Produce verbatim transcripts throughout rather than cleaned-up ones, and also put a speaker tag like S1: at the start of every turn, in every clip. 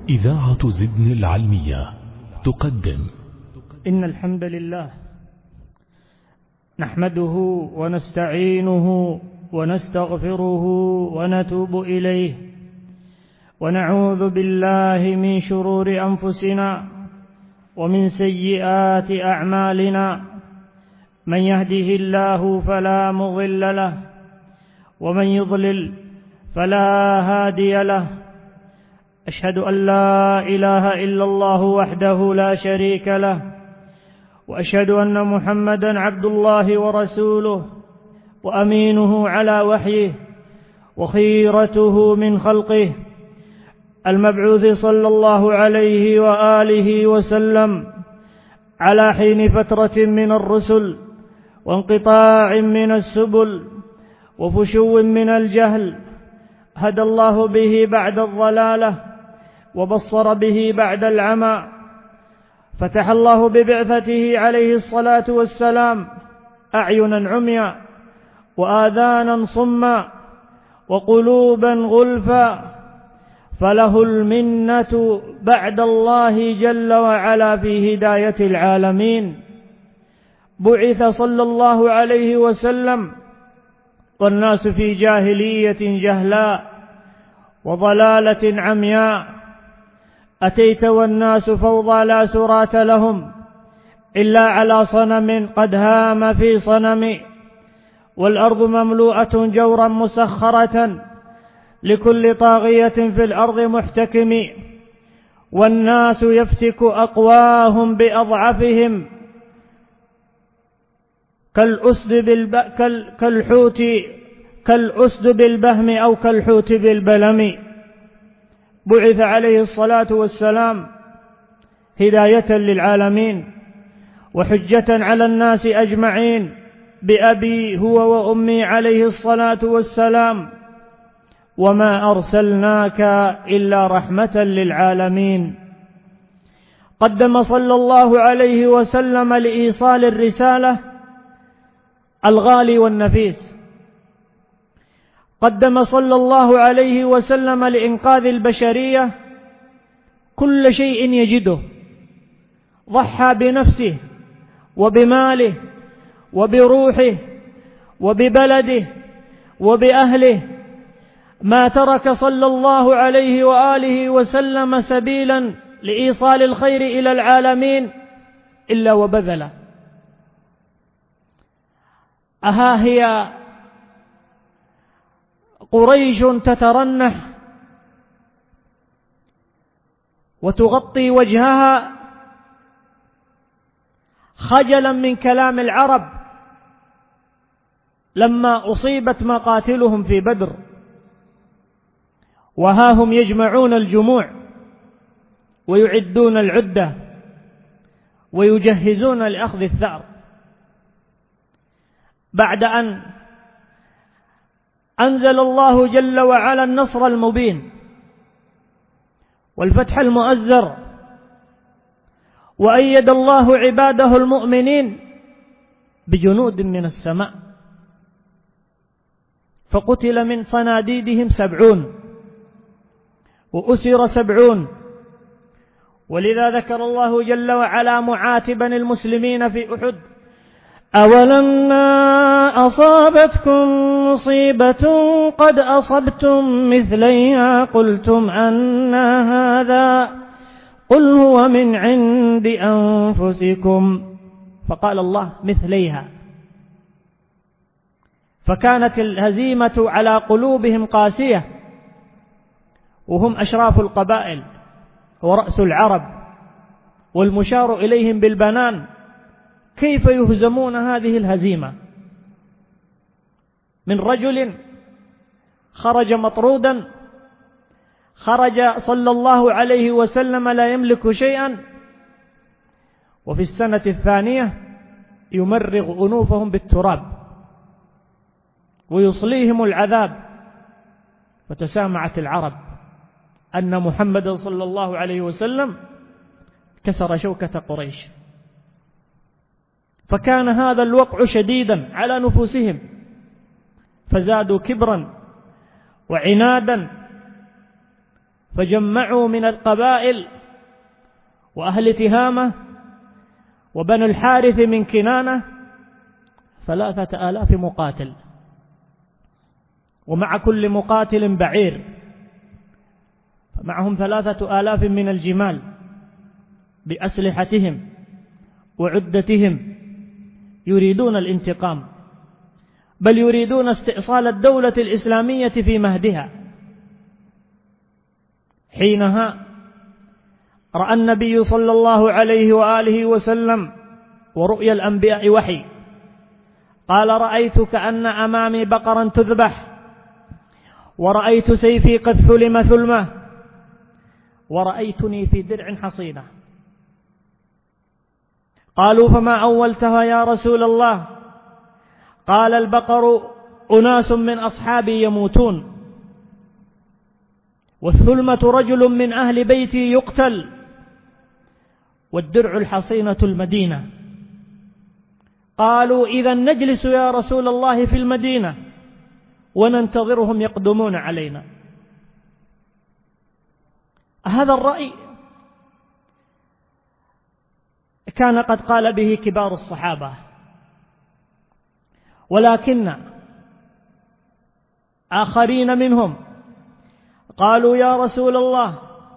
S1: إذاعة زدن العلمية تقدم.
S2: إن الحمد لله نحمده ونستعينه ونستغفره ونتوب إليه، ونعوذ بالله من شرور أنفسنا ومن سيئات أعمالنا. من يهده الله فلا مضل له، ومن يضلل فلا هادي له. أشهد أن لا إله إلا الله وحده لا شريك له، وأشهد أن محمدا عبد الله ورسوله وأمينه على وحيه وخيرته من خلقه، المبعوث صلى الله عليه وآله وسلم على حين فترة من الرسل وانقطاع من السبل وفشو من الجهل، هدى الله به بعد الضلالة وبصر به بعد العمى. فتح الله ببعثته عليه الصلاة والسلام أعينا عميا وآذانا صما وقلوبا غلفا، فله المنة بعد الله جل وعلا في هداية العالمين. بعث صلى الله عليه وسلم والناس في جاهلية جهلاء وضلالة عمياء، أتيت والناس فوضى لا سرات لهم إلا على صنم قد هام في صنم، والأرض مملوءة جورا مسخرة لكل طاغية في الأرض محتكم، والناس يفتك أقواهم بأضعفهم كالأسد بالب... كال... كالحوت كالأسد بالبهم أو كالحوت بالبلم. بعث عليه الصلاة والسلام هداية للعالمين وحجة على الناس أجمعين، بأبي هو وأمي عليه الصلاة والسلام، وما أرسلناك إلا رحمة للعالمين. قدم صلى الله عليه وسلم لإيصال الرسالة الغالي والنفيس، قدم صلى الله عليه وسلم لإنقاذ البشرية كل شيء يجده، ضحى بنفسه وبماله وبروحه وببلده وبأهله، ما ترك صلى الله عليه وآله وسلم سبيلا لإيصال الخير إلى العالمين إلا وبذله. أها هي قريش تترنح وتغطي وجهها خجلا من كلام العرب لما أصيبت مقاتلهم في بدر، وها هم يجمعون الجموع ويعدون العدة ويجهزون لأخذ الثأر، بعد أن أنزل الله جل وعلا النصر المبين والفتح المؤزر، وأيد الله عباده المؤمنين بجنود من السماء، فقتل من صناديدهم سبعون وأسر سبعون. ولذا ذكر الله جل وعلا معاتبا المسلمين في أحد: أولما أصابتكم مصيبة قد أصبتم مثليها قلتم أن هذا قل هو من عند أنفسكم، فقال الله مثليها، فكانت الهزيمة على قلوبهم قاسية، وهم أشراف القبائل ورأس العرب والمشار إليهم بالبنان، كيف يهزمون هذه الهزيمة من رجل خرج مطرودا، خرج صلى الله عليه وسلم لا يملك شيئا، وفي السنة الثانية يمرغ أنوفهم بالتراب ويصليهم العذاب. فتسامعت العرب أن محمد صلى الله عليه وسلم كسر شوكة قريش، فكان هذا الوقع شديدا على نفوسهم، فزادوا كبرا وعنادا فجمعوا من القبائل وأهل تهامة وبنو الحارث من كنانة ثلاثة آلاف مقاتل، ومع كل مقاتل بعير، معهم ثلاثة آلاف من الجمال بأسلحتهم وعدتهم، يريدون الانتقام، بل يريدون استئصال الدولة الإسلامية في مهدها. حينها رأى النبي صلى الله عليه وآله وسلم ورؤيا الأنبياء وحي، قال: رأيت كأن أمامي بقرا تذبح، ورأيت سيفي قد ثلم ثلمة، ورأيتني في درع حصينة. قالوا: فما أولتها يا رسول الله؟ قال: البقر أناس من أصحابي يموتون، والثلمة رجل من أهل بيتي يقتل، والدرع الحصينة المدينة. قالوا: إذا نجلس يا رسول الله في المدينة وننتظرهم يقدمون علينا. هذا الرأي كان قد قال به كبار الصحابة، ولكن آخرين منهم قالوا: يا رسول الله،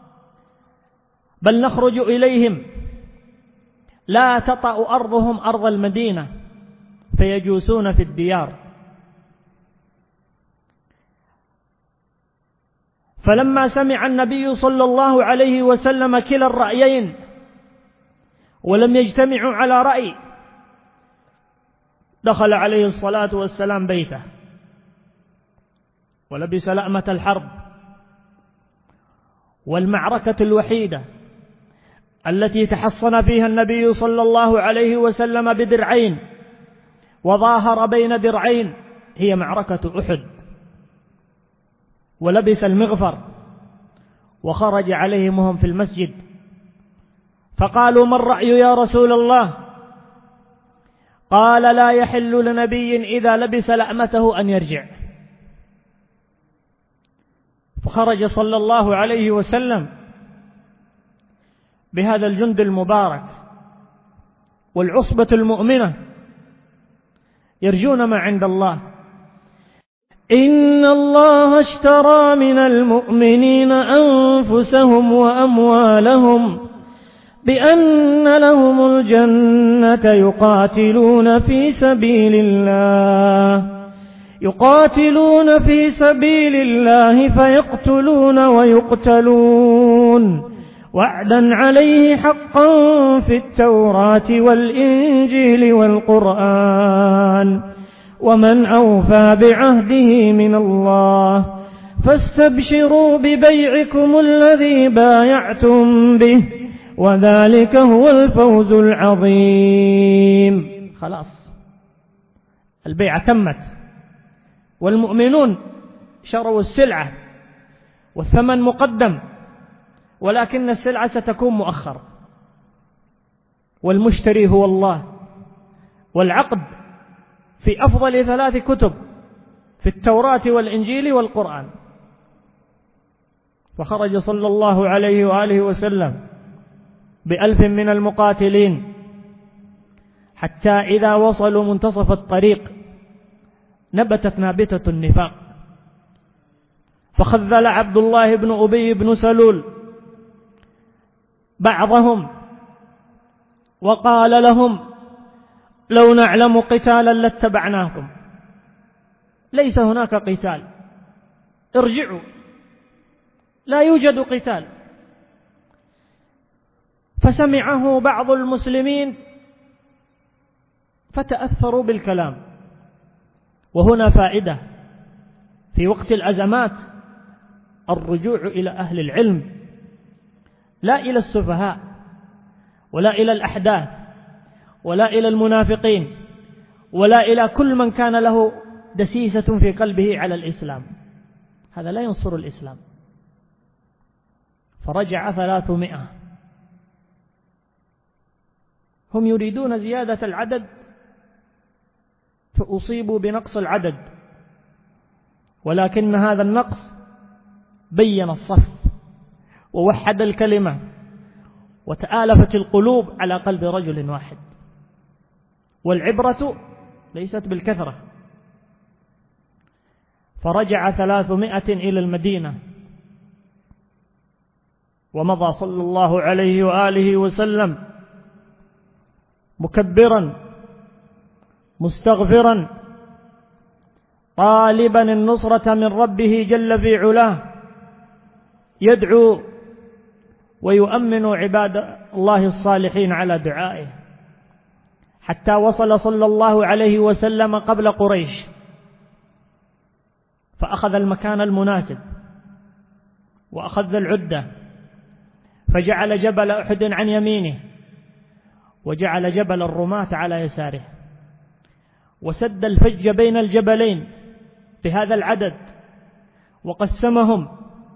S2: بل نخرج إليهم لا تطأ أرضهم أرض المدينة فيجوسون في الديار. فلما سمع النبي صلى الله عليه وسلم كلا الرأيين ولم يجتمعوا على رأي، دخل عليه الصلاة والسلام بيته ولبس لأمة الحرب، والمعركة الوحيدة التي تحصن فيها النبي صلى الله عليه وسلم بدرعين وظاهر بين درعين هي معركة أحد، ولبس المغفر وخرج عليهم وهم في المسجد، فقالوا: ما الرأي يا رسول الله؟ قال: لا يحل لنبي إذا لبس لأمته أن يرجع. فخرج صلى الله عليه وسلم بهذا الجند المبارك والعصبة المؤمنة يرجون ما عند الله. إن الله اشترى من المؤمنين أنفسهم وأموالهم بأن لهم الجنة يقاتلون في سبيل الله يقاتلون في سبيل الله فيقتلون ويقتلون، وعدا عليه حقا في التوراة والإنجيل والقرآن، ومن أوفى بعهده من الله، فاستبشروا ببيعكم الذي بايعتم به، وذلك هو الفوز العظيم. خلاص البيعة تمت، والمؤمنون شروا السلعة والثمن مقدم، ولكن السلعة ستكون مؤخر، والمشتري هو الله، والعقد في أفضل ثلاث كتب في التوراة والإنجيل والقرآن. فخرج صلى الله عليه وآله وسلم بألف من المقاتلين، حتى إذا وصلوا منتصف الطريق نبتت نابتة النفاق، فخذل عبد الله بن أبي بن سلول بعضهم وقال لهم: لو نعلم قتالا لاتبعناكم، ليس هناك قتال، ارجعوا، لا يوجد قتال. فسمعه بعض المسلمين فتأثروا بالكلام. وهنا فائدة في وقت الأزمات: الرجوع إلى أهل العلم، لا إلى السفهاء، ولا إلى الأحداث، ولا إلى المنافقين، ولا إلى كل من كان له دسيسة في قلبه على الإسلام. هذا لا ينصر الإسلام. فرجع ثلاثمائة، هم يريدون زيادة العدد فأصيبوا بنقص العدد، ولكن هذا النقص بين الصف ووحد الكلمة وتآلفت القلوب على قلب رجل واحد. والعبرة ليست بالكثرة. فرجع ثلاثمائة إلى المدينة، ومضى صلى الله عليه وآله وسلم مكبرا مستغفرا طالبا النصرة من ربه جل في علاه، يدعو ويؤمن عباد الله الصالحين على دعائه، حتى وصل صلى الله عليه وسلم قبل قريش، فأخذ المكان المناسب وأخذ العدة، فجعل جبل أحد عن يمينه وجعل جبل الرماة على يساره، وسد الفج بين الجبلين بهذا العدد وقسمهم.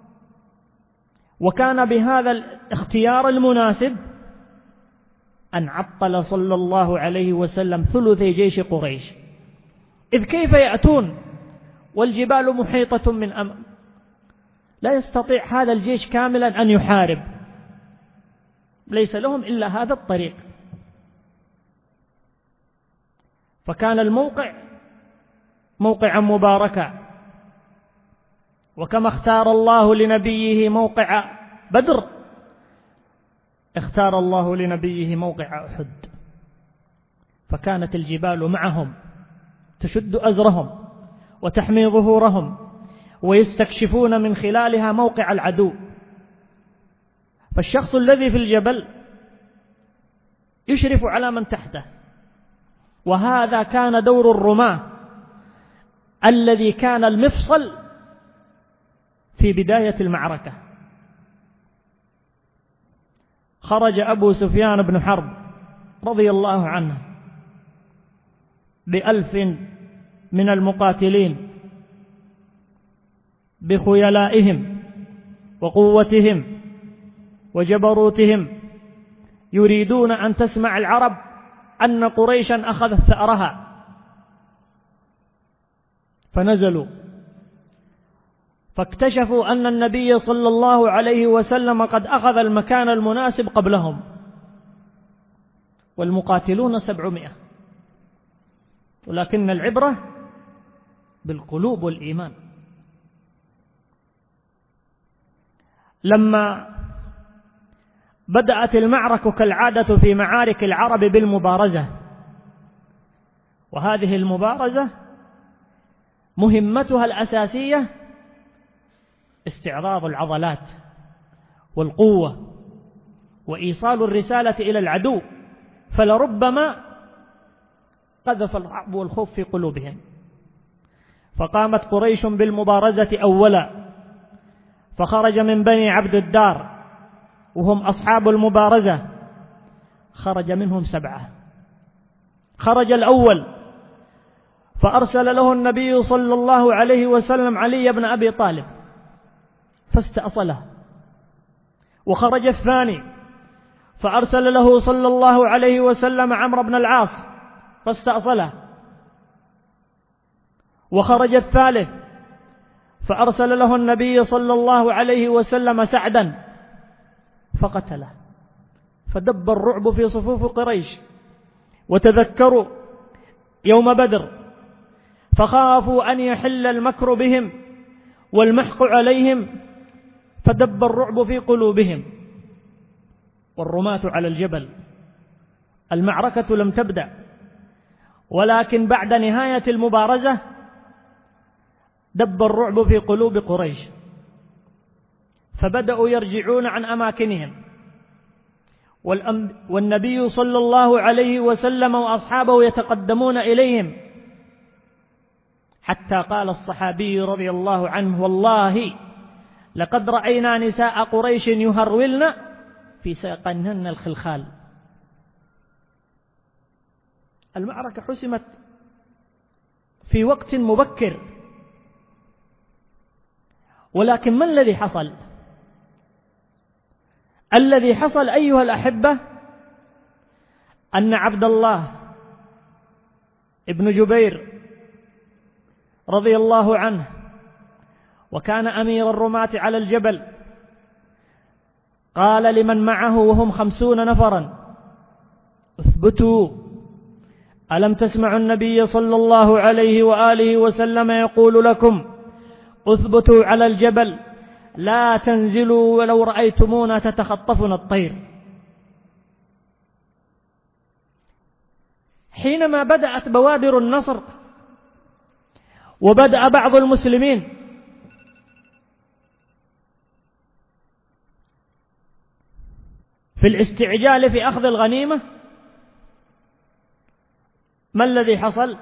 S2: وكان بهذا الاختيار المناسب أن عطل صلى الله عليه وسلم ثلثي جيش قريش، إذ كيف يأتون والجبال محيطة من أمام؟ لا يستطيع هذا الجيش كاملا أن يحارب، ليس لهم إلا هذا الطريق. فكان الموقع موقعا مباركا، وكما اختار الله لنبيه موقع بدر اختار الله لنبيه موقع أحد. فكانت الجبال معهم تشد أزرهم وتحمي ظهورهم، ويستكشفون من خلالها موقع العدو. فالشخص الذي في الجبل يشرف على من تحته، وهذا كان دور الرماة الذي كان المفصل في بداية المعركة. خرج أبو سفيان بن حرب رضي الله عنه بألف من المقاتلين بخيلائهم وقوتهم وجبروتهم، يريدون أن تسمع العرب أن قريشا أخذت ثأرها، فنزلوا فاكتشفوا أن النبي صلى الله عليه وسلم قد أخذ المكان المناسب قبلهم، والمقاتلون سبعمائة، ولكن العبرة بالقلوب والإيمان. لما بدأت المعركة كالعادة في معارك العرب بالمبارزة، وهذه المبارزة مهمتها الأساسية استعراض العضلات والقوة وإيصال الرسالة إلى العدو، فلربما قذف الرعب والخوف في قلوبهم. فقامت قريش بالمبارزة أولا، فخرج من بني عبد الدار وهم أصحاب المبارزة، خرج منهم سبعة. خرج الأول فأرسل له النبي صلى الله عليه وسلم علي بن أبي طالب فاستأصله، وخرج الثاني فأرسل له صلى الله عليه وسلم عمرو بن العاص فاستأصله، وخرج الثالث فأرسل له النبي صلى الله عليه وسلم سعدا فقتله. فدب الرعب في صفوف قريش، وتذكروا يوم بدر فخافوا أن يحل المكر بهم والمحق عليهم، فدب الرعب في قلوبهم. والرماة على الجبل، المعركة لم تبدأ، ولكن بعد نهاية المبارزة دب الرعب في قلوب قريش، فبدأوا يرجعون عن أماكنهم، والنبي صلى الله عليه وسلم وأصحابه يتقدمون إليهم، حتى قال الصحابي رضي الله عنه: والله لقد رأينا نساء قريش يهرولن في ساقنهن الخلخال. المعركة حسمت في وقت مبكر، ولكن ما الذي حصل؟ الذي حصل أيها الأحبة أن عبد الله ابن جبير رضي الله عنه، وكان أمير الرماة على الجبل، قال لمن معه وهم خمسون نفرا: اثبتوا، ألم تسمعوا النبي صلى الله عليه وآله وسلم يقول لكم: اثبتوا على الجبل لا تنزلوا ولو رأيتمونا تتخطفنا الطير. حينما بدأت بوادر النصر وبدأ بعض المسلمين في الاستعجال في أخذ الغنيمة، ما الذي حصل؟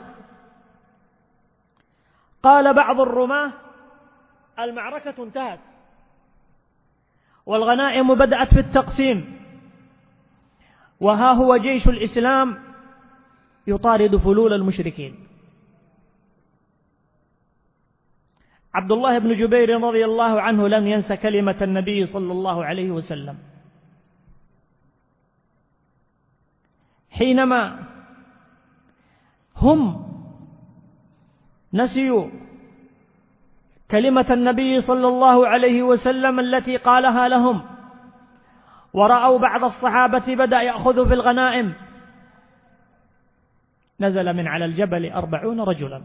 S2: قال بعض الرماة: المعركة انتهت والغنائم بدأت في التقسيم، وها هو جيش الإسلام يطارد فلول المشركين. عبد الله بن جبير رضي الله عنه لم ينس كلمة النبي صلى الله عليه وسلم حينما هم نسيوا كلمة النبي صلى الله عليه وسلم التي قالها لهم، ورأوا بعض الصحابة بدأ يأخذ في الغنائم. نزل من على الجبل أربعون رجلا.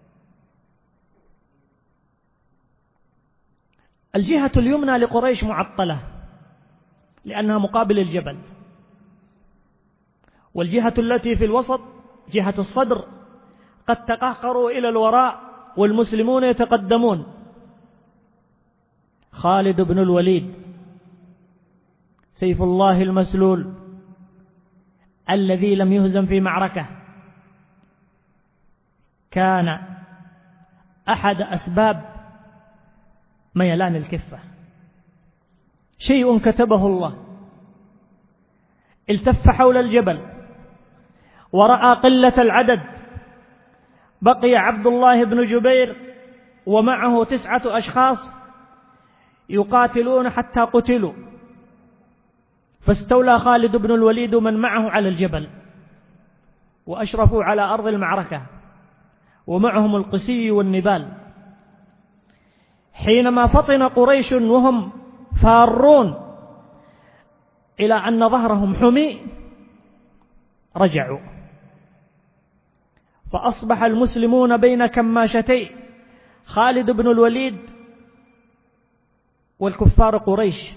S2: الجهة اليمنى لقريش معطلة لأنها مقابل الجبل، والجهة التي في الوسط جهة الصدر قد تقهقروا إلى الوراء والمسلمون يتقدمون. خالد بن الوليد سيف الله المسلول الذي لم يهزم في معركة كان أحد أسباب ميلان الكفة، شيء كتبه الله. التف حول الجبل ورأى قلة العدد، بقي عبد الله بن جبير ومعه تسعة أشخاص يقاتلون حتى قتلوا، فاستولى خالد بن الوليد من معه على الجبل وأشرفوا على أرض المعركة، ومعهم القسي والنبال. حينما فطن قريش وهم فارون إلى أن ظهرهم حمي رجعوا، فأصبح المسلمون بين كماشتي خالد بن الوليد والكفار قريش،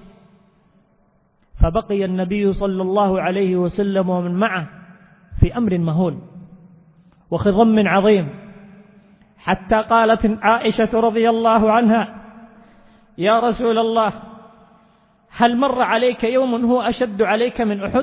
S2: فبقي النبي صلى الله عليه وسلم ومن معه في أمر مهول وخضم عظيم، حتى قالت عائشة رضي الله عنها: يا رسول الله، هل مر عليك يوم هو أشد عليك من أحد؟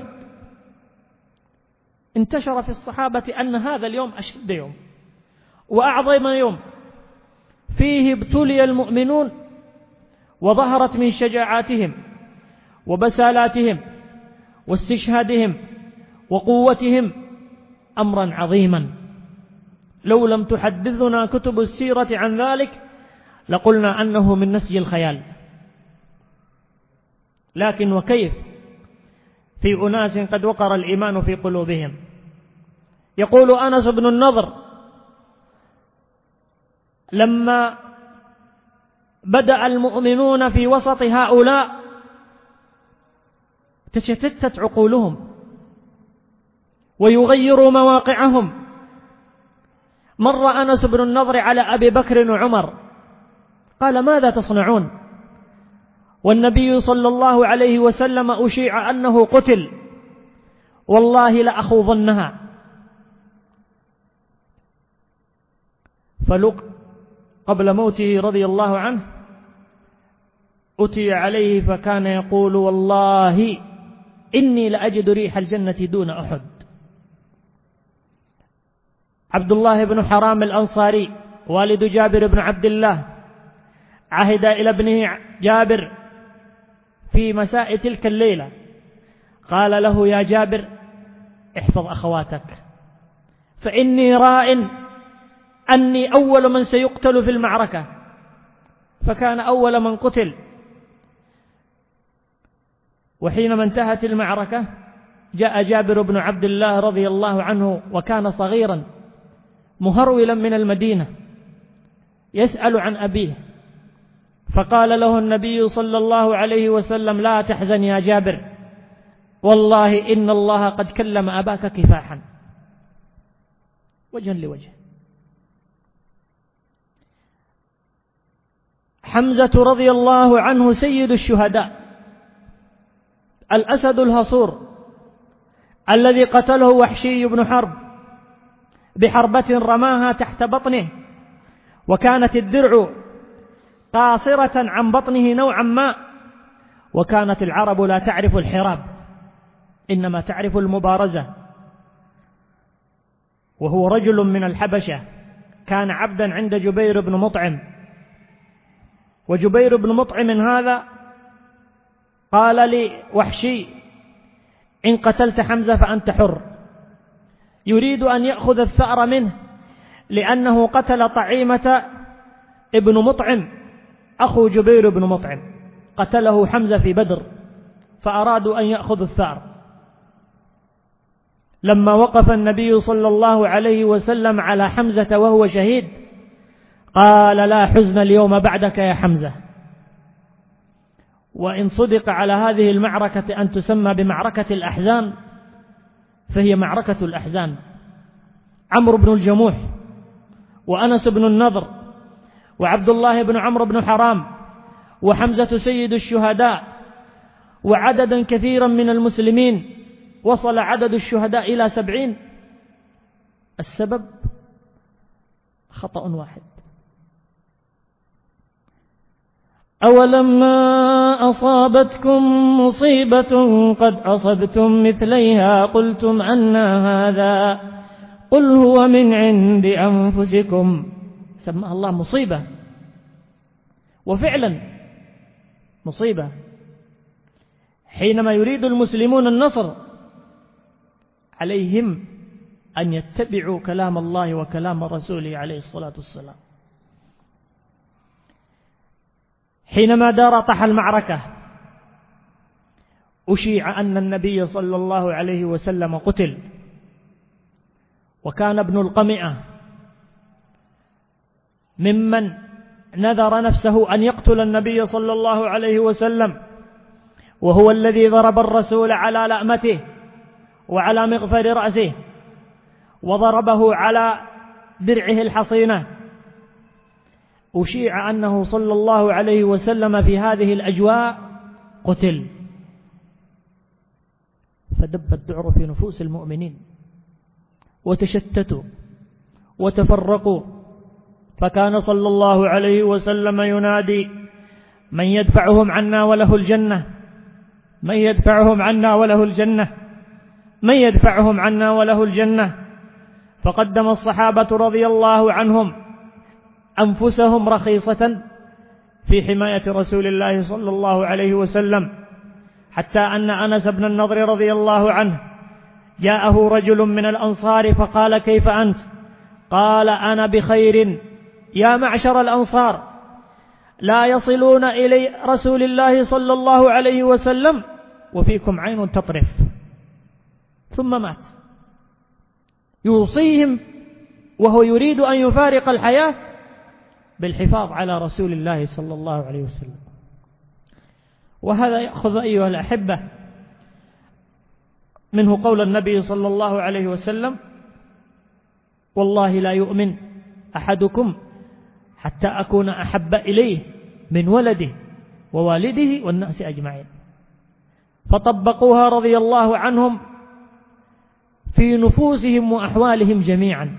S2: انتشر في الصحابة أن هذا اليوم أشد يوم وأعظم يوم فيه ابتلي المؤمنون، وظهرت من شجاعاتهم وبسالاتهم واستشهادهم وقوتهم أمرا عظيما، لو لم تحدثنا كتب السيرة عن ذلك لقلنا أنه من نسج الخيال. لكن وكيف في أناس قد وقر الإيمان في قلوبهم. يقول أنس بن النضر: لما بدأ المؤمنون في وسط هؤلاء تشتتت عقولهم ويغيروا مواقعهم. مر أنس بن النضر على أبي بكر وعمر قال: ماذا تصنعون والنبي صلى الله عليه وسلم أشيع أنه قتل، والله لأخوضنها. فلق قبل موته رضي الله عنه أتي عليه فكان يقول: والله إني لأجد ريح الجنة دون أحد. عبد الله بن حرام الأنصاري والد جابر بن عبد الله عهد إلى ابنه جابر في مساء تلك الليلة، قال له: يا جابر، احفظ أخواتك، فإني راء أني أول من سيقتل في المعركة. فكان أول من قتل. وحينما انتهت المعركة جاء جابر بن عبد الله رضي الله عنه وكان صغيرا مهرولا من المدينة يسأل عن أبيه، فقال له النبي صلى الله عليه وسلم: لا تحزن يا جابر، والله إن الله قد كلم أباك كفاحا، وجها لوجه. حمزة رضي الله عنه سيد الشهداء، الأسد الهصور الذي قتله وحشي بن حرب بحربة رماها تحت بطنه، وكانت الدرع قاصرة عن بطنه نوعا ما، وكانت العرب لا تعرف الحراب، إنما تعرف المبارزة. وهو رجل من الحبشة، كان عبدا عند جبير بن مطعم، وجبير بن مطعم هذا قال لي وحشي: إن قتلت حمزة فأنت حر. يريد أن يأخذ الثأر منه، لأنه قتل طعيمة ابن مطعم أخو جبير بن مطعم، قتله حمزة في بدر، فأرادوا أن يأخذوا الثأر. لما وقف النبي صلى الله عليه وسلم على حمزة وهو شهيد قال: لا حزن اليوم بعدك يا حمزة. وإن صدق على هذه المعركة أن تسمى بمعركة الأحزان، فهي معركة الأحزان. عمرو بن الجموح وأنس بن النضر وعبد الله بن عمرو بن حرام وحمزة سيد الشهداء وعددا كثيرا من المسلمين، وصل عدد الشهداء إلى سبعين. السبب خطأ واحد: أولما أصابتكم مصيبة قد أصبتم مثليها قلتم أنى هذا قل هو من عند أنفسكم. سماها الله مصيبة، وفعلا مصيبة. حينما يريد المسلمون النصر عليهم أن يتبعوا كلام الله وكلام رسوله عليه الصلاة والسلام. حينما دار طح المعركة أشيع أن النبي صلى الله عليه وسلم قتل، وكان ابن القمئة ممن نذر نفسه أن يقتل النبي صلى الله عليه وسلم، وهو الذي ضرب الرسول على لأمته وعلى مغفر رأسه، وضربه على درعه الحصينة. أشيع أنه صلى الله عليه وسلم في هذه الأجواء قتل، فدب الذعر في نفوس المؤمنين وتشتتوا وتفرقوا، فكان صلى الله عليه وسلم ينادي: من يدفعهم عنا وله الجنة، من يدفعهم عنا وله الجنة، من يدفعهم عنا وله الجنة. فقدم الصحابة رضي الله عنهم أنفسهم رخيصة في حماية رسول الله صلى الله عليه وسلم، حتى أن أنس بن النضر رضي الله عنه جاءه رجل من الأنصار فقال: كيف أنت؟ قال: أنا بخير يا معشر الأنصار، لا يصلون إلي رسول الله صلى الله عليه وسلم وفيكم عين تطرف. ثم مات يوصيهم وهو يريد أن يفارق الحياة بالحفاظ على رسول الله صلى الله عليه وسلم. وهذا يأخذ أيها الأحبة منه قول النبي صلى الله عليه وسلم: والله لا يؤمن أحدكم حتى أكون أحب إليه من ولده ووالده والناس أجمعين. فطبقوها رضي الله عنهم في نفوسهم وأحوالهم جميعا.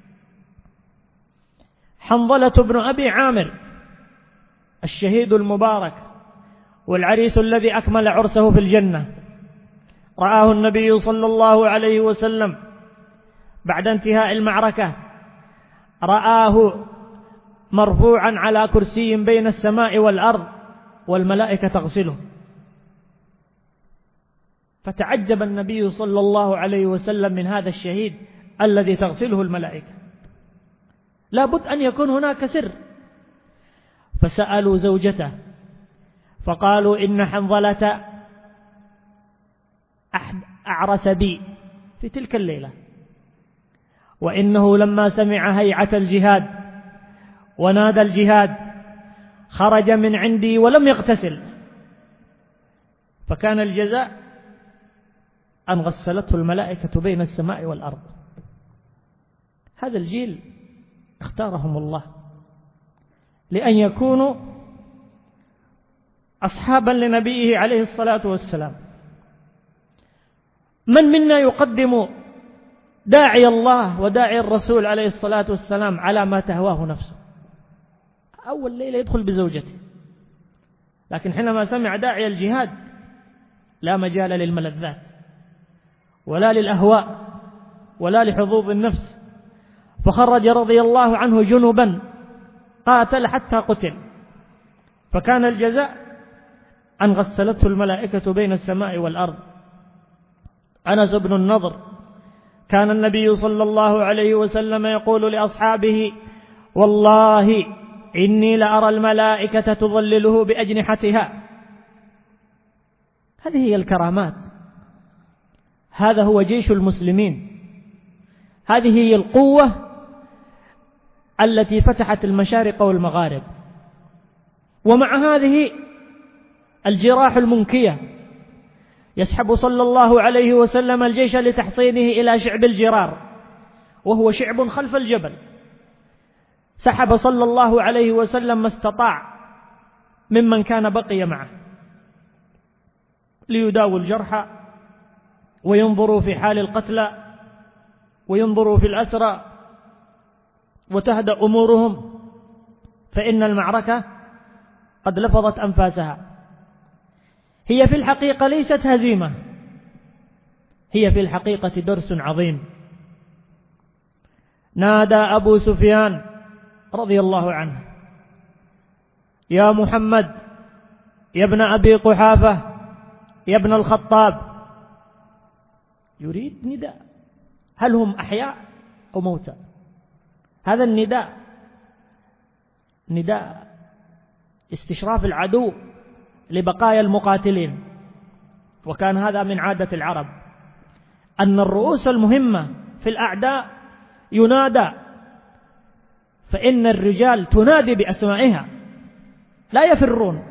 S2: حنظلة بن أبي عامر الشهيد المبارك والعريس الذي أكمل عرسه في الجنة، رآه النبي صلى الله عليه وسلم بعد انتهاء المعركة، رآه مرفوعا على كرسي بين السماء والأرض والملائكة تغسله، فتعجب النبي صلى الله عليه وسلم من هذا الشهيد الذي تغسله الملائكة، لابد أن يكون هناك سر. فسألوا زوجته فقالوا: إن حنظلة أعرس بي في تلك الليلة، وإنه لما سمع هيعة الجهاد ونادى الجهاد خرج من عندي ولم يغتسل، فكان الجزاء أن غسلته الملائكة بين السماء والأرض. هذا الجيل اختارهم الله لأن يكونوا أصحابا لنبيه عليه الصلاة والسلام. من منا يقدم داعي الله وداعي الرسول عليه الصلاة والسلام على ما تهواه نفسه؟ أول ليلة يدخل بزوجته، لكن حينما سمع داعي الجهاد لا مجال للملذات ولا للأهواء ولا لحظوظ النفس، فخرج رضي الله عنه جنبا قاتل حتى قتل، فكان الجزاء أن غسلته الملائكة بين السماء والأرض. أنس بن النضر كان النبي صلى الله عليه وسلم يقول لأصحابه: والله إني لأرى الملائكة تظلله بأجنحتها. هذه هي الكرامات، هذا هو جيش المسلمين، هذه هي القوة التي فتحت المشارق والمغارب. ومع هذه الجراح المنكية يسحب صلى الله عليه وسلم الجيش لتحصينه إلى شعب الجرار، وهو شعب خلف الجبل. سحب صلى الله عليه وسلم ما استطاع ممن كان بقي معه ليداووا الجرحى وينظروا في حال القتلى وينظروا في الأسرى وتهدأ أمورهم، فإن المعركة قد لفظت أنفاسها. هي في الحقيقة ليست هزيمة، هي في الحقيقة درس عظيم. نادى أبو سفيان رضي الله عنه: يا محمد يا ابن أبي قحافة يا ابن الخطاب. يريد نداء، هل هم أحياء أو موتى؟ هذا النداء نداء استشراف العدو لبقايا المقاتلين، وكان هذا من عادة العرب أن الرؤوس المهمة في الأعداء ينادى، فإن الرجال تنادي بأسمائها لا يفرون.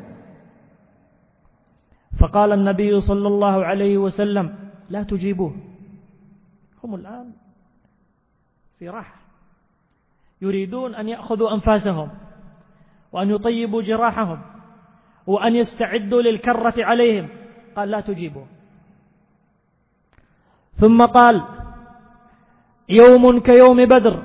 S2: فقال النبي صلى الله عليه وسلم: لا تجيبوه، هم الآن في راحة يريدون أن يأخذوا أنفاسهم وأن يطيبوا جراحهم وأن يستعدوا للكرة عليهم. قال: لا تجيبوه. ثم قال: يوم كيوم بدر.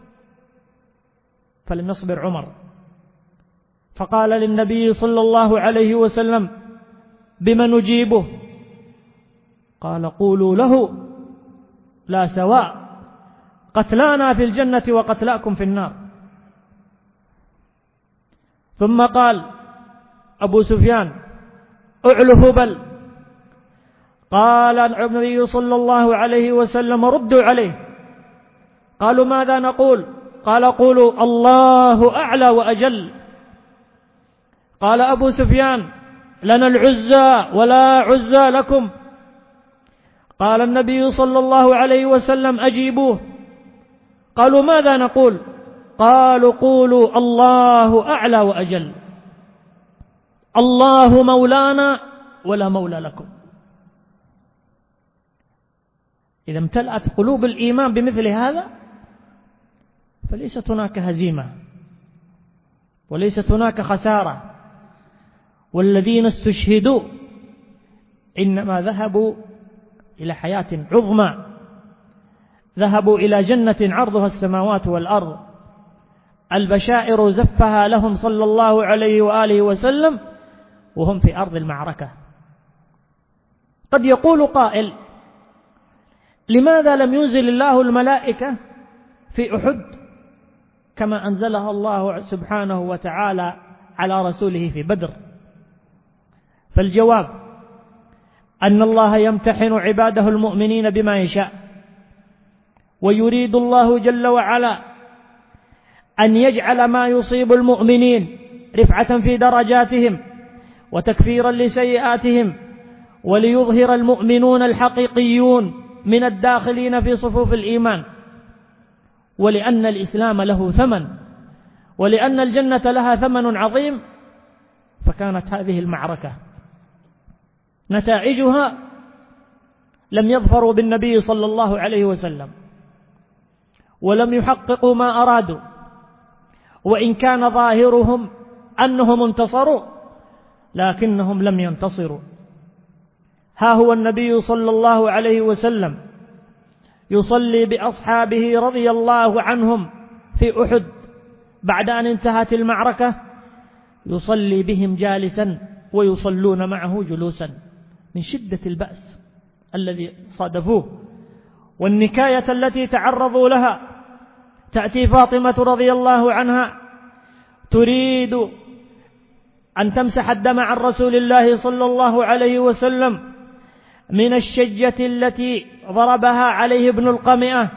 S2: فلم يصبر عمر، فقال للنبي صلى الله عليه وسلم: بما نجيبه؟ قال: قولوا له لا سواء، قتلانا في الجنة وقتلاكم في النار. ثم قال أبو سفيان: اعلو هبل. قال النبي صلى الله عليه وسلم: ردوا عليه. قالوا: ماذا نقول؟ قال: قولوا الله أعلى وأجل. قال أبو سفيان: لنا العزى ولا عزى لكم. قال النبي صلى الله عليه وسلم: أجيبوه. قالوا: ماذا نقول؟ قالوا: قولوا الله أعلى وأجل، الله مولانا ولا مولى لكم. إذا امتلأت قلوب الإيمان بمثل هذا فليست هناك هزيمة وليست هناك خسارة، والذين استشهدوا إنما ذهبوا إلى حياة عظمى، ذهبوا إلى جنة عرضها السماوات والأرض. البشائر زفها لهم صلى الله عليه وآله وسلم وهم في أرض المعركة. قد يقول قائل: لماذا لم ينزل الله الملائكة في أحد كما أنزلها الله سبحانه وتعالى على رسوله في بدر؟ فالجواب أن الله يمتحن عباده المؤمنين بما يشاء، ويريد الله جل وعلا أن يجعل ما يصيب المؤمنين رفعة في درجاتهم وتكفيرا لسيئاتهم، وليظهر المؤمنون الحقيقيون من الداخلين في صفوف الإيمان. ولأن الإسلام له ثمن، ولأن الجنة لها ثمن عظيم، فكانت هذه المعركة نتائجها لم يظفروا بالنبي صلى الله عليه وسلم ولم يحققوا ما أرادوا، وإن كان ظاهرهم أنهم انتصروا لكنهم لم ينتصروا. ها هو النبي صلى الله عليه وسلم يصلي بأصحابه رضي الله عنهم في أحد بعد أن انتهت المعركة، يصلي بهم جالسا ويصلون معه جلوسا من شدة البأس الذي صادفوه والنكاية التي تعرضوا لها. تأتي فاطمة رضي الله عنها تريد أن تمسح الدم عن رسول الله صلى الله عليه وسلم من الشجة التي ضربها عليه ابن القمئة،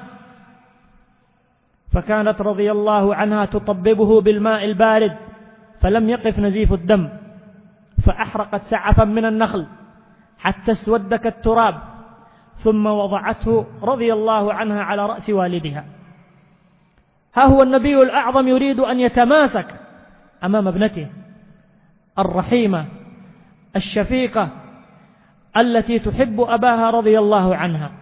S2: فكانت رضي الله عنها تطببه بالماء البارد فلم يقف نزيف الدم، فأحرقت سعفا من النخل حتى اسود كالتراب، ثم وضعته رضي الله عنها على رأس والدها. ها هو النبي الأعظم يريد أن يتماسك أمام ابنته الرحيمة الشفيقة التي تحب أباها رضي الله عنها،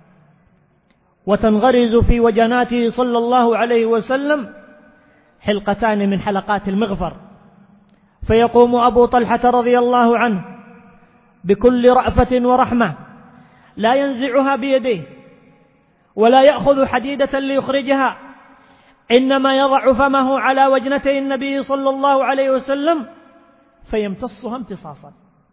S2: وتنغرز في وجناته صلى الله عليه وسلم حلقتان من حلقات المغفر، فيقوم أبو طلحة رضي الله عنه بكل رأفة ورحمة لا ينزعها بيديه ولا يأخذ حديدة ليخرجها، إنما يضع فمه على وجنتي النبي صلى الله عليه وسلم فيمتصها امتصاصا.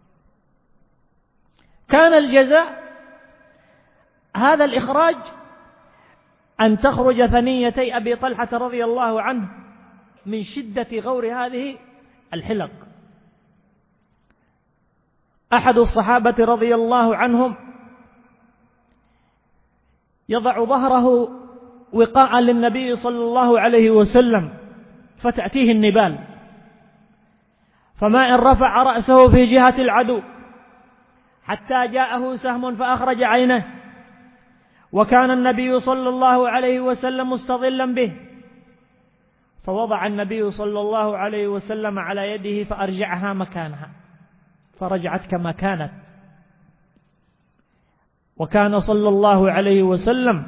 S2: كان الجزاء هذا الإخراج أن تخرج ثنيتي أبي طلحة رضي الله عنه من شدة غور هذه الحلق. أحد الصحابة رضي الله عنهم يضع ظهره وقاء للنبي صلى الله عليه وسلم فتأتيه النبال، فما إن رفع رأسه في جهة العدو حتى جاءه سهم فأخرج عينه، وكان النبي صلى الله عليه وسلم مستظلا به، فوضع النبي صلى الله عليه وسلم على يده فأرجعها مكانها فرجعت كما كانت. وكان صلى الله عليه وسلم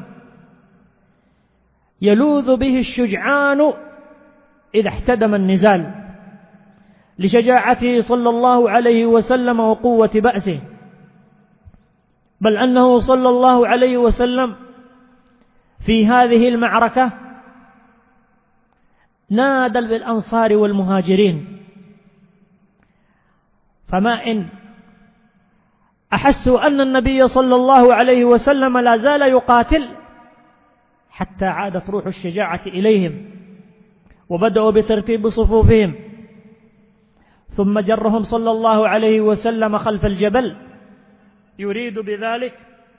S2: يلوذ به الشجعان إذا احتدم النزال لشجاعته صلى الله عليه وسلم وقوة بأسه، بل أنه صلى الله عليه وسلم في هذه المعركة نادى بالأنصار والمهاجرين، فما إن أحسوا أن النبي صلى الله عليه وسلم لا زال يقاتل حتى عادت روح الشجاعة إليهم وبدأوا بترتيب صفوفهم، ثم جرهم صلى الله عليه وسلم خلف الجبل يريد بذلك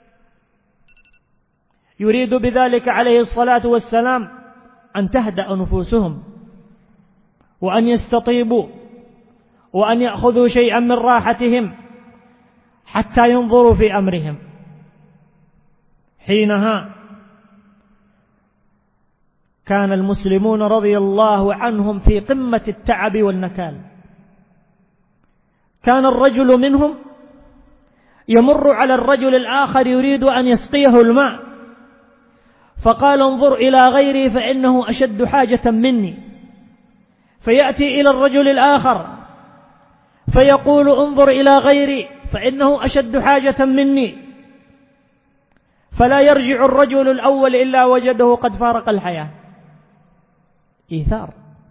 S2: يريد بذلك عليه الصلاة والسلام أن تهدأ نفوسهم وأن يستطيبوا وأن يأخذوا شيئا من راحتهم حتى ينظروا في أمرهم. حينها كان المسلمون رضي الله عنهم في قمة التعب والنكال. كان الرجل منهم يمر على الرجل الآخر يريد أن يسقيه الماء، فقال انظر إلى غيري فإنه أشد حاجة مني، فيأتي إلى الرجل الآخر فيقول انظر إلى غيري فإنه أشد حاجة مني، فلا يرجع الرجل الأول إلا وجده قد فارق الحياة. إيثار،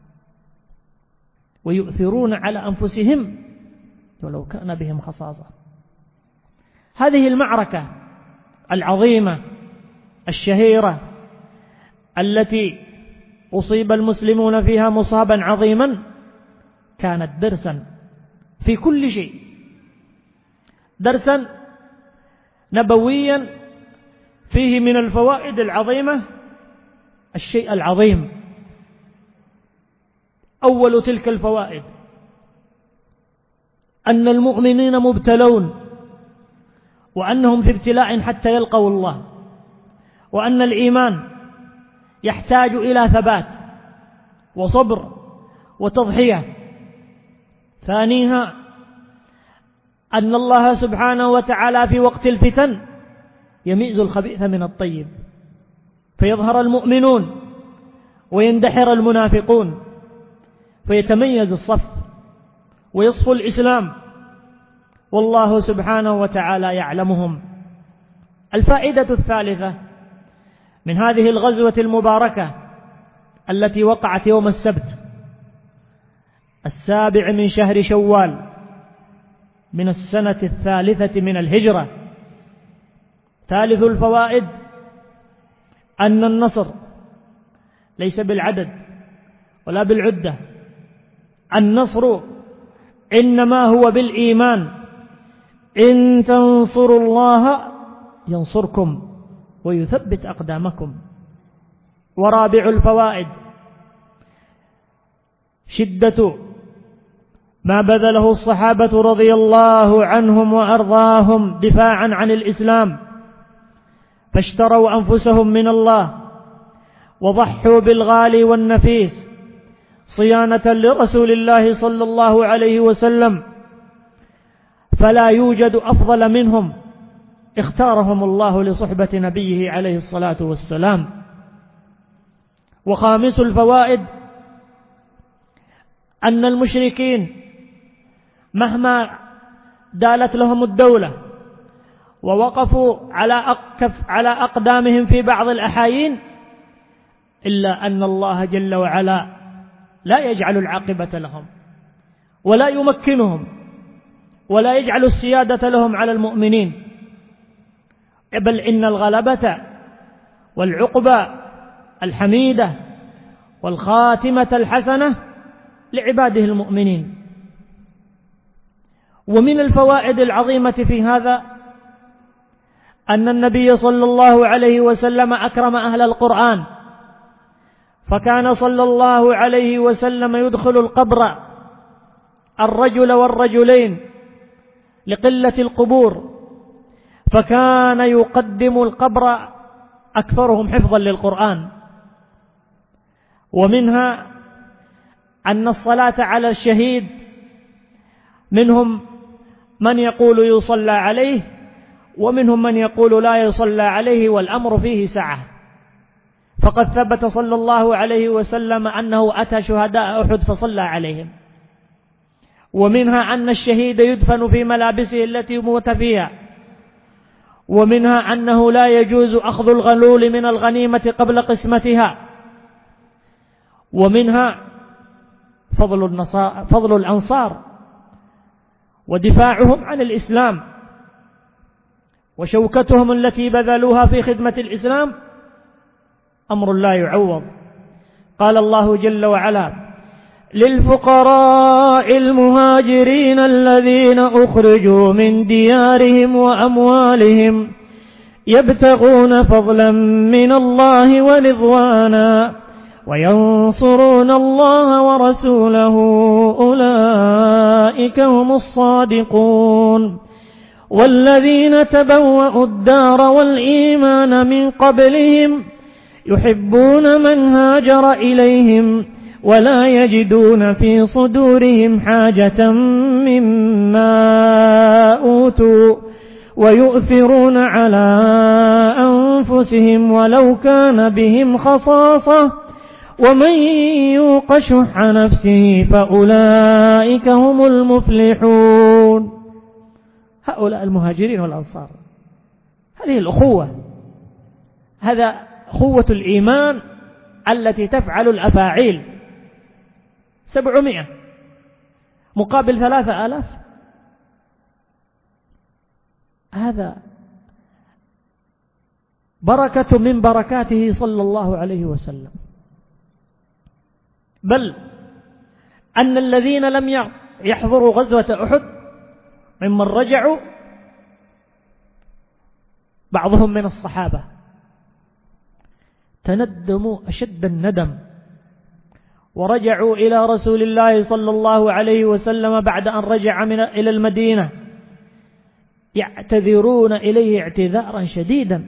S2: ويؤثرون على أنفسهم ولو كان بهم خصاصة. هذه المعركة العظيمة الشهيرة التي أصيب المسلمون فيها مصابا عظيما كانت درسا في كل شيء، درسا نبويا فيه من الفوائد العظيمة الشيء العظيم. أول تلك الفوائد أن المؤمنين مبتلون، وأنهم في ابتلاء حتى يلقوا الله، وأن الإيمان يحتاج إلى ثبات وصبر وتضحية، ثانيها أن الله سبحانه وتعالى في وقت الفتن يميز الخبيث من الطيب، فيظهر المؤمنون ويندحر المنافقون، فيتميز الصف ويصفو الإسلام، والله سبحانه وتعالى يعلمهم. الفائدة الثالثة من هذه الغزوة المباركة التي وقعت يوم السبت السابع من شهر شوال من السنة الثالثة من الهجرة، ثالث الفوائد أن النصر ليس بالعدد ولا بالعدة، النصر إنما هو بالإيمان، إن تنصروا الله ينصركم ويثبت أقدامكم. ورابع الفوائد شدة ما بذله الصحابة رضي الله عنهم وأرضاهم دفاعا عن الإسلام، فاشتروا أنفسهم من الله وضحوا بالغالي والنفيس صيانة لرسول الله صلى الله عليه وسلم، فلا يوجد أفضل منهم اختارهم الله لصحبة نبيه عليه الصلاة والسلام. وخامس الفوائد أن المشركين مهما دالت لهم الدولة ووقفوا على أقف على أقدامهم في بعض الأحايين، إلا أن الله جل وعلا لا يجعل العاقبة لهم ولا يمكنهم ولا يجعل السيادة لهم على المؤمنين، بل إن الغلبة والعقبة الحميدة والخاتمة الحسنة لعباده المؤمنين. ومن الفوائد العظيمة في هذا أن النبي صلى الله عليه وسلم أكرم أهل القرآن، فكان صلى الله عليه وسلم يدخل القبر الرجل والرجلين لقلة القبور، فكان يقدم القبر أكثرهم حفظا للقرآن. ومنها أن الصلاة على الشهيد منهم من يقول يصلى عليه ومنهم من يقول لا يصلى عليه، والأمر فيه سعة، فقد ثبت صلى الله عليه وسلم أنه أتى شهداء أحد فصلى عليهم. ومنها أن الشهيد يدفن في ملابسه التي موت فيها. ومنها أنه لا يجوز أخذ الغلول من الغنيمة قبل قسمتها. ومنها فضل النصارى فضل الأنصار ودفاعهم عن الإسلام وشوكتهم التي بذلوها في خدمة الإسلام أمر لا يعوض. قال الله جل وعلا: للفقراء المهاجرين الذين أخرجوا من ديارهم وأموالهم يبتغون فضلا من الله ورضوانا وينصرون الله ورسوله أولئك هم الصادقون. والذين تبوأوا الدار والإيمان من قبلهم يحبون من هاجر إليهم ولا يجدون في صدورهم حاجة مما أوتوا ويؤثرون على أنفسهم ولو كان بهم خصاصة ومن يوق شح نفسه فأولئك هم المفلحون. هؤلاء المهاجرين والأنصار، هذه الأخوة، هذا أخوة الإيمان التي تفعل الأفاعيل. سبعمائة مقابل ثلاثة آلاف، هذا بركة من بركاته صلى الله عليه وسلم. بل أن الذين لم يحضروا غزوة أحد ممن رجعوا بعضهم من الصحابة تندموا أشد الندم ورجعوا إلى رسول الله صلى الله عليه وسلم بعد أن رجع من إلى المدينة يعتذرون إليه اعتذارا شديدا،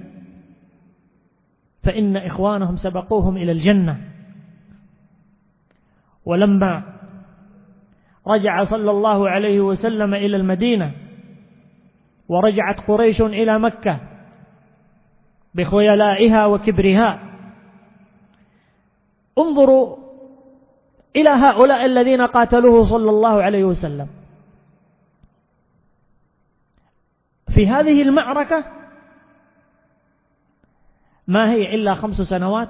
S2: فإن إخوانهم سبقوهم إلى الجنة. ولما رجع صلى الله عليه وسلم إلى المدينة، ورجعت قريش إلى مكة بخيلائها وكبرها. انظروا إلى هؤلاء الذين قاتلوه صلى الله عليه وسلم في هذه المعركة، ما هي إلا خمس سنوات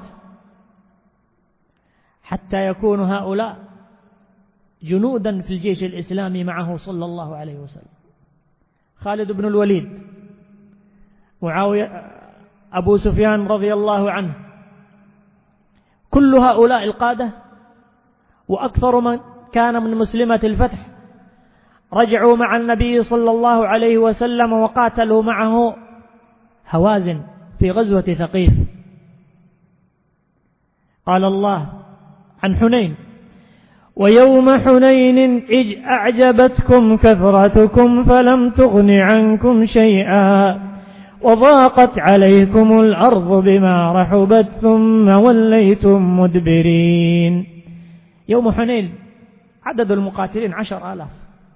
S2: حتى يكون هؤلاء جنودا في الجيش الإسلامي معه صلى الله عليه وسلم. خالد بن الوليد، معاوية، أبو سفيان رضي الله عنه، كل هؤلاء القادة وأكثر من كان من مسلمة الفتح رجعوا مع النبي صلى الله عليه وسلم وقاتلوا معه هوازن في غزوة ثقيف. قال الله عن حنين: ويوم حنين إذ أعجبتكم كثرتكم فلم تغن عنكم شيئا وضاقت عليكم الأرض بما رحبت ثم وليتم مدبرين. يوم حنين عدد المقاتلين عشر آلاف،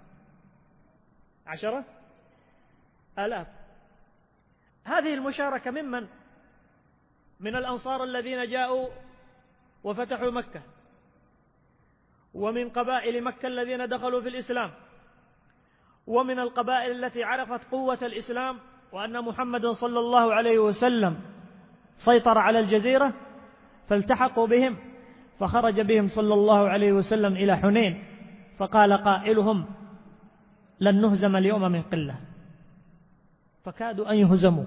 S2: عشرة آلاف. هذه المشاركة ممن؟ من الأنصار الذين جاءوا وفتحوا مكة، ومن قبائل مكة الذين دخلوا في الإسلام، ومن القبائل التي عرفت قوة الإسلام وأن محمد صلى الله عليه وسلم سيطر على الجزيرة، فالتحقوا بهم، فخرج بهم صلى الله عليه وسلم إلى حنين، فقال قائلهم: لن نهزم اليوم من قلة، فكادوا أن يهزموا.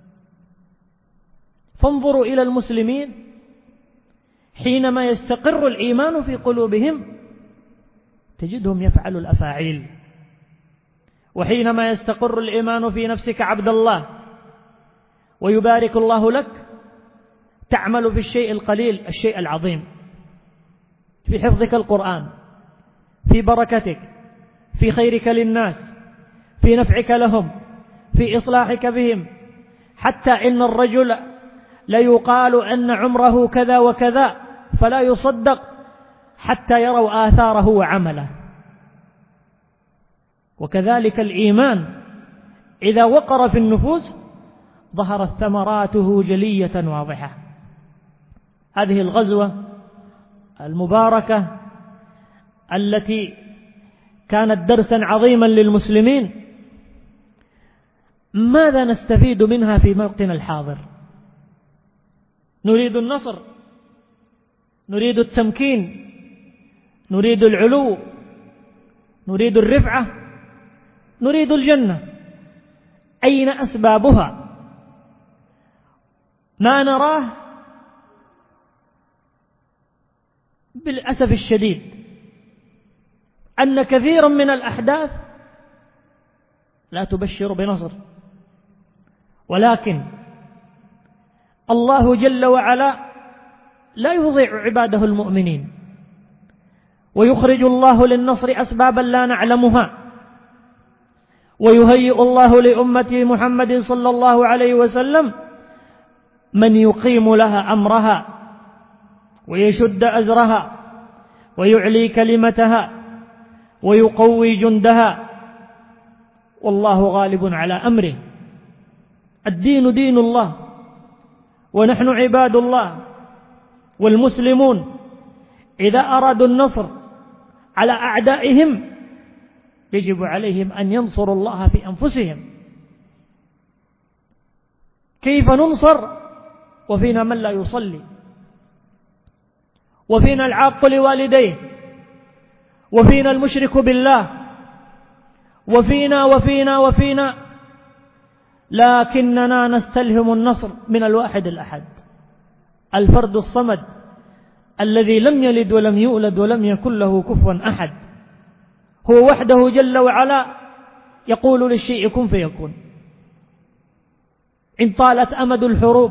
S2: فانظروا إلى المسلمين حينما يستقر الإيمان في قلوبهم تجدهم يفعلوا الأفاعيل، وحينما يستقر الإيمان في نفسك عبد الله ويبارك الله لك تعمل في الشيء القليل الشيء العظيم، في حفظك القرآن، في بركتك، في خيرك للناس، في نفعك لهم، في إصلاحك بهم، حتى إن الرجل لا يقال أن عمره كذا وكذا فلا يصدق حتى يروا آثاره وعمله. وكذلك الإيمان إذا وقر في النفوس ظهرت ثمراته جلية واضحة. هذه الغزوة المباركة التي كانت درسا عظيما للمسلمين، ماذا نستفيد منها في موطننا الحاضر؟ نريد النصر، نريد التمكين، نريد العلو، نريد الرفعة، نريد الجنة. أين أسبابها؟ ما نراه بالأسف الشديد أن كثيرا من الأحداث لا تبشر بنصر، ولكن الله جل وعلا لا يضيع عباده المؤمنين، ويخرج الله للنصر أسبابا لا نعلمها، ويهيئ الله لأمة محمد صلى الله عليه وسلم من يقيم لها أمرها ويشد أزرها ويعلي كلمتها ويقوي جندها، والله غالب على أمره. الدين دين الله، ونحن عباد الله، والمسلمون إذا أرادوا النصر على أعدائهم يجب عليهم أن ينصروا الله في أنفسهم. كيف ننصر وفينا من لا يصلي، وفينا العاق لوالديه، وفينا المشرك بالله، وفينا وفينا وفينا لكننا نستلهم النصر من الواحد الأحد، الفرد الصمد الذي لم يلد ولم يولد ولم يكن له كفوا أحد. هو وحده جل وعلا يقول للشيء كن فيكون. إن طالت أمد الحروب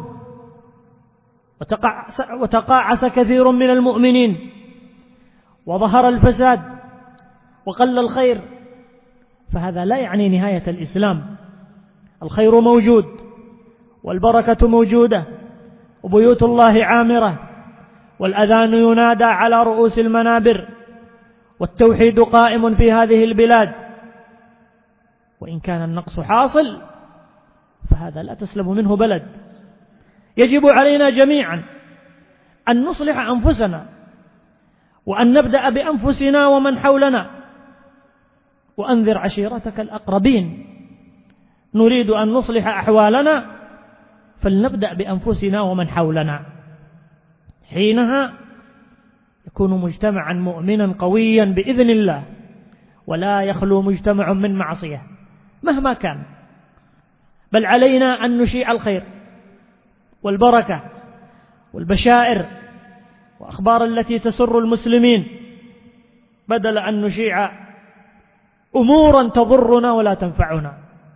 S2: وتقاعس كثير من المؤمنين وظهر الفساد وقل الخير، فهذا لا يعني نهاية الإسلام. الخير موجود والبركة موجودة وبيوت الله عامرة، والأذان ينادى على رؤوس المنابر، والتوحيد قائم في هذه البلاد، وإن كان النقص حاصل فهذا لا تسلم منه بلد. يجب علينا جميعا أن نصلح أنفسنا، وأن نبدأ بأنفسنا ومن حولنا. وأنذر عشيرتك الأقربين. نريد أن نصلح أحوالنا فلنبدأ بأنفسنا ومن حولنا، حينها يكون مجتمعا مؤمنا قويا بإذن الله، ولا يخلو مجتمع من معصية مهما كان. بل علينا أن نشيع الخير والبركة والبشائر وأخبار التي تسر المسلمين، بدل أن نشيع أمورا تضرنا ولا تنفعنا.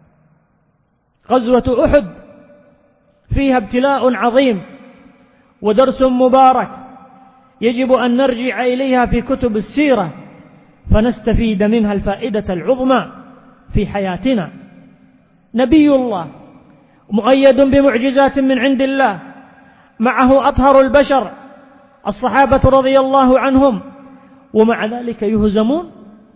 S2: غزوة أحد فيها ابتلاء عظيم ودرس مبارك يجب أن نرجع إليها في كتب السيرة فنستفيد منها الفائدة العظمى في حياتنا. نبي الله مؤيد بمعجزات من عند الله، معه أطهر البشر الصحابة رضي الله عنهم، ومع ذلك يهزمون.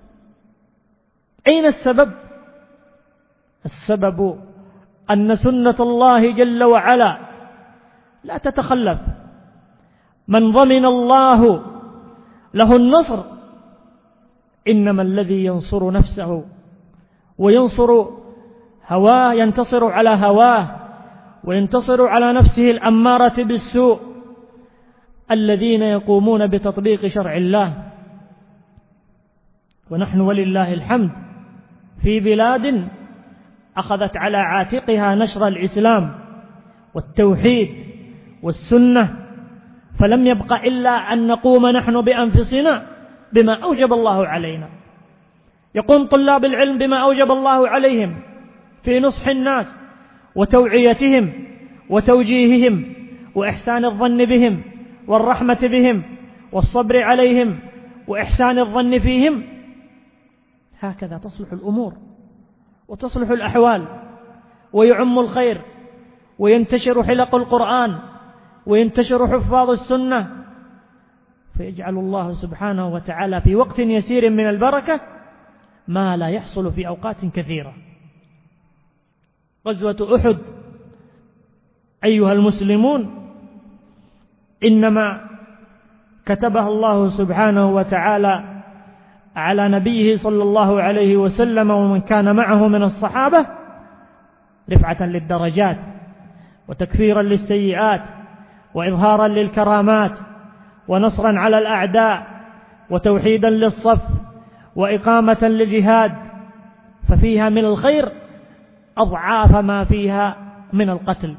S2: أين السبب؟ السبب أن سنة الله جل وعلا لا تتخلف. من ضمن الله له النصر إنما الذي ينصر نفسه وينصر هواه، ينتصر على هواه وينتصر على نفسه الأمارة بالسوء، الذين يقومون بتطبيق شرع الله. ونحن ولله الحمد في بلاد أخذت على عاتقها نشر الإسلام والتوحيد والسنة، فلم يبق إلا أن نقوم نحن بأنفسنا بما أوجب الله علينا. يقوم طلاب العلم بما أوجب الله عليهم في نصح الناس وتوعيتهم وتوجيههم وإحسان الظن بهم والرحمة بهم والصبر عليهم وإحسان الظن فيهم. هكذا تصلح الأمور وتصلح الأحوال، ويعم الخير وينتشر حلق القرآن وينتشر حفاظ السنة، فيجعل الله سبحانه وتعالى في وقت يسير من البركة ما لا يحصل في أوقات كثيرة. غزوة أحد أيها المسلمون إنما كتبها الله سبحانه وتعالى على نبيه صلى الله عليه وسلم ومن كان معه من الصحابة رفعة للدرجات وتكفيرا للسيئات وإظهارا للكرامات ونصرا على الأعداء وتوحيدا للصف وإقامة للجهاد، ففيها من الخير أضعاف ما فيها من القتل.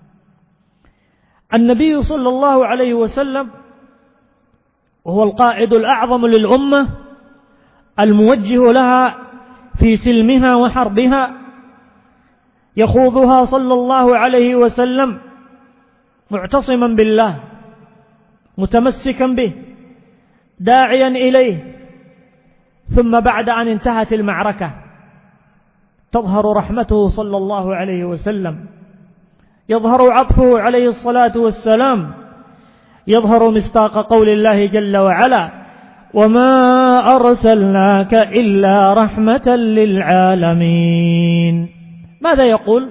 S2: النبي صلى الله عليه وسلم وهو القائد الأعظم للأمة الموجه لها في سلمها وحربها، يخوضها صلى الله عليه وسلم معتصما بالله متمسكا به داعيا إليه. ثم بعد أن انتهت المعركة تظهر رحمته صلى الله عليه وسلم، يظهر عطفه عليه الصلاة والسلام، يظهر مصداق قول الله جل وعلا: وما أرسلناك إلا رحمة للعالمين. ماذا يقول؟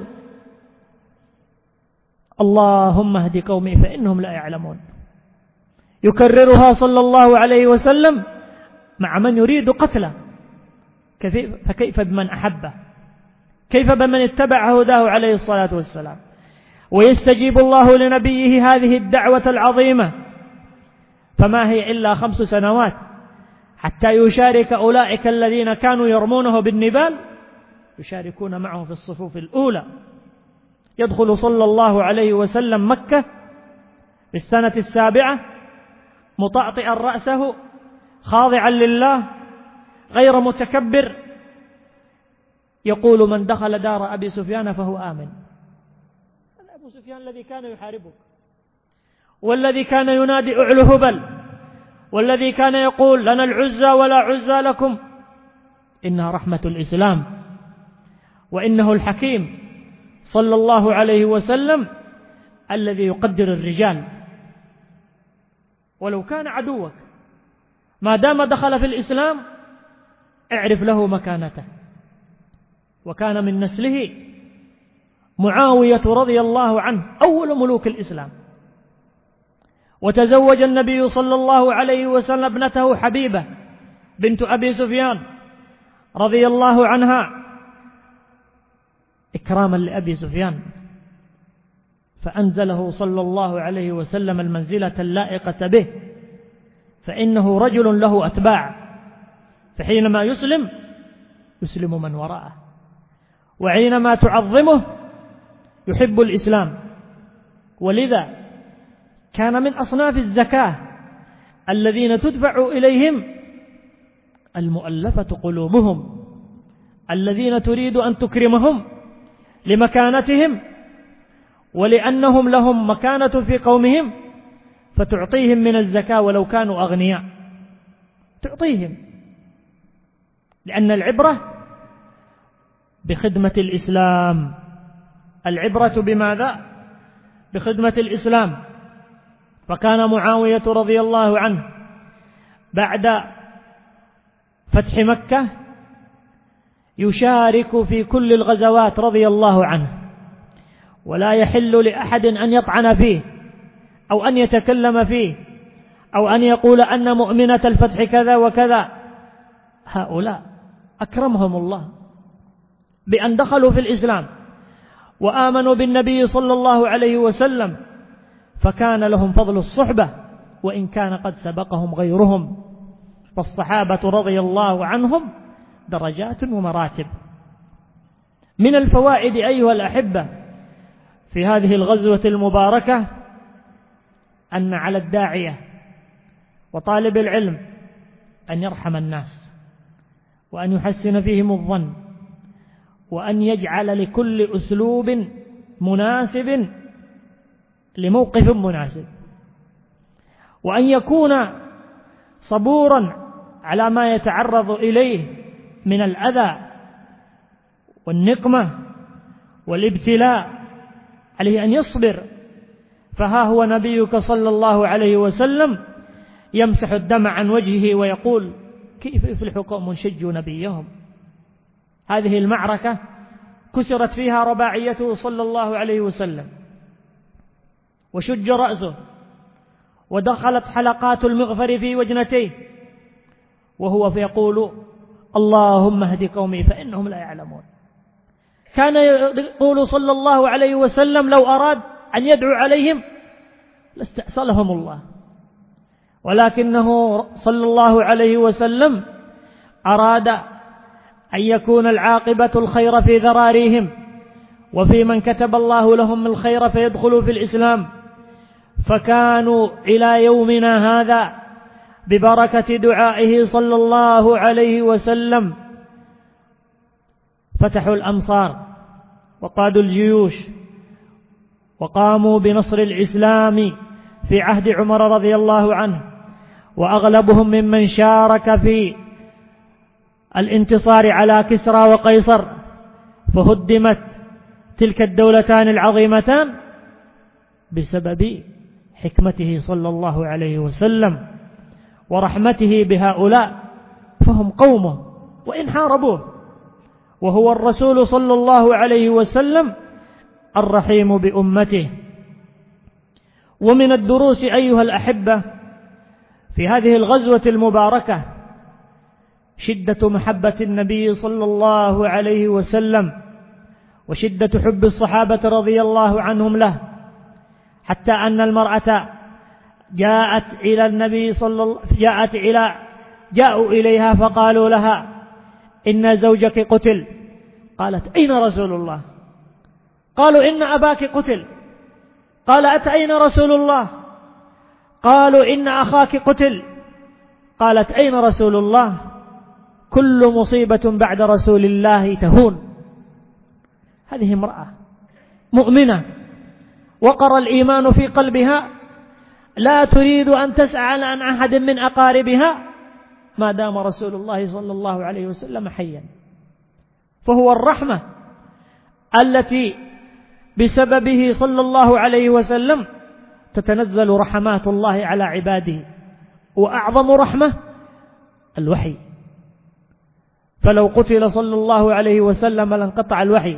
S2: اللهم اهد قومي فإنهم لا يعلمون. يكررها صلى الله عليه وسلم مع من يريد قتله، فكيف بمن أحبه؟ كيف بمن اتبع هداه عليه الصلاة والسلام؟ ويستجيب الله لنبيه هذه الدعوة العظيمة، فما هي إلا خمس سنوات حتى يشارك أولئك الذين كانوا يرمونه بالنبال يشاركون معه في الصفوف الأولى. يدخل صلى الله عليه وسلم مكة في السنة السابعة مطأطئا رأسه خاضعا لله غير متكبر، يقول: من دخل دار أبي سفيان فهو آمن. أبو سفيان الذي كان يحاربك، والذي كان ينادي أعلو هبل، والذي كان يقول: لنا العزى ولا عزى لكم. إنها رحمة الإسلام، وإنه الحكيم صلى الله عليه وسلم الذي يقدر الرجال. ولو كان عدوك ما دام دخل في الإسلام اعرف له مكانته. وكان من نسله معاوية رضي الله عنه أول ملوك الإسلام، وتزوج النبي صلى الله عليه وسلم ابنته حبيبة بنت أبي سفيان رضي الله عنها إكراما لأبي سفيان، فأنزله صلى الله عليه وسلم المنزلة اللائقة به، فإنه رجل له أتباع، فحينما يسلم يسلم من وراءه، وحينما تعظمه يحب الإسلام. ولذا كان من أصناف الزكاة الذين تدفع إليهم المؤلفة قلوبهم، الذين تريد أن تكرمهم لمكانتهم ولأنهم لهم مكانة في قومهم، فتعطيهم من الزكاة ولو كانوا أغنياء، تعطيهم، لأن العبرة بخدمة الإسلام. العبرة بماذا؟ بخدمة الإسلام. فكان معاوية رضي الله عنه بعد فتح مكة يشارك في كل الغزوات رضي الله عنه، ولا يحل لأحد أن يطعن فيه أو أن يتكلم فيه أو أن يقول أن مؤمنة الفتح كذا وكذا. هؤلاء أكرمهم الله بأن دخلوا في الإسلام وآمنوا بالنبي صلى الله عليه وسلم، فكان لهم فضل الصحبة وإن كان قد سبقهم غيرهم. فالصحابة رضي الله عنهم درجات ومراتب. من الفوائد أيها الأحبة في هذه الغزوة المباركة أن على الداعية وطالب العلم أن يرحم الناس، وأن يحسن فيهم الظن، وأن يجعل لكل أسلوب مناسب لموقف مناسب، وأن يكون صبورا على ما يتعرض إليه من الأذى والنقمة والابتلاء، عليه أن يصبر. فها هو نبيك صلى الله عليه وسلم يمسح الدم عن وجهه ويقول: كيف يفلح قوم شجوا نبيهم؟ هذه المعركة كسرت فيها رباعيته صلى الله عليه وسلم، وشج رأسه، ودخلت حلقات المغفر في وجنتيه، وهو فيقول: اللهم اهد قومي فإنهم لا يعلمون. كان يقول صلى الله عليه وسلم لو أراد أن يدعو عليهم لاستأصلهم الله، ولكنه صلى الله عليه وسلم أراد أن يكون العاقبة الخير في ذراريهم وفي من كتب الله لهم الخير فيدخلوا في الإسلام. فكانوا إلى يومنا هذا ببركة دعائه صلى الله عليه وسلم فتحوا الأمصار وقادوا الجيوش وقاموا بنصر الإسلام في عهد عمر رضي الله عنه، وأغلبهم ممن شارك في الانتصار على كسرى وقيصر، فهدمت تلك الدولتان العظيمتان بسبب حكمته صلى الله عليه وسلم ورحمته بهؤلاء، فهم قومه وإن حاربوه، وهو الرسول صلى الله عليه وسلم الرحيم بأمته. ومن الدروس أيها الأحبة في هذه الغزوة المباركة شدة محبة النبي صلى الله عليه وسلم وشدة حب الصحابة رضي الله عنهم له، حتى أن المرأة جاءت إلى النبي صلى الله جاءت إلى جاءوا إليها فقالوا لها: إن زوجك قتل. قالت: أين رسول الله؟ قالوا: إن أباك قتل. قالت: أين رسول الله؟ قالوا: إن أخاك قتل. قالت: أين رسول الله؟ كل مصيبة بعد رسول الله تهون. هذه امرأة مؤمنة وقر الإيمان في قلبها، لا تريد أن تسأل عن أحد من أقاربها ما دام رسول الله صلى الله عليه وسلم حيا. فهو الرحمة التي بسببه صلى الله عليه وسلم تتنزل رحمات الله على عباده، وأعظم رحمة الوحي، فلو قتل صلى الله عليه وسلم لانقطع الوحي.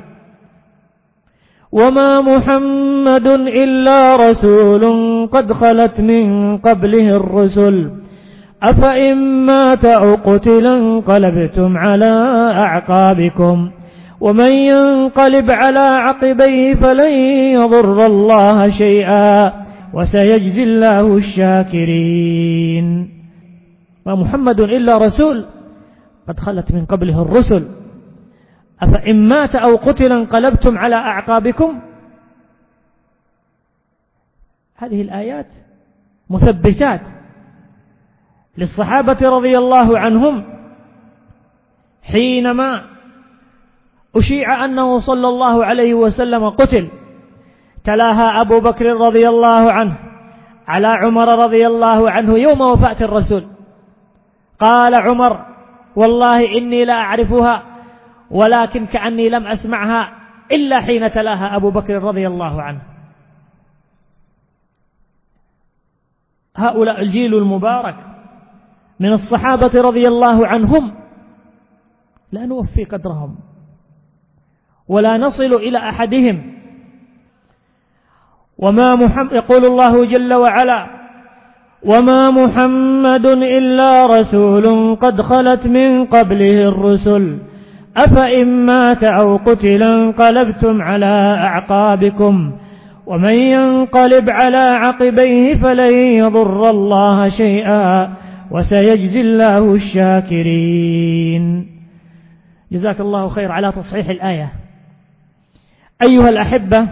S2: وما محمد إلا رسول قد خلت من قبله الرسل أفإن مات أو قتل انقلبتم على أعقابكم ومن ينقلب على عقبيه فلن يضر الله شيئا وسيجزي الله الشاكرين. ما محمد إلا رسول قد خلت من قبله الرسل أفإن مات أو قتل انقلبتم على أعقابكم. هذه الآيات مثبتات للصحابة رضي الله عنهم حينما أشيع أنه صلى الله عليه وسلم قتل، تلاها أبو بكر رضي الله عنه على عمر رضي الله عنه يوم وفاة الرسول. قال عمر: والله إني لا أعرفها ولكن كأني لم أسمعها إلا حين تلاها أبو بكر رضي الله عنه. هؤلاء الجيل المبارك من الصحابة رضي الله عنهم لا نوفي قدرهم ولا نصل إلى أحدهم. وما محمد يقول الله جل وعلا: وما محمد إلا رسول قد خلت من قبله الرسل أفإن مات أو قتل انقلبتم على أعقابكم ومن ينقلب على عقبيه فلن يضر الله شيئا وسيجزي الله الشاكرين. جزاك الله خير على تصحيح الآية. أيها الأحبة،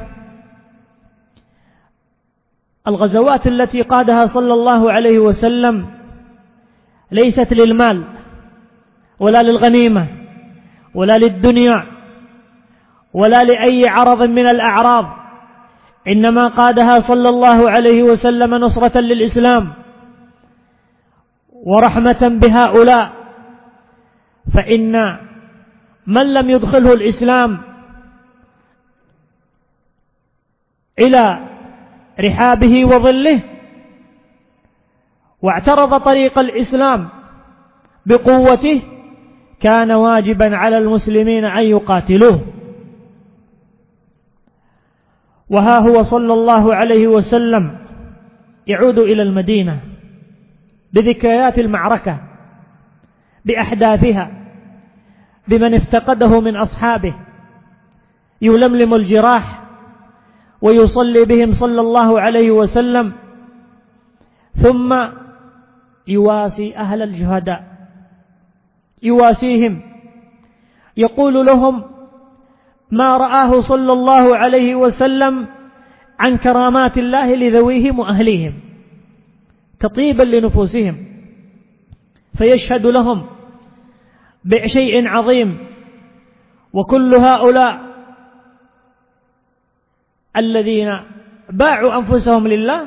S2: الغزوات التي قادها صلى الله عليه وسلم ليست للمال ولا للغنيمة ولا للدنيا ولا لأي عرض من الأعراض، إنما قادها صلى الله عليه وسلم نصرة للإسلام ورحمة بهؤلاء. فإن من لم يدخله الإسلام إلى رحابه وظله واعترض طريق الإسلام بقوته كان واجبا على المسلمين أن يقاتلوه. وها هو صلى الله عليه وسلم يعود إلى المدينة بذكريات المعركة، بأحداثها، بمن افتقده من أصحابه، يلملم الجراح ويصلي بهم صلى الله عليه وسلم، ثم يواسي أهل الجهداء، يواسيهم، يقول لهم ما رآه صلى الله عليه وسلم عن كرامات الله لذويهم وأهليهم تطيبا لنفوسهم، فيشهد لهم بشيء عظيم. وكل هؤلاء الذين باعوا أنفسهم لله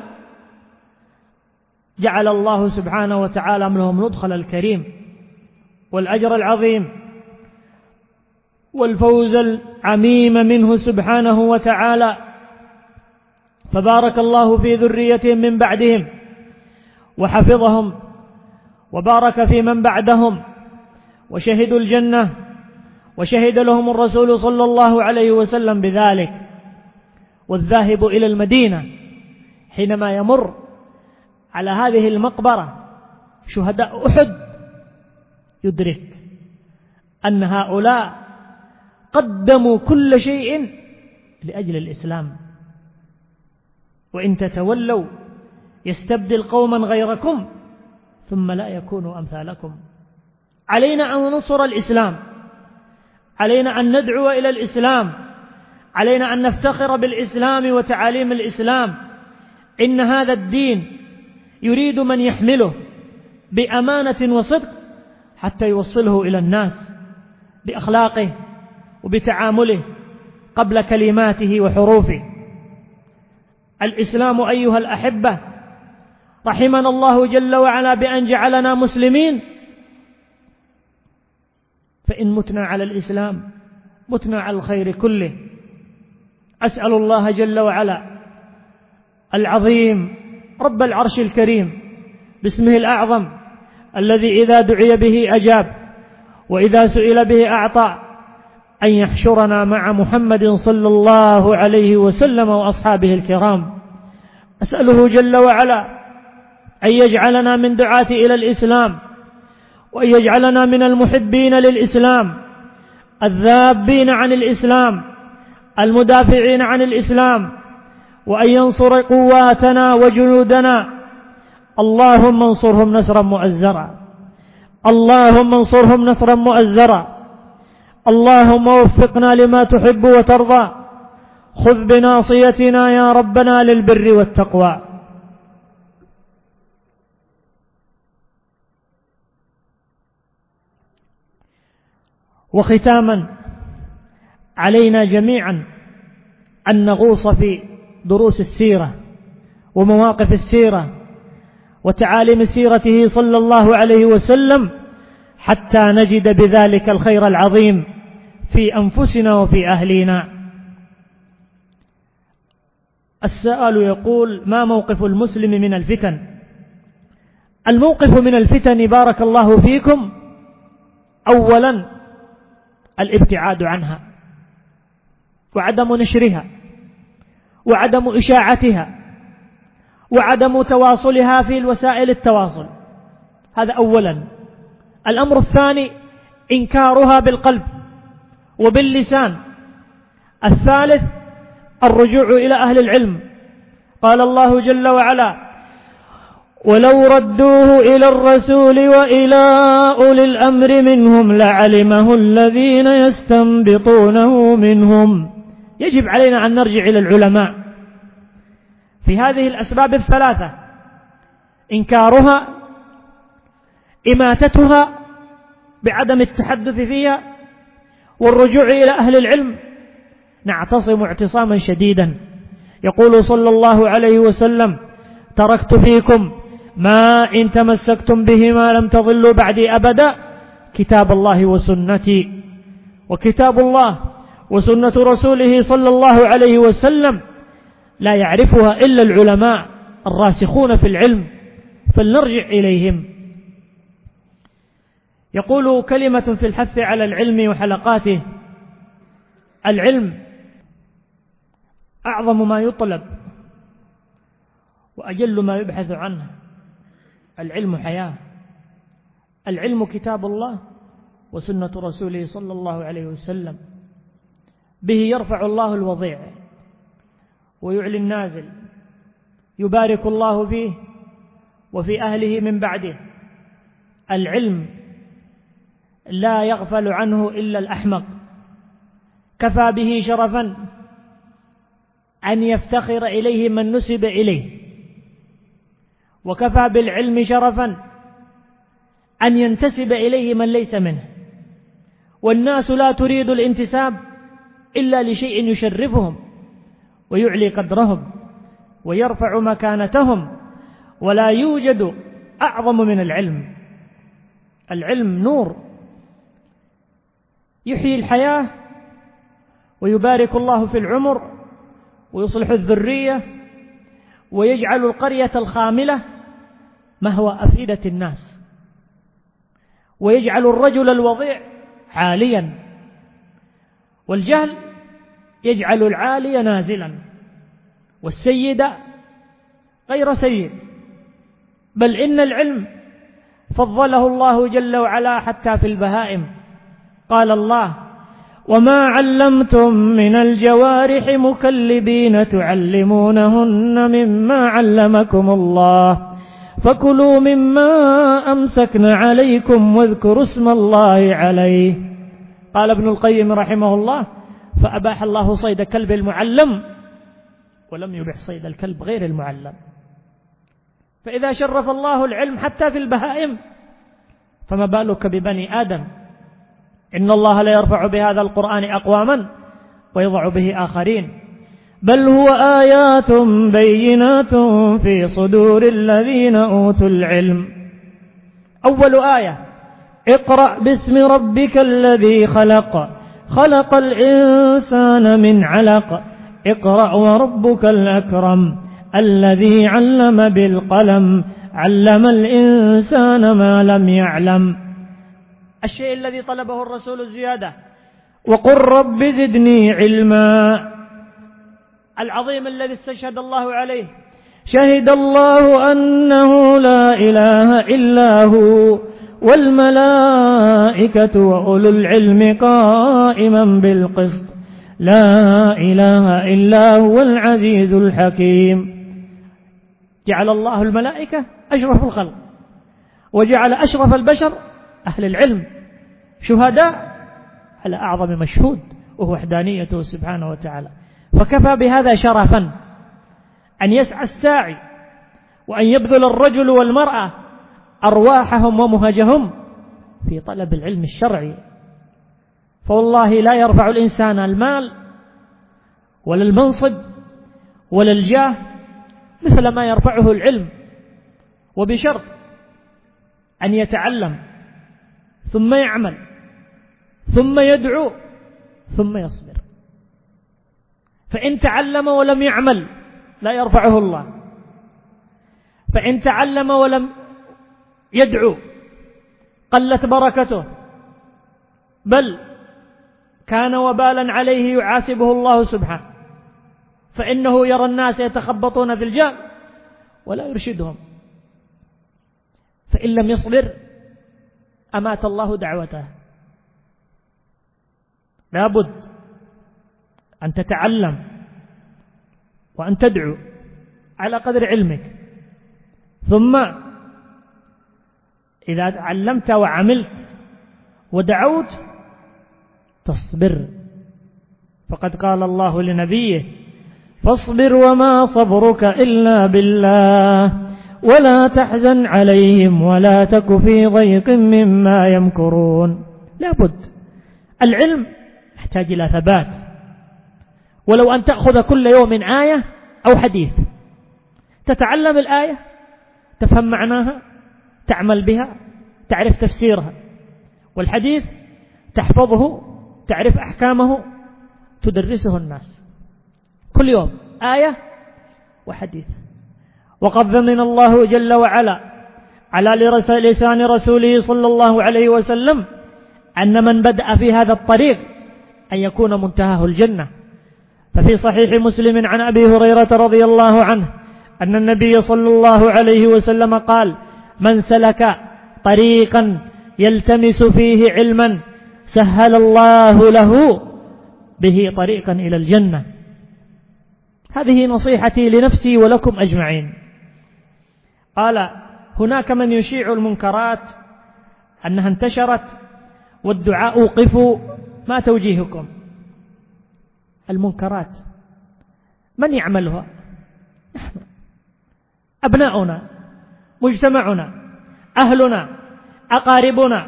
S2: جعل الله سبحانه وتعالى لهم المدخل الكريم والأجر العظيم والفوز العميم منه سبحانه وتعالى. فبارك الله في ذريتهم من بعدهم وحفظهم وبارك في من بعدهم وشهدوا الجنة، وشهد لهم الرسول صلى الله عليه وسلم بذلك. والذاهب إلى المدينة حينما يمر على هذه المقبرة شهداء أحد يدرك أن هؤلاء قدموا كل شيء لأجل الإسلام. وإن تتولوا يستبدل قوما غيركم ثم لا يكونوا أمثالكم. علينا أن ننصر الإسلام، علينا أن ندعو إلى الإسلام، علينا أن نفتخر بالإسلام وتعاليم الإسلام. إن هذا الدين يريد من يحمله بأمانة وصدق حتى يوصله إلى الناس بأخلاقه وبتعامله قبل كلماته وحروفه. الإسلام أيها الأحبة رحمنا الله جل وعلا بأن جعلنا مسلمين، فإن متنا على الإسلام متنا على الخير كله. أسأل الله جل وعلا العظيم رب العرش الكريم باسمه الأعظم الذي إذا دعي به أجاب وإذا سئل به أعطى، أن يحشرنا مع محمد صلى الله عليه وسلم وأصحابه الكرام. أسأله جل وعلا أن يجعلنا من دعاة إلى الإسلام، وأن يجعلنا من المحبين للإسلام، الذابين عن الإسلام، المدافعين عن الإسلام، وأن ينصر قواتنا وجنودنا. اللهم انصرهم نصرا مؤزرا، اللهم انصرهم نصرا مؤزرا. اللهم وفقنا لما تحب وترضى، خذ بناصيتنا يا ربنا للبر والتقوى. وختاما، علينا جميعا أن نغوص في دروس السيرة ومواقف السيرة وتعاليم سيرته صلى الله عليه وسلم، حتى نجد بذلك الخير العظيم في أنفسنا وفي أهلنا. السؤال يقول: ما موقف المسلم من الفتن؟ الموقف من الفتن بارك الله فيكم أولا الابتعاد عنها، وعدم نشرها، وعدم إشاعتها، وعدم تواصلها في وسائل التواصل، هذا أولا. الأمر الثاني إنكارها بالقلب وباللسان. الثالث الرجوع إلى أهل العلم. قال الله جل وعلا: ولو ردوه إلى الرسول وإلى أولي الأمر منهم لعلمه الذين يستنبطونه منهم. يجب علينا أن نرجع إلى العلماء في هذه الأسباب الثلاثة: إنكارها، إماتتها بعدم التحدث فيها، والرجوع إلى أهل العلم. نعتصم اعتصاما شديدا. يقول صلى الله عليه وسلم: تركت فيكم ما إن تمسكتم بهما لم تضلوا بعدي أبدا، كتاب الله وسنتي. وكتاب الله وسنة رسوله صلى الله عليه وسلم لا يعرفها إلا العلماء الراسخون في العلم، فلنرجع إليهم. يقول كلمة في الحث على العلم وحلقاته: العلم أعظم ما يطلب وأجل ما يبحث عنه. العلم حياة، العلم كتاب الله وسنة رسوله صلى الله عليه وسلم. به يرفع الله الوضيع ويعلي النازل، يبارك الله فيه وفي أهله من بعده. العلم لا يغفل عنه إلا الأحمق. كفى به شرفا أن يفتخر إليه من نسب إليه، وكفى بالعلم شرفا أن ينتسب إليه من ليس منه. والناس لا تريد الانتساب إلا لشيء يشرفهم ويعلي قدرهم ويرفع مكانتهم، ولا يوجد أعظم من العلم. العلم نور يحيي الحياة ويبارك الله في العمر ويصلح الذرية ويجعل القرية الخاملة مهوى أفئدة الناس، ويجعل الرجل الوضيع عاليا، والجهل يجعل العالي نازلا، والسيد غير سيد. بل إن العلم فضله الله جل وعلا حتى في البهائم. قال الله: وما علمتم من الجوارح مكلبين تعلمونهن مما علمكم الله فكلوا مما أمسكن عليكم واذكروا اسم الله عليه. قال ابن القيم رحمه الله: فأباح الله صيد كلب المعلم ولم يبح صيد الكلب غير المعلم. فإذا شرف الله العلم حتى في البهائم فما بالك ببني آدم؟ إن الله لا يرفع بهذا القرآن أقواما ويضع به آخرين، بل هو آيات بينات في صدور الذين أوتوا العلم. أول آية: اقرأ باسم ربك الذي خلق خلق الإنسان من علق اقرأ وربك الأكرم الذي علم بالقلم علم الإنسان ما لم يعلم. الشيء الذي طلبه الرسول الزيادة، وقل رب زدني علما. العظيم الذي استشهد الله عليه، شهد الله أنه لا إله إلا هو والملائكة وأولو العلم قائما بالقسط لا إله إلا هو العزيز الحكيم. جعل الله الملائكة أشرف الخلق، وجعل أشرف البشر أهل العلم شهداء على أعظم مشهود وهو وحدانيته سبحانه وتعالى. فكفى بهذا شرفا أن يسعى الساعي وأن يبذل الرجل والمرأة أرواحهم ومهجهم في طلب العلم الشرعي. فوالله لا يرفع الإنسان المال ولا المنصب ولا الجاه مثل ما يرفعه العلم، وبشرط أن يتعلم ثم يعمل ثم يدعو ثم يصبر. فإن تعلم ولم يعمل لا يرفعه الله، فإن تعلم ولم يدعو قلت بركته، بل كان وبالا عليه يعاسبه الله سبحانه، فإنه يرى الناس يتخبطون في الجام ولا يرشدهم. فإن لم يصبر أمات الله دعوته. لابد أن تتعلم وأن تدعو على قدر علمك، ثم إذا تعلمت وعملت ودعوت تصبر. فقد قال الله لنبيه: فاصبر وما صبرك إلا بالله ولا تحزن عليهم ولا تك في ضيق مما يمكرون. لابد العلم يحتاج إلى ثبات، ولو أن تأخذ كل يوم آية أو حديث، تتعلم الآية تفهم معناها تعمل بها تعرف تفسيرها، والحديث تحفظه تعرف أحكامه تدرسه الناس، كل يوم آية وحديث. وقد ضمن الله جل وعلا على لسان رسوله صلى الله عليه وسلم أن من بدأ في هذا الطريق أن يكون منتهاه الجنة. ففي صحيح مسلم عن أبي هريرة رضي الله عنه أن النبي صلى الله عليه وسلم قال: من سلك طريقا يلتمس فيه علما سهل الله له به طريقا إلى الجنة. هذه نصيحتي لنفسي ولكم أجمعين. قال: هناك من يشيع المنكرات أنها انتشرت والدعاء وقفوا، ما توجيهكم؟ المنكرات من يعملها؟ نحن، أبناؤنا، مجتمعنا، أهلنا، أقاربنا.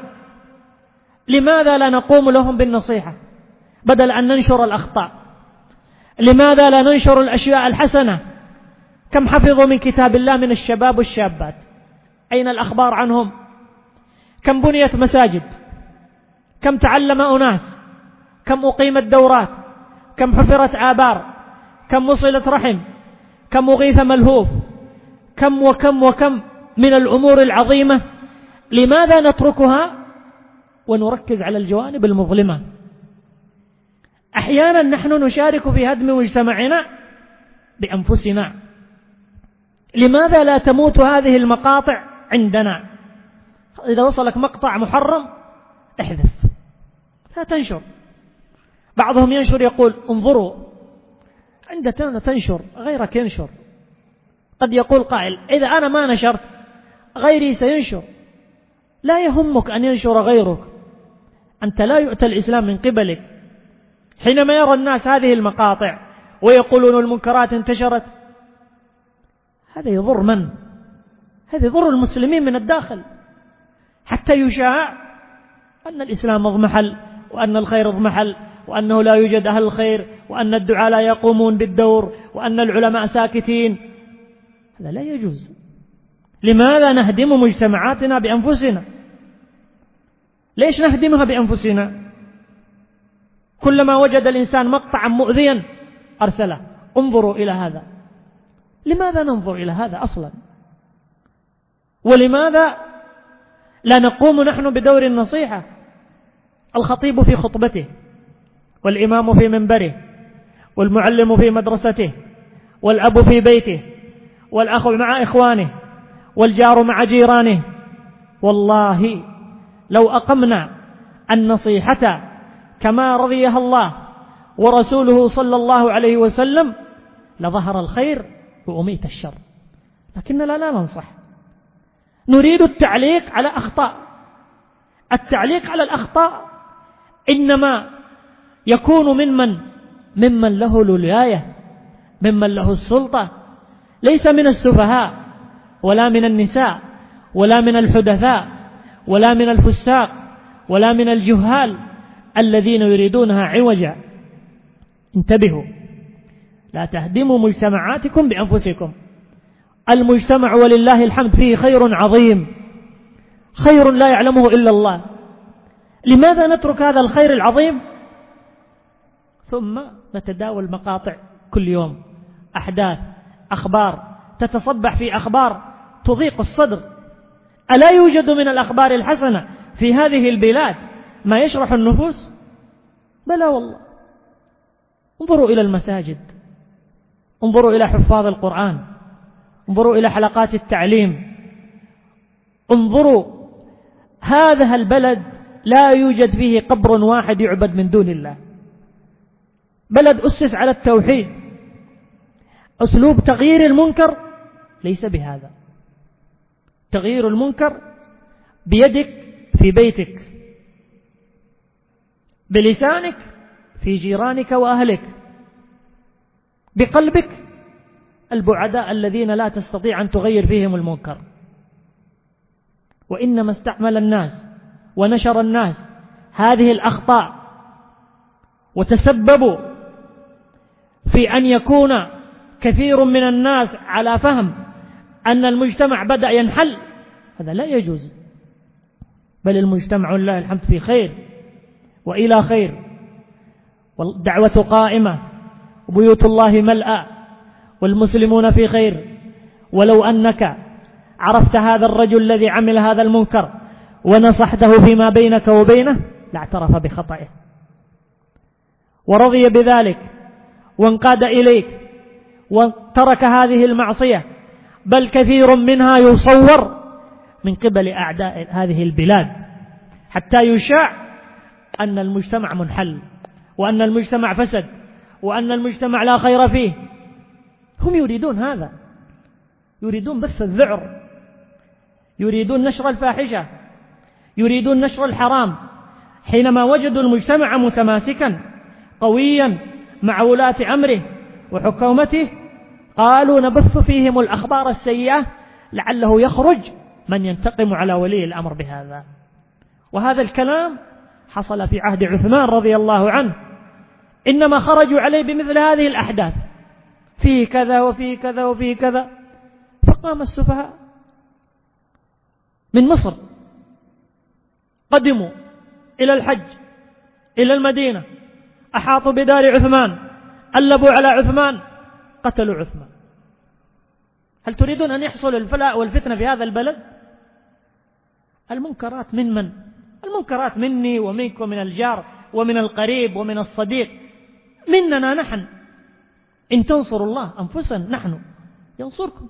S2: لماذا لا نقوم لهم بالنصيحة بدل أن ننشر الأخطاء؟ لماذا لا ننشر الأشياء الحسنة؟ كم حفظوا من كتاب الله من الشباب والشابات؟ أين الأخبار عنهم؟ كم بنيت مساجد؟ كم تعلم أناس؟ كم أقيمت دورات؟ كم حفرت آبار؟ كم وصلت رحم؟ كم أغيث ملهوف؟ كم وكم وكم من الأمور العظيمة. لماذا نتركها ونركز على الجوانب المظلمة؟ أحيانا نحن نشارك في هدم مجتمعنا بأنفسنا. لماذا لا تموت هذه المقاطع عندنا؟ إذا وصلك مقطع محرم احذف، لا تنشر. بعضهم ينشر يقول: انظروا، عندك تنشر غيرك ينشر. قد يقول قائل: إذا أنا ما نشرت غيري سينشر. لا يهمك أن ينشر غيرك، أنت لا يؤتى الإسلام من قبلك. حينما يرى الناس هذه المقاطع ويقولون المنكرات انتشرت، هذا يضر من؟ هذا يضر المسلمين من الداخل، حتى يشاع أن الإسلام اضمحل وأن الخير اضمحل وأنه لا يوجد أهل الخير وأن الدعاء لا يقومون بالدور وأن العلماء ساكتين. هذا لا يجوز. لماذا نهدم مجتمعاتنا بأنفسنا؟ ليش نهدمها بأنفسنا؟ كلما وجد الإنسان مقطعا مؤذيا أرسله: انظروا إلى هذا. لماذا ننظر إلى هذا أصلا؟ ولماذا لا نقوم نحن بدور النصيحة؟ الخطيب في خطبته، والإمام في منبره، والمعلم في مدرسته، والأب في بيته، والأخ مع إخوانه، والجار مع جيرانه. والله لو أقمنا النصيحة كما رضيها الله ورسوله صلى الله عليه وسلم لظهر الخير وأميت الشر، لكننا لا ننصح. نريد التعليق على أخطاء. التعليق على الأخطاء إنما يكون ممن ممن له الولاية، ممن له السلطة، ليس من السفهاء ولا من النساء ولا من الحدثاء ولا من الفساق ولا من الجهال الذين يريدونها عوجا. انتبهوا، لا تهدموا مجتمعاتكم بأنفسكم. المجتمع ولله الحمد فيه خير عظيم، خير لا يعلمه إلا الله. لماذا نترك هذا الخير العظيم ثم نتداول مقاطع كل يوم، أحداث، أخبار، تتصبح في أخبار تضيق الصدر؟ ألا يوجد من الأخبار الحسنة في هذه البلاد ما يشرح النفوس؟ بلى والله. انظروا إلى المساجد، انظروا إلى حفاظ القرآن، انظروا إلى حلقات التعليم، انظروا. هذا البلد لا يوجد فيه قبر واحد يعبد من دون الله، بلد أسس على التوحيد. أسلوب تغيير المنكر ليس بهذا. تغيير المنكر بيدك في بيتك، بلسانك في جيرانك وأهلك، بقلبك البعداء الذين لا تستطيع أن تغير فيهم المنكر. وإنما استعمل الناس ونشر الناس هذه الأخطاء وتسببوا في أن يكون كثير من الناس على فهم أن المجتمع بدأ ينحل. هذا لا يجوز، بل المجتمع لله الحمد في خير وإلى خير، والدعوة قائمة، وبيوت الله ملأى، والمسلمون في خير. ولو أنك عرفت هذا الرجل الذي عمل هذا المنكر ونصحته فيما بينك وبينه لاعترف بخطئه ورضي بذلك وانقاد إليك وترك هذه المعصية، بل كثير منها يصور من قبل أعداء هذه البلاد حتى يشاع أن المجتمع منحل وأن المجتمع فسد وأن المجتمع لا خير فيه. هم يريدون هذا، يريدون بث الذعر، يريدون نشر الفاحشة، يريدون نشر الحرام. حينما وجدوا المجتمع متماسكا قويا مع ولاة أمره وحكومته قالوا نبث فيهم الأخبار السيئة لعله يخرج من ينتقم على ولي الأمر بهذا. وهذا الكلام حصل في عهد عثمان رضي الله عنه، إنما خرجوا عليه بمثل هذه الأحداث، فيه كذا وفيه كذا وفيه كذا، فقام السفهاء من مصر قدموا إلى الحج إلى المدينة، أحاطوا بدار عثمان، ألبوا على عثمان، قتلوا عثمان. هل تريدون أن يحصل الفلاء والفتنة في هذا البلد؟ المنكرات من من؟ المنكرات مني ومنك ومن الجار ومن القريب ومن الصديق، مننا نحن. إن تنصروا الله أنفسنا نحن ينصركم.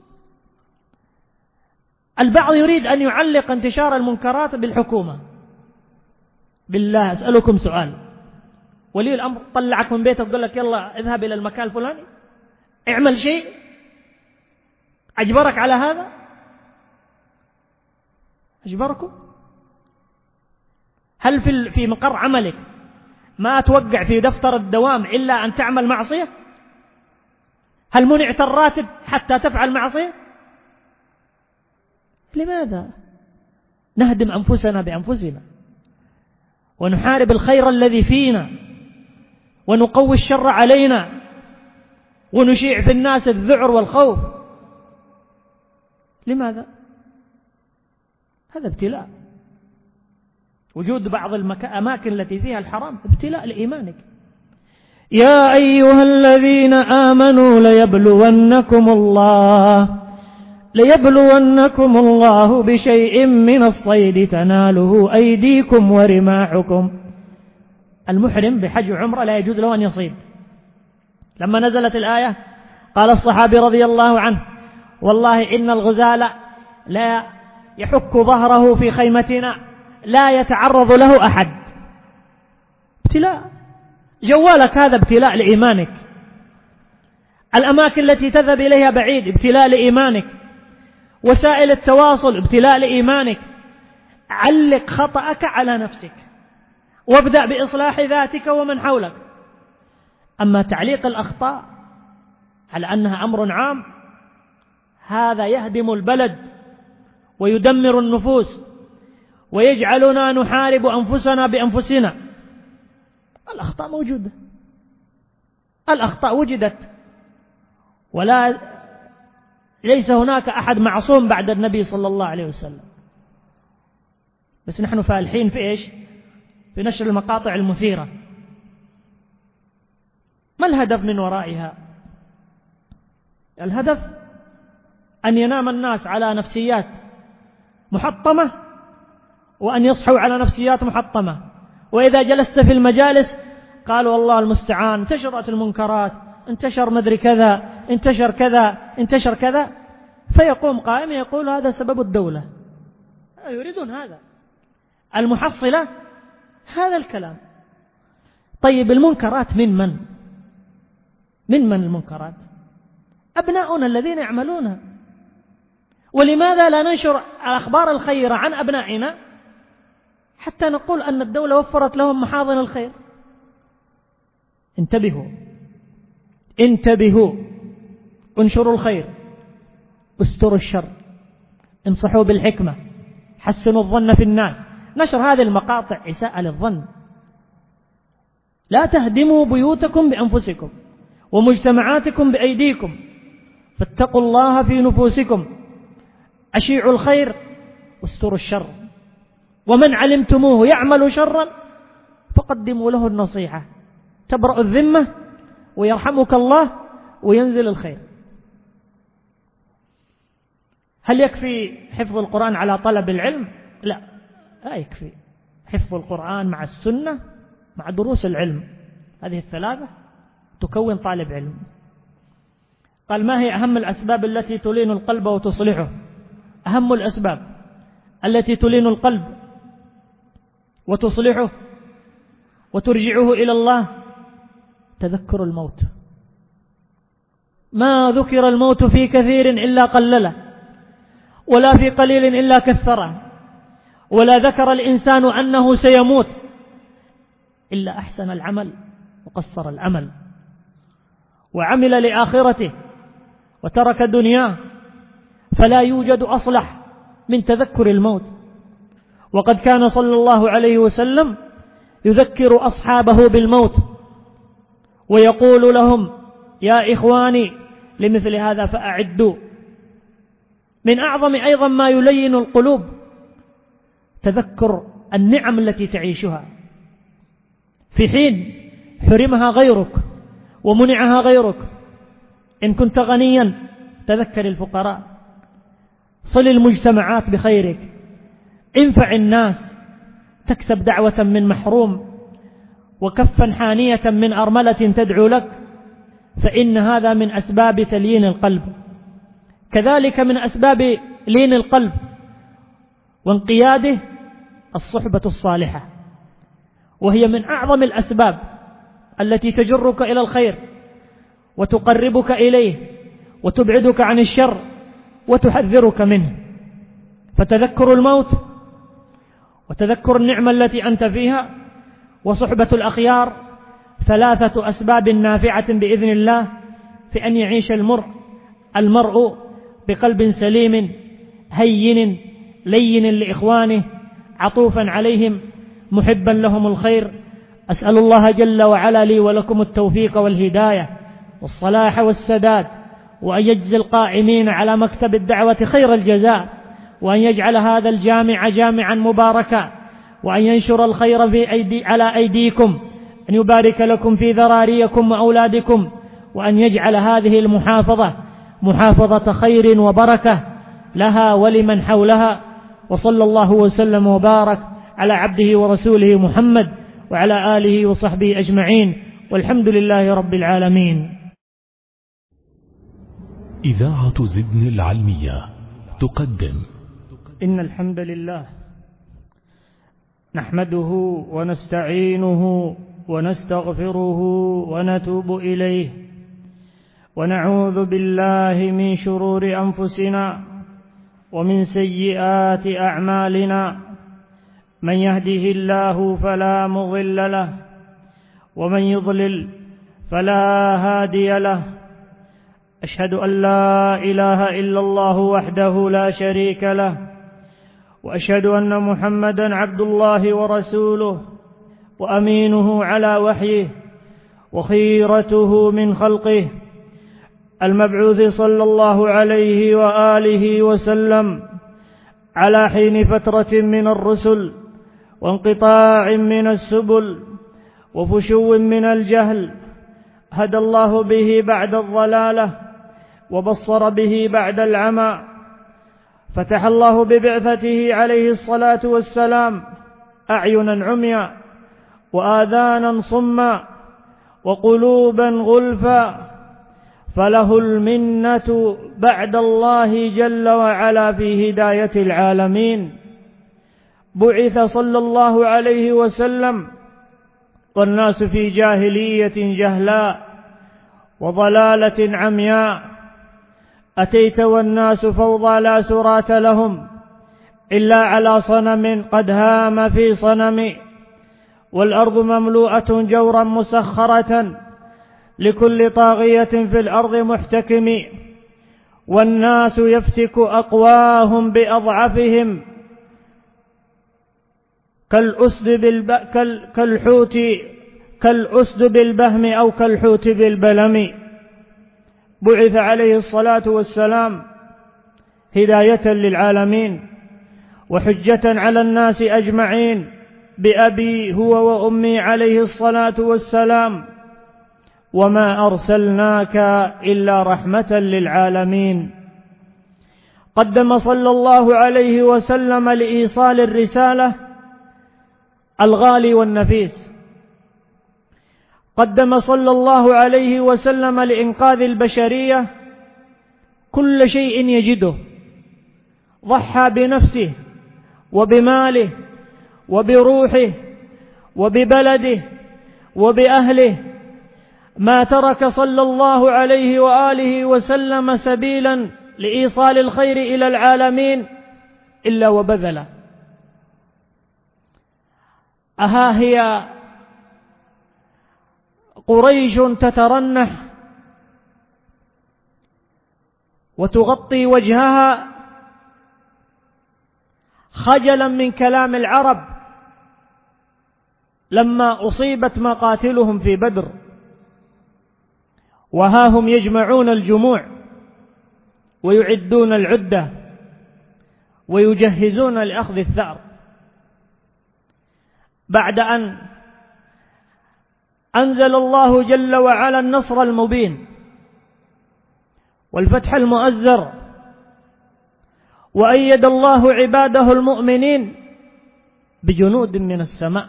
S2: البعض يريد أن يعلق انتشار المنكرات بالحكومة. بالله أسألكم سؤال، ولي الأمر طلعك من بيتك وقال لك يلا اذهب إلى المكان الفلاني اعمل شيء، أجبرك على هذا؟ أجبركم؟ هل في في مقر عملك ما توقع في دفتر الدوام إلا أن تعمل معصية؟ هل منعت الراتب حتى تفعل معصية؟ لماذا نهدم أنفسنا بأنفسنا ونحارب الخير الذي فينا ونقوي الشر علينا ونشيع في الناس الذعر والخوف؟ لماذا؟ هذا ابتلاء. وجود بعض الأماكن التي فيها الحرام ابتلاء لإيمانك. يا أيها الذين آمنوا ليبلونكم الله ليبلونكم الله بشيء من الصيد تناله أيديكم ورماحكم. المحرم بحج وعمرة لا يجوز له أن يصيد. لما نزلت الآية قال الصحابي رضي الله عنه: والله إن الغزال لا يحك ظهره في خيمتنا لا يتعرض له أحد. ابتلاء، جوالك هذا ابتلاء لإيمانك، الأماكن التي تذهب إليها بعيد ابتلاء لإيمانك، وسائل التواصل ابتلاء لإيمانك. علق خطأك على نفسك وابدأ بإصلاح ذاتك ومن حولك. أما تعليق الأخطاء على أنها أمر عام، هذا يهدم البلد ويدمر النفوس ويجعلنا نحارب أنفسنا بأنفسنا. الأخطاء موجودة، الأخطاء وجدت، ولا ليس هناك أحد معصوم بعد النبي صلى الله عليه وسلم. بس نحن فالحين في إيش؟ في نشر المقاطع المثيرة. ما الهدف من ورائها؟ الهدف أن ينام الناس على نفسيات محطمة وأن يصحوا على نفسيات محطمة. وإذا جلست في المجالس قالوا والله المستعان، انتشرت المنكرات، انتشر مدري كذا، انتشر كذا، انتشر كذا، فيقوم قائم يقول هذا سبب الدولة. يريدون هذا، المحصلة هذا الكلام. طيب المنكرات من من؟ من من المنكرات؟ أبناؤنا الذين يعملونها. ولماذا لا ننشر الأخبار الخيرة عن أبنائنا حتى نقول أن الدولة وفرت لهم محاضن الخير؟ انتبهوا، انتبهوا، انشروا الخير، استروا الشر، انصحوا بالحكمة، حسنوا الظن في الناس. نشر هذه المقاطع إساءة للظن. لا تهدموا بيوتكم بأنفسكم ومجتمعاتكم بأيديكم، فاتقوا الله في نفوسكم، أشيعوا الخير واستروا الشر، ومن علمتموه يعمل شرا فقدموا له النصيحة، تبرأ الذمة ويرحمك الله وينزل الخير. هل يكفي حفظ القرآن على طلب العلم؟ لا، لا يكفي. حفظ القرآن مع السنة مع دروس العلم، هذه الثلاثة تكون طالب علم. قال: ما هي أهم الأسباب التي تلين القلب وتصلحه؟ أهم الأسباب التي تلين القلب وتصلحه وترجعه إلى الله تذكر الموت. ما ذكر الموت في كثير إلا قلله، ولا في قليل إلا كثره، ولا ذكر الإنسان أنه سيموت إلا أحسن العمل وقصر العمل وعمل لآخرته وترك دنياه. فلا يوجد أصلح من تذكر الموت. وقد كان صلى الله عليه وسلم يذكر أصحابه بالموت ويقول لهم: يا إخواني لمثل هذا فأعدوا. من أعظم أيضا ما يلين القلوب تذكر النعم التي تعيشها في حين حرمها غيرك ومنعها غيرك. إن كنت غنيا تذكر الفقراء، صل المجتمعات بخيرك، انفع الناس، تكسب دعوة من محروم وكفا حانية من أرملة تدعو لك، فإن هذا من أسباب تليين القلب. كذلك من أسباب لين القلب وانقياده الصحبة الصالحة، وهي من أعظم الأسباب التي تجرك إلى الخير وتقربك إليه وتبعدك عن الشر وتحذرك منه. فتذكر الموت وتذكر النعمة التي أنت فيها وصحبة الأخيار ثلاثة أسباب نافعة بإذن الله في أن يعيش المرء المرء بقلب سليم هين لين لإخوانه عطوفا عليهم محبا لهم الخير. أسأل الله جل وعلا لي ولكم التوفيق والهداية والصلاح والسداد، وأن يجزي القائمين على مكتب الدعوة خير الجزاء، وأن يجعل هذا الجامع جامعا مباركا، وأن ينشر الخير في أيدي على أيديكم، أن يبارك لكم في ذراريكم وأولادكم، وأن يجعل هذه المحافظة محافظة خير وبركة لها ولمن حولها. وصلى الله وسلم وبارك على عبده ورسوله محمد وعلى آله وصحبه أجمعين، والحمد لله رب العالمين.
S1: إذاعة زدن العلمية تقدم.
S2: إن الحمد لله نحمده ونستعينه ونستغفره ونتوب إليه، ونعوذ بالله من شرور أنفسنا ومن سيئات أعمالنا، من يهده الله فلا مضل له ومن يضلل فلا هادي له. أشهد أن لا إله إلا الله وحده لا شريك له، وأشهد أن محمدا عبد الله ورسوله وأمينه على وحيه وخيرته من خلقه، المبعوث صلى الله عليه وآله وسلم على حين فترة من الرسل وانقطاع من السبل وفشو من الجهل، هدى الله به بعد الضلالة وبصر به بعد العمى، فتح الله ببعثته عليه الصلاة والسلام أعينا عميا وآذانا صما وقلوبا غلفا، فله المنة بعد الله جل وعلا في هداية العالمين. بعث صلى الله عليه وسلم والناس في جاهلية جهلاء وضلالة عمياء، أتيت والناس فوضى لا سرات لهم إلا على صنم قد هام في صنم، والأرض مملوءة جورا مسخرة لكل طاغية في الأرض محتكم، والناس يفتك أقواهم بأضعفهم كالأسد بالب... كال... كالحوت كالأسد بالبهم أو كالحوت بالبلم. بعث عليه الصلاة والسلام هداية للعالمين وحجة على الناس أجمعين، بأبي هو وأمي عليه الصلاة والسلام، وما أرسلناك إلا رحمة للعالمين. قدم صلى الله عليه وسلم لإيصال الرسالة الغالي والنفيس، قدم صلى الله عليه وسلم لإنقاذ البشرية كل شيء يجده، ضحى بنفسه وبماله وبروحه وببلده وبأهله، ما ترك صلى الله عليه وآله وسلم سبيلا لإيصال الخير إلى العالمين إلا وبذله. أها هي قريش تترنح وتغطي وجهها خجلا من كلام العرب لما أصيبت مقاتلهم في بدر، وها هم يجمعون الجموع ويعدون العدة ويجهزون لأخذ الثأر، بعد أن أنزل الله جل وعلا النصر المبين والفتح المؤزر، وأيد الله عباده المؤمنين بجنود من السماء،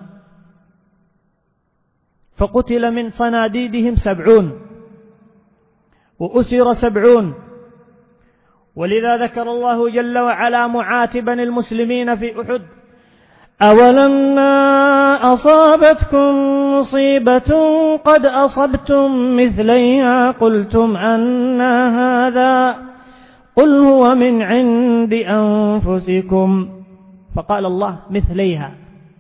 S2: فقتل من صناديدهم سبعون وأسر سبعون. ولذا ذكر الله جل وعلا معاتبا المسلمين في أحد: أولما أصابتكم مصيبة قد أصبتم مثليها قلتم أنى هذا قل هو من عند أنفسكم، فقال الله مثليها،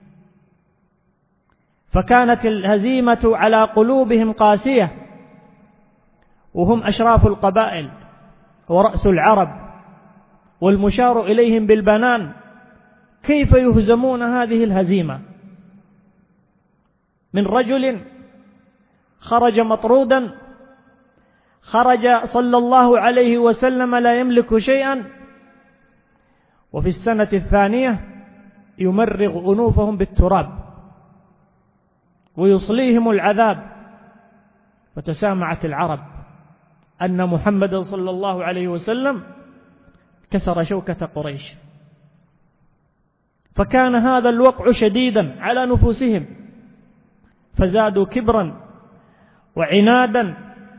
S2: فكانت الهزيمة على قلوبهم قاسية، وهم أشراف القبائل ورأس العرب والمشار إليهم بالبنان، كيف يهزمون هذه الهزيمة من رجل خرج مطرودا، خرج صلى الله عليه وسلم لا يملك شيئا، وفي السنة الثانية يمرغ أنوفهم بالتراب ويصليهم العذاب. فتسامعت العرب أن محمد صلى الله عليه وسلم كسر شوكة قريش، فكان هذا الوقع شديدا على نفوسهم، فزادوا كبرا وعنادا،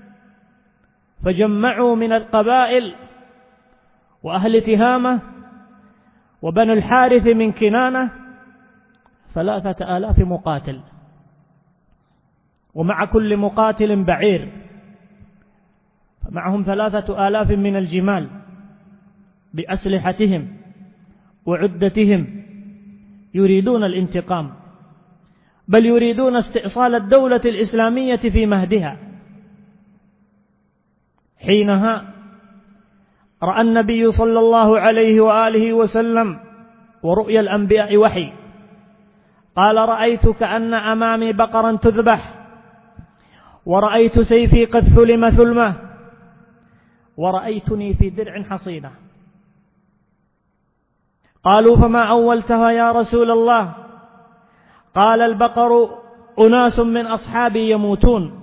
S2: فجمعوا من القبائل وأهل تهامة وبنو الحارث من كنانة ثلاثة آلاف مقاتل، ومع كل مقاتل بعير، فمعهم ثلاثة آلاف من الجمال بأسلحتهم وعدتهم، يريدون الانتقام، بل يريدون استئصال الدولة الإسلامية في مهدها. حينها رأى النبي صلى الله عليه وآله وسلم ورؤيا الأنبياء وحي، قال: رأيت كأن أمامي بقرا تذبح، ورأيت سيفي قد ثلم ثلمة، ورأيتني في درع حصينة. قالوا: فما أولتها يا رسول الله؟ قال: البقر أناس من أصحابي يموتون،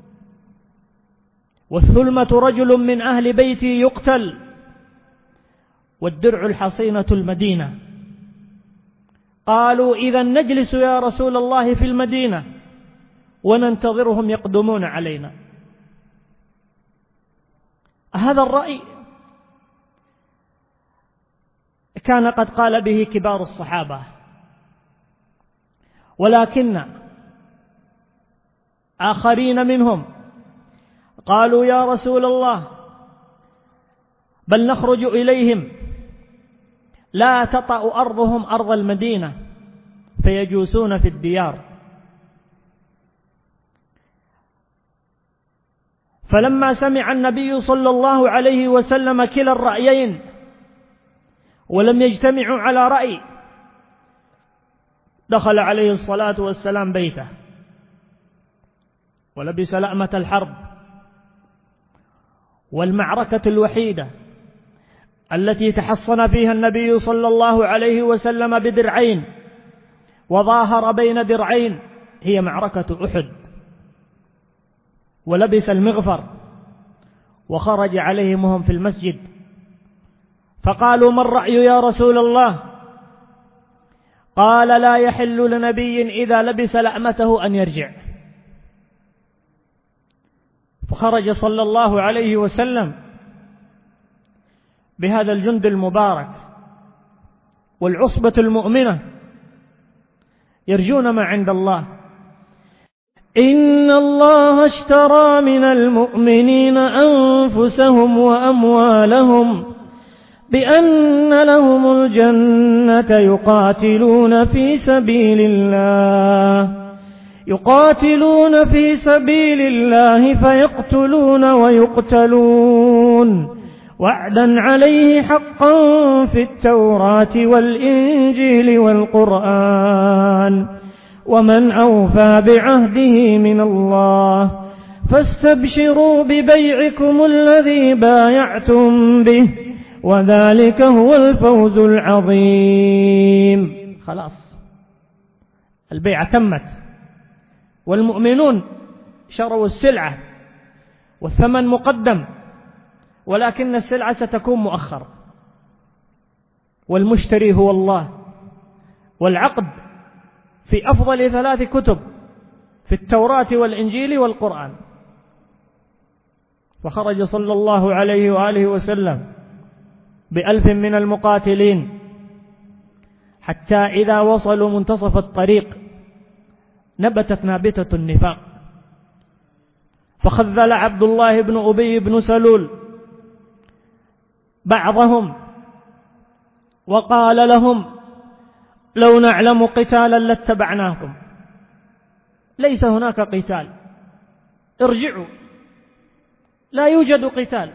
S2: والثلمة رجل من أهل بيتي يقتل، والدرع الحصينة المدينة. قالوا: إذا نجلس يا رسول الله في المدينة وننتظرهم يقدمون علينا. هذا الرأي كان قد قال به كبار الصحابة، ولكن آخرين منهم قالوا: يا رسول الله، بل نخرج إليهم لا تطأ أرضهم أرض المدينة فيجوسون في الديار. فلما سمع النبي صلى الله عليه وسلم كلا الرأيين ولم يجتمعوا على رأي، دخل عليه الصلاة والسلام بيته ولبس لأمة الحرب، والمعركة الوحيدة التي تحصن فيها النبي صلى الله عليه وسلم بدرعين وظاهر بين درعين هي معركة أحد، ولبس المغفر وخرج عليهم وهم في المسجد، فقالوا: ما الرأي يا رسول الله؟ قال: لا يحل لنبي إذا لبس لأمته أن يرجع. فخرج صلى الله عليه وسلم بهذا الجند المبارك والعصبة المؤمنة يرجون ما عند الله. إن الله اشترى من المؤمنين أنفسهم وأموالهم بأن لهم الجنة يقاتلون في سبيل الله يقاتلون في سبيل الله فيقتلون ويقتلون، وعدا عليه حقا في التوراة والإنجيل والقرآن، ومن أوفى بعهده من الله، فاستبشروا ببيعكم الذي بايعتم به، وذلك هو الفوز العظيم. خلاص البيعة تمت، والمؤمنون شروا السلعة والثمن مقدم، ولكن السلعة ستكون مؤخر، والمشتري هو الله، والعقد في أفضل ثلاث كتب في التوراة والإنجيل والقرآن. فخرج صلى الله عليه وآله وسلم بألف من المقاتلين، حتى إذا وصلوا منتصف الطريق نبتت نابتة النفاق، فخذل عبد الله بن أبي بن سلول بعضهم وقال لهم: لو نعلم قتالا لاتبعناكم، ليس هناك قتال، ارجعوا، لا يوجد قتال.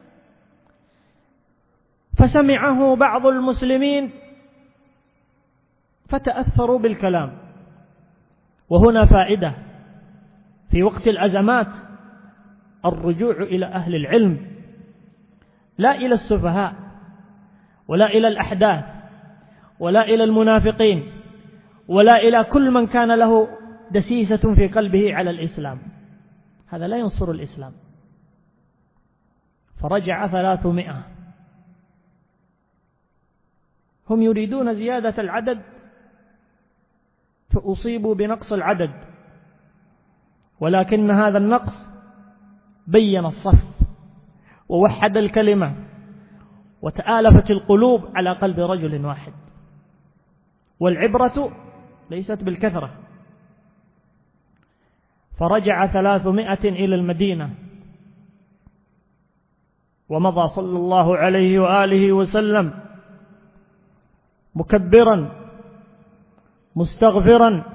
S2: فسمعه بعض المسلمين فتأثروا بالكلام. وهنا فائدة في وقت الأزمات: الرجوع إلى أهل العلم، لا إلى السفهاء، ولا إلى الأحداث، ولا إلى المنافقين، ولا إلى كل من كان له دسيسة في قلبه على الإسلام. هذا لا ينصر الإسلام. فرجع ثلاثمائة هم يريدون زيادة العدد فأصيبوا بنقص العدد، ولكن هذا النقص بين الصف ووحد الكلمة وتآلفت القلوب على قلب رجل واحد. والعبرة ليست بالكثرة. فرجع ثلاثمائة إلى المدينة، ومضى صلى الله عليه وآله وسلم مكبرا مستغفرا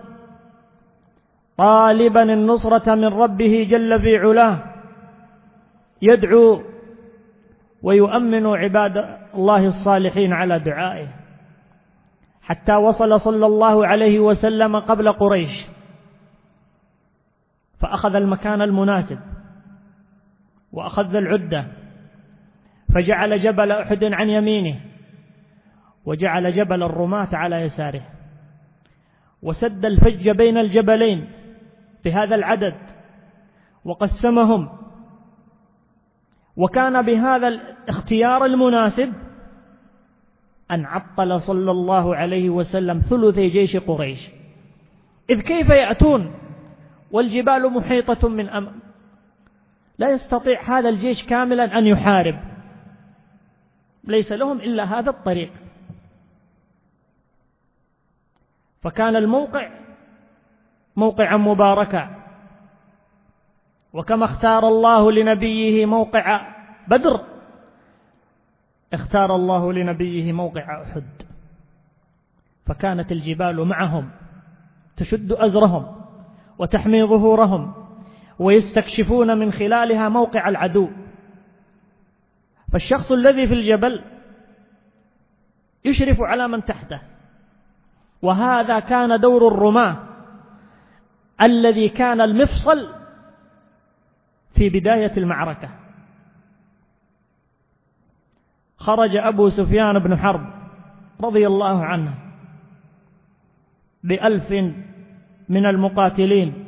S2: طالبا النصرة من ربه جل في علاه، يدعو ويؤمن عباد الله الصالحين على دعائه، حتى وصل صلى الله عليه وسلم قبل قريش، فأخذ المكان المناسب وأخذ العدة، فجعل جبل أحد عن يمينه وجعل جبل الرماة على يساره، وسد الفج بين الجبلين بهذا العدد وقسمهم. وكان بهذا الاختيار المناسب أن عطل صلى الله عليه وسلم ثلثي جيش قريش، إذ كيف يأتون والجبال محيطة من أمام؟ لا يستطيع هذا الجيش كاملا أن يحارب، ليس لهم إلا هذا الطريق. فكان الموقع موقعا مباركا، وكما اختار الله لنبيه موقع بدر اختار الله لنبيه موقع أحد. فكانت الجبال معهم تشد أزرهم وتحمي ظهورهم، ويستكشفون من خلالها موقع العدو. فالشخص الذي في الجبل يشرف على من تحته، وهذا كان دور الرماة الذي كان المفصل في بداية المعركة. خرج أبو سفيان بن حرب رضي الله عنه بألف من المقاتلين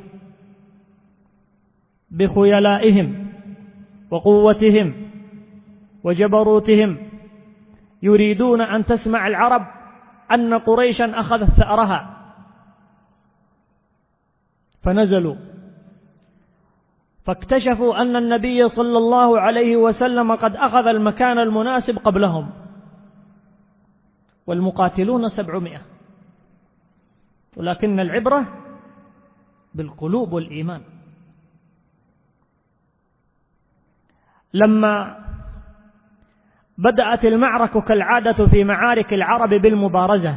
S2: بخيلائهم وقوتهم وجبروتهم، يريدون أن تسمع العرب أن قريشا أخذت ثأرها، فنزلوا فاكتشفوا أن النبي صلى الله عليه وسلم قد أخذ المكان المناسب قبلهم، والمقاتلون سبعمائة، ولكن العبرة بالقلوب والإيمان. لما بدأت المعركة كالعادة في معارك العرب بالمبارزة،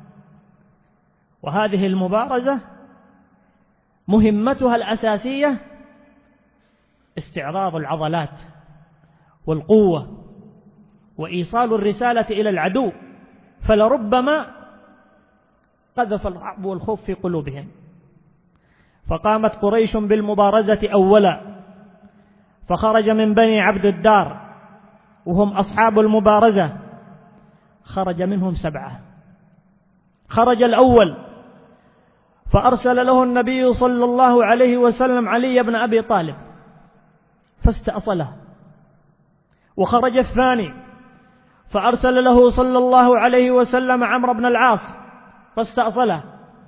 S2: وهذه المبارزة مهمتها الأساسية استعراض العضلات والقوة وإيصال الرسالة إلى العدو، فلربما قذف الرعب والخوف في قلوبهم. فقامت قريش بالمبارزة أولا، فخرج من بني عبد الدار وهم أصحاب المبارزة، خرج منهم سبعة. خرج الأول فأرسل له النبي صلى الله عليه وسلم علي بن أبي طالب فاستأصله، وخرج الثاني فأرسل له صلى الله عليه وسلم عمرو بن العاص فاستأصله،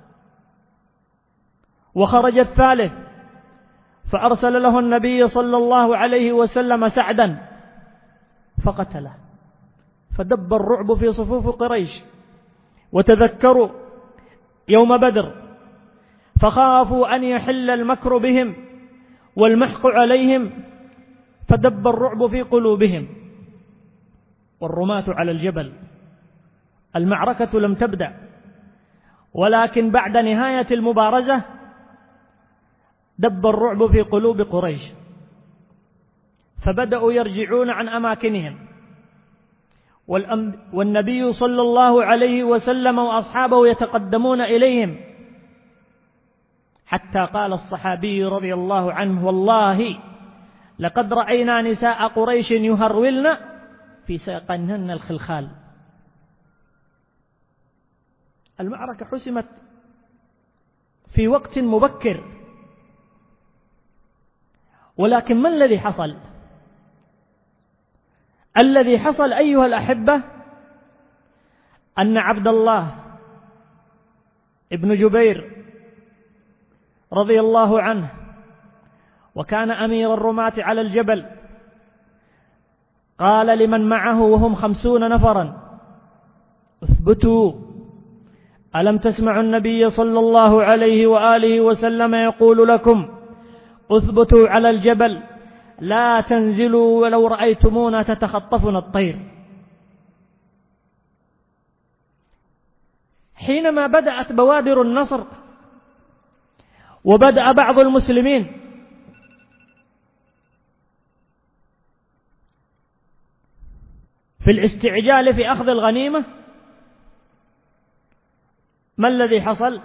S2: وخرج الثالث فأرسل له النبي صلى الله عليه وسلم سعدا فقتله. فدب الرعب في صفوف قريش، وتذكروا يوم بدر فخافوا أن يحل المكر بهم والمحق عليهم، فدب الرعب في قلوبهم. والرماة على الجبل، المعركة لم تبدأ، ولكن بعد نهاية المبارزة دب الرعب في قلوب قريش، فبدأوا يرجعون عن أماكنهم، والنبي صلى الله عليه وسلم وأصحابه يتقدمون إليهم، حتى قال الصحابي رضي الله عنه: والله لقد رأينا نساء قريش يهرولن في ساقنهن الخلخال. المعركة حسمت في وقت مبكر، ولكن ما الذي حصل؟ الذي حصل أيها الأحبة أن عبد الله ابن جبير رضي الله عنه وكان أمير الرماة على الجبل قال لمن معه وهم خمسون نفرا: اثبتوا، ألم تسمعوا النبي صلى الله عليه وآله وسلم يقول لكم: اثبتوا على الجبل لا تنزلوا ولو رأيتمونا تتخطفنا الطير. حينما بدأت بوادر النصر وبدأ بعض المسلمين في الاستعجال في أخذ الغنيمة، ما الذي حصل؟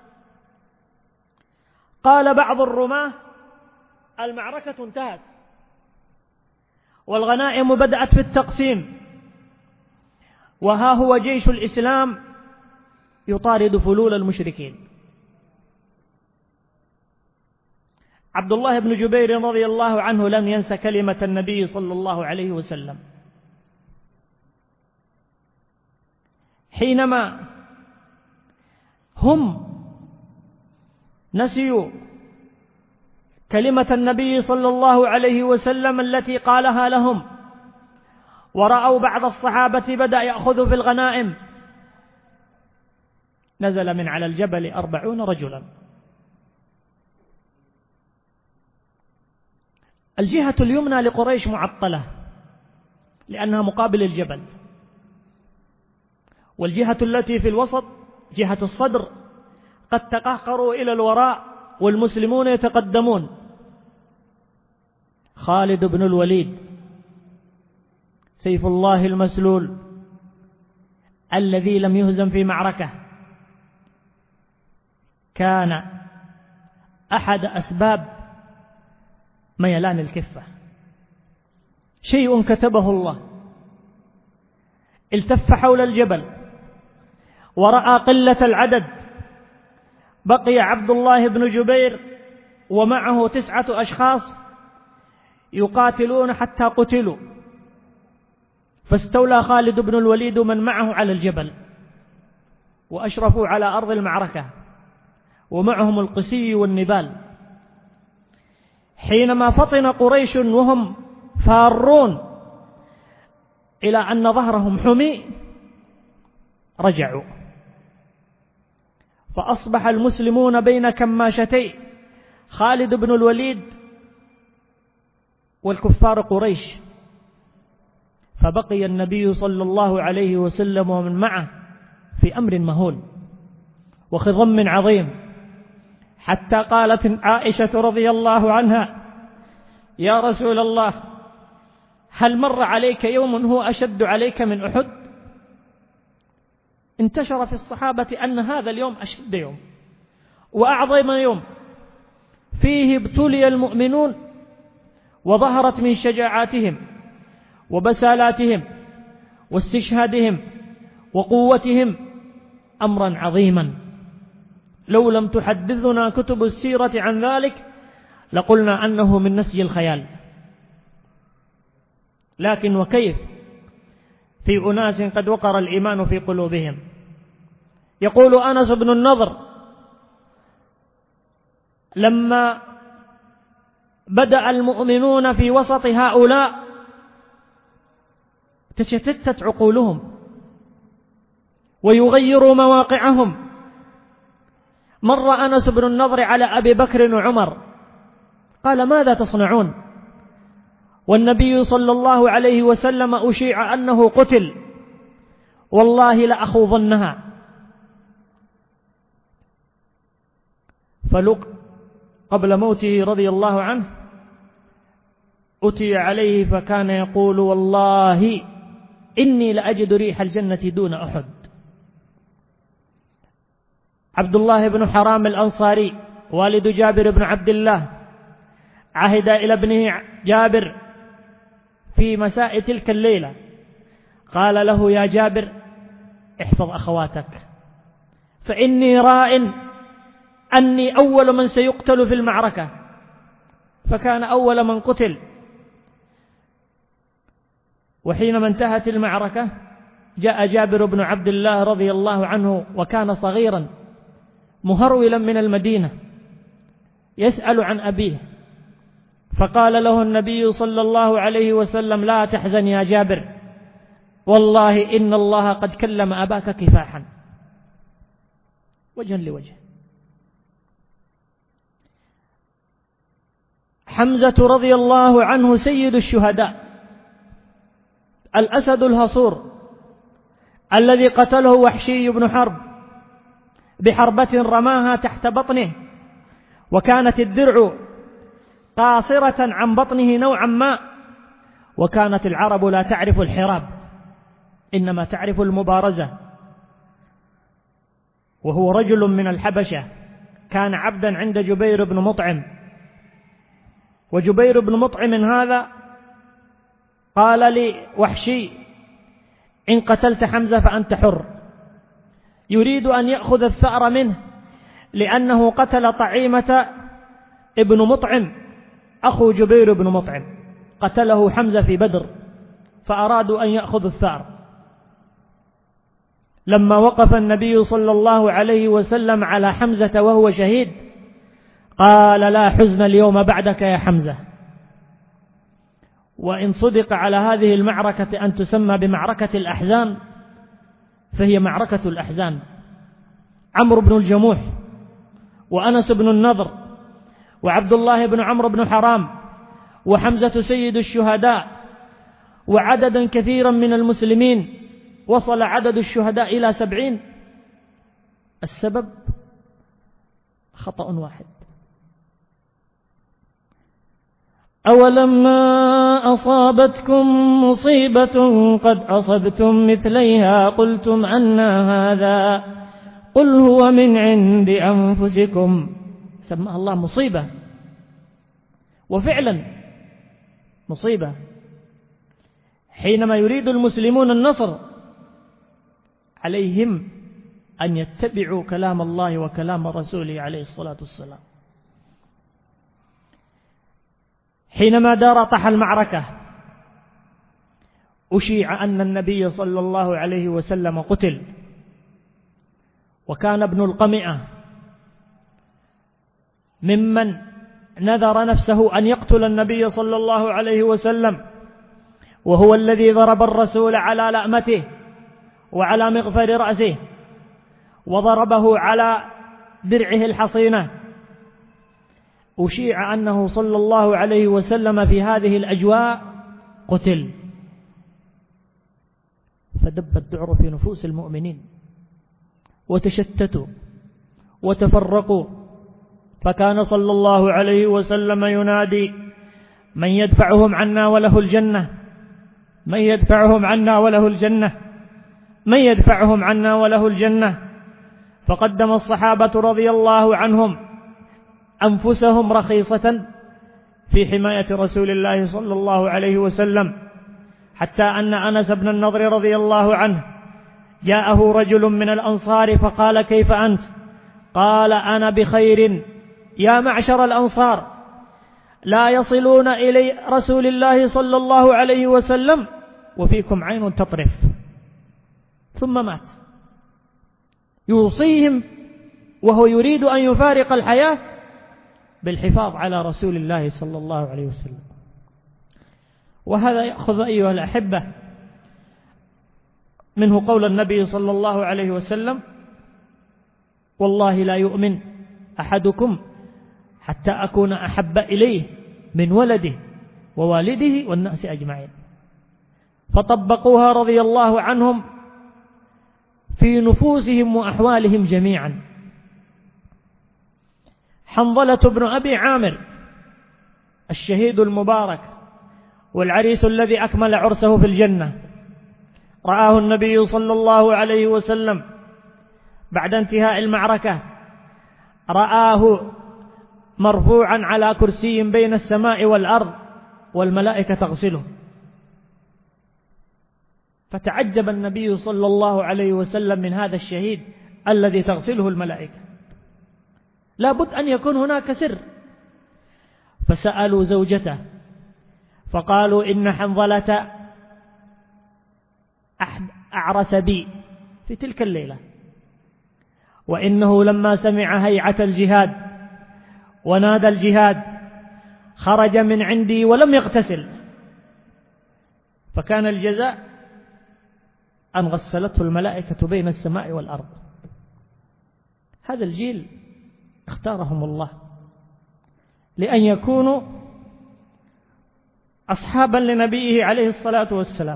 S2: قال بعض الرماة: المعركة انتهت والغنائم بدأت في التقسيم، وها هو جيش الإسلام يطارد فلول المشركين. عبد الله بن جبير رضي الله عنه لم ينس كلمة النبي صلى الله عليه وسلم حينما هم نسيوا كلمة النبي صلى الله عليه وسلم التي قالها لهم، ورأوا بعض الصحابة بدأ يأخذ في الغنائم. نزل من على الجبل أربعون رجلا. الجهة اليمنى لقريش معطلة لأنها مقابل الجبل، والجهة التي في الوسط جهة الصدر قد تقهقروا إلى الوراء والمسلمون يتقدمون. خالد بن الوليد سيف الله المسلول الذي لم يهزم في معركة كان أحد أسباب ميلان الكفة، شيء كتبه الله. التف حول الجبل ورأى قلة العدد، بقي عبد الله بن جبير ومعه تسعة أشخاص يقاتلون حتى قتلوا، فاستولى خالد بن الوليد من معه على الجبل وأشرفوا على أرض المعركة، ومعهم القسي والنبال. حينما فطن قريش وهم فارون إلى أن ظهرهم حمي رجعوا، فأصبح المسلمون بين كماشتي خالد بن الوليد والكفار قريش، فبقي النبي صلى الله عليه وسلم ومن معه في أمر مهول وخضم عظيم، حتى قالت عائشة رضي الله عنها: يا رسول الله، هل مر عليك يوم هو أشد عليك من أحد؟ انتشر في الصحابة أن هذا اليوم أشد يوم وأعظم يوم فيه ابتلي المؤمنون، وظهرت من شجاعاتهم وبسالاتهم واستشهادهم وقوتهم أمرا عظيما، لو لم تحدثنا كتب السيرة عن ذلك لقلنا أنه من نسج الخيال. لكن وكيف في أناس قد وقر الإيمان في قلوبهم. يقول أنس بن النضر: لما بدأ المؤمنون في وسط هؤلاء تشتتت عقولهم ويغيروا مواقعهم. مر أنس بن النضر على أبي بكر وعمر قال: ماذا تصنعون والنبي صلى الله عليه وسلم أشيع أنه قتل، والله لأخوضنها. فلق قبل موته رضي الله عنه أتي عليه فكان يقول: والله إني لأجد ريح الجنة دون أحد. عبد الله بن حرام الأنصاري والد جابر بن عبد الله عهد إلى ابنه جابر في مساء تلك الليلة، قال له: يا جابر، احفظ أخواتك، فإني راء أني أول من سيقتل في المعركة. فكان أول من قتل. وحينما انتهت المعركة جاء جابر بن عبد الله رضي الله عنه وكان صغيرا مهرولا من المدينة يسأل عن أبيه، فقال له النبي صلى الله عليه وسلم: لا تحزن يا جابر، والله إن الله قد كلم أباك كفاحا، وجها لوجه. حمزة رضي الله عنه سيد الشهداء، الأسد الهصور الذي قتله وحشي بن حرب بحربة رماها تحت بطنه، وكانت الدرع قاصرة عن بطنه نوعا ما، وكانت العرب لا تعرف الحراب إنما تعرف المبارزة. وهو رجل من الحبشة، كان عبدا عند جبير بن مطعم، وجبير بن مطعم هذا قال لي وحشي: إن قتلت حمزة فأنت حر. يريد أن يأخذ الثأر منه لأنه قتل طعيمة ابن مطعم أخو جبير بن مطعم، قتله حمزة في بدر، فأرادوا أن يأخذوا الثأر. لما وقف النبي صلى الله عليه وسلم على حمزة وهو شهيد قال: لا حزن اليوم بعدك يا حمزة. وإن صدق على هذه المعركة أن تسمى بمعركة الأحزان فهي معركة الأحزان. عمرو بن الجموح وأنس بن النضر وعبد الله بن عمرو بن حرام وحمزة سيد الشهداء وعددا كثيرا من المسلمين، وصل عدد الشهداء إلى سبعين. السبب خطأ واحد: أولما أصابتكم مصيبة قد أصبتم مثليها قلتم أنى هذا قل هو من عند أنفسكم. سماها الله مصيبة، وفعلا مصيبة. حينما يريد المسلمون النصر عليهم أن يتبعوا كلام الله وكلام رسوله عليه الصلاة والسلام. حينما دار طح المعركة أشيع أن النبي صلى الله عليه وسلم قتل، وكان ابن القمئة ممن نذر نفسه أن يقتل النبي صلى الله عليه وسلم، وهو الذي ضرب الرسول على لأمته وعلى مغفر رأسه وضربه على درعه الحصينة. أشيع أنه صلى الله عليه وسلم في هذه الأجواء قتل، فدب الذعر في نفوس المؤمنين وتشتتوا وتفرقوا، فكان صلى الله عليه وسلم ينادي: من يدفعهم عنا وله الجنة، من يدفعهم عنا وله الجنة، من يدفعهم عنا وله الجنة. فقدم الصحابة رضي الله عنهم أنفسهم رخيصة في حماية رسول الله صلى الله عليه وسلم، حتى أن أنس بن النضر رضي الله عنه جاءه رجل من الأنصار فقال: كيف أنت؟ قال: أنا بخير يا معشر الأنصار، لا يصلون إلي رسول الله صلى الله عليه وسلم وفيكم عين تطرف. ثم مات يوصيهم وهو يريد أن يفارق الحياة بالحفاظ على رسول الله صلى الله عليه وسلم. وهذا يأخذ أيها الأحبة منه قول النبي صلى الله عليه وسلم: والله لا يؤمن أحدكم حتى أكون أحب إليه من ولده ووالده والناس أجمعين. فطبقوها رضي الله عنهم في نفوسهم وأحوالهم جميعا. حنظلة بن أبي عامر الشهيد المبارك والعريس الذي أكمل عرسه في الجنة، رآه النبي صلى الله عليه وسلم بعد انتهاء المعركة، رآه مرفوعا على كرسي بين السماء والأرض والملائكة تغسله، فتعجب النبي صلى الله عليه وسلم من هذا الشهيد الذي تغسله الملائكة، لابد أن يكون هناك سر. فسألوا زوجته فقالوا: إن حنظلة أعرس بي في تلك الليلة، وإنه لما سمع هيعة الجهاد ونادى الجهاد خرج من عندي ولم يغتسل، فكان الجزاء أن غسلته الملائكة بين السماء والأرض. هذا الجيل اختارهم الله لأن يكونوا أصحابا لنبيه عليه الصلاة والسلام.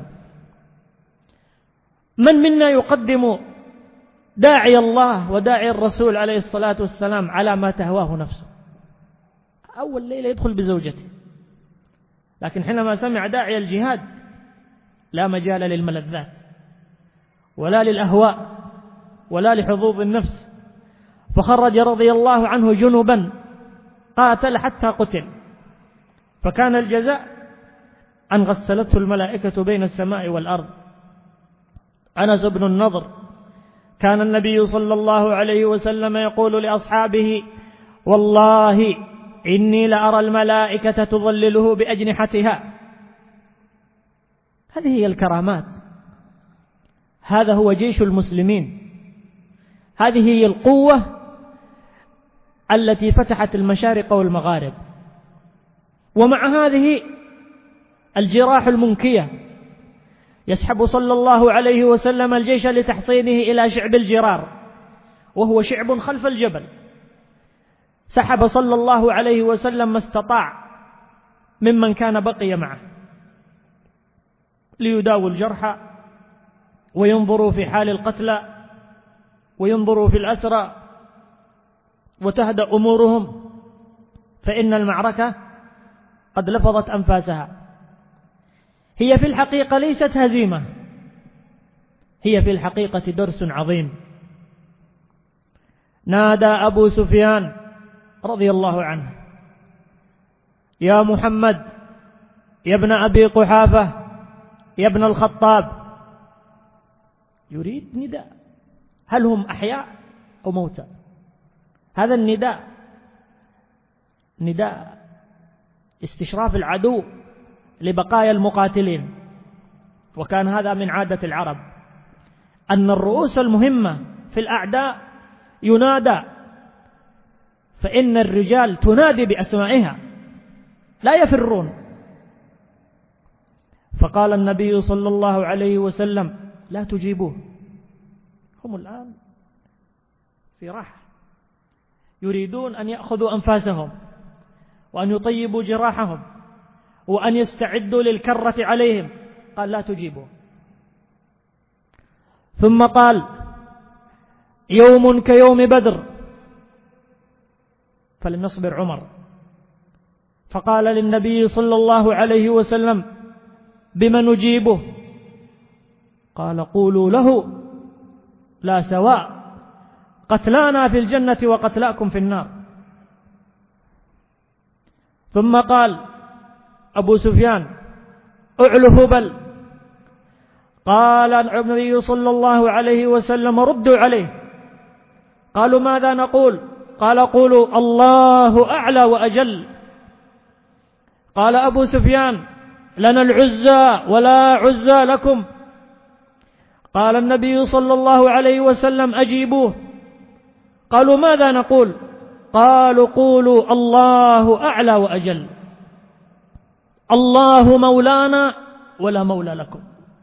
S2: من منا يقدم داعي الله وداعي الرسول عليه الصلاة والسلام على ما تهواه نفسه؟ أول ليلة يدخل بزوجته، لكن حينما سمع داعي الجهاد لا مجال للملذات ولا للأهواء ولا لحظوظ النفس، فخرج رضي الله عنه جنبا قاتل حتى قتل، فكان الجزاء أن غسلته الملائكة بين السماء والأرض. أنس بن النضر كان النبي صلى الله عليه وسلم يقول لأصحابه: والله إني لأرى الملائكة تظلله بأجنحتها. هذه هي الكرامات، هذا هو جيش المسلمين، هذه هي القوة التي فتحت المشارق والمغارب. ومع هذه الجراح المنكية يسحب صلى الله عليه وسلم الجيش لتحصينه إلى شعب الجرار، وهو شعب خلف الجبل. سحب صلى الله عليه وسلم ما استطاع ممن كان بقي معه ليداووا الجرحى وينظروا في حال القتلى وينظروا في الأسرى وتهدأ أمورهم، فإن المعركة قد لفظت أنفاسها. هي في الحقيقة ليست هزيمة، هي في الحقيقة درس عظيم. نادى أبو سفيان رضي الله عنه: يا محمد يا ابن أبي قحافة يا ابن الخطاب. يريد نداء، هل هم أحياء أو موتى؟ هذا النداء نداء استشراف العدو لبقايا المقاتلين، وكان هذا من عادة العرب أن الرؤوس المهمة في الأعداء ينادى، فإن الرجال تنادي بأسمائها لا يفرون. فقال النبي صلى الله عليه وسلم: لا تجيبوه، هم الآن في راحة يريدون أن يأخذوا أنفاسهم وأن يطيبوا جراحهم وأن يستعدوا للكرة عليهم. قال: لا تجيبوه. ثم قال: يوم كيوم بدر. فلم يصبر عمر، فقال للنبي صلى الله عليه وسلم: بما نجيبه؟ قال: قولوا له لا سواء، قتلانا في الجنة وقتلاكم في النار. ثم قال أبو سفيان: اعلو هبل. قال النبي صلى الله عليه وسلم: ردوا عليه. قالوا: ماذا نقول؟ قال: قولوا الله أعلى وأجل. قال أبو سفيان: لنا العزى ولا عزى لكم. قال النبي صلى الله عليه وسلم: أجيبوه. قالوا: ماذا نقول؟ قالوا: قولوا الله أعلى وأجل، الله مولانا ولا مولى لكم.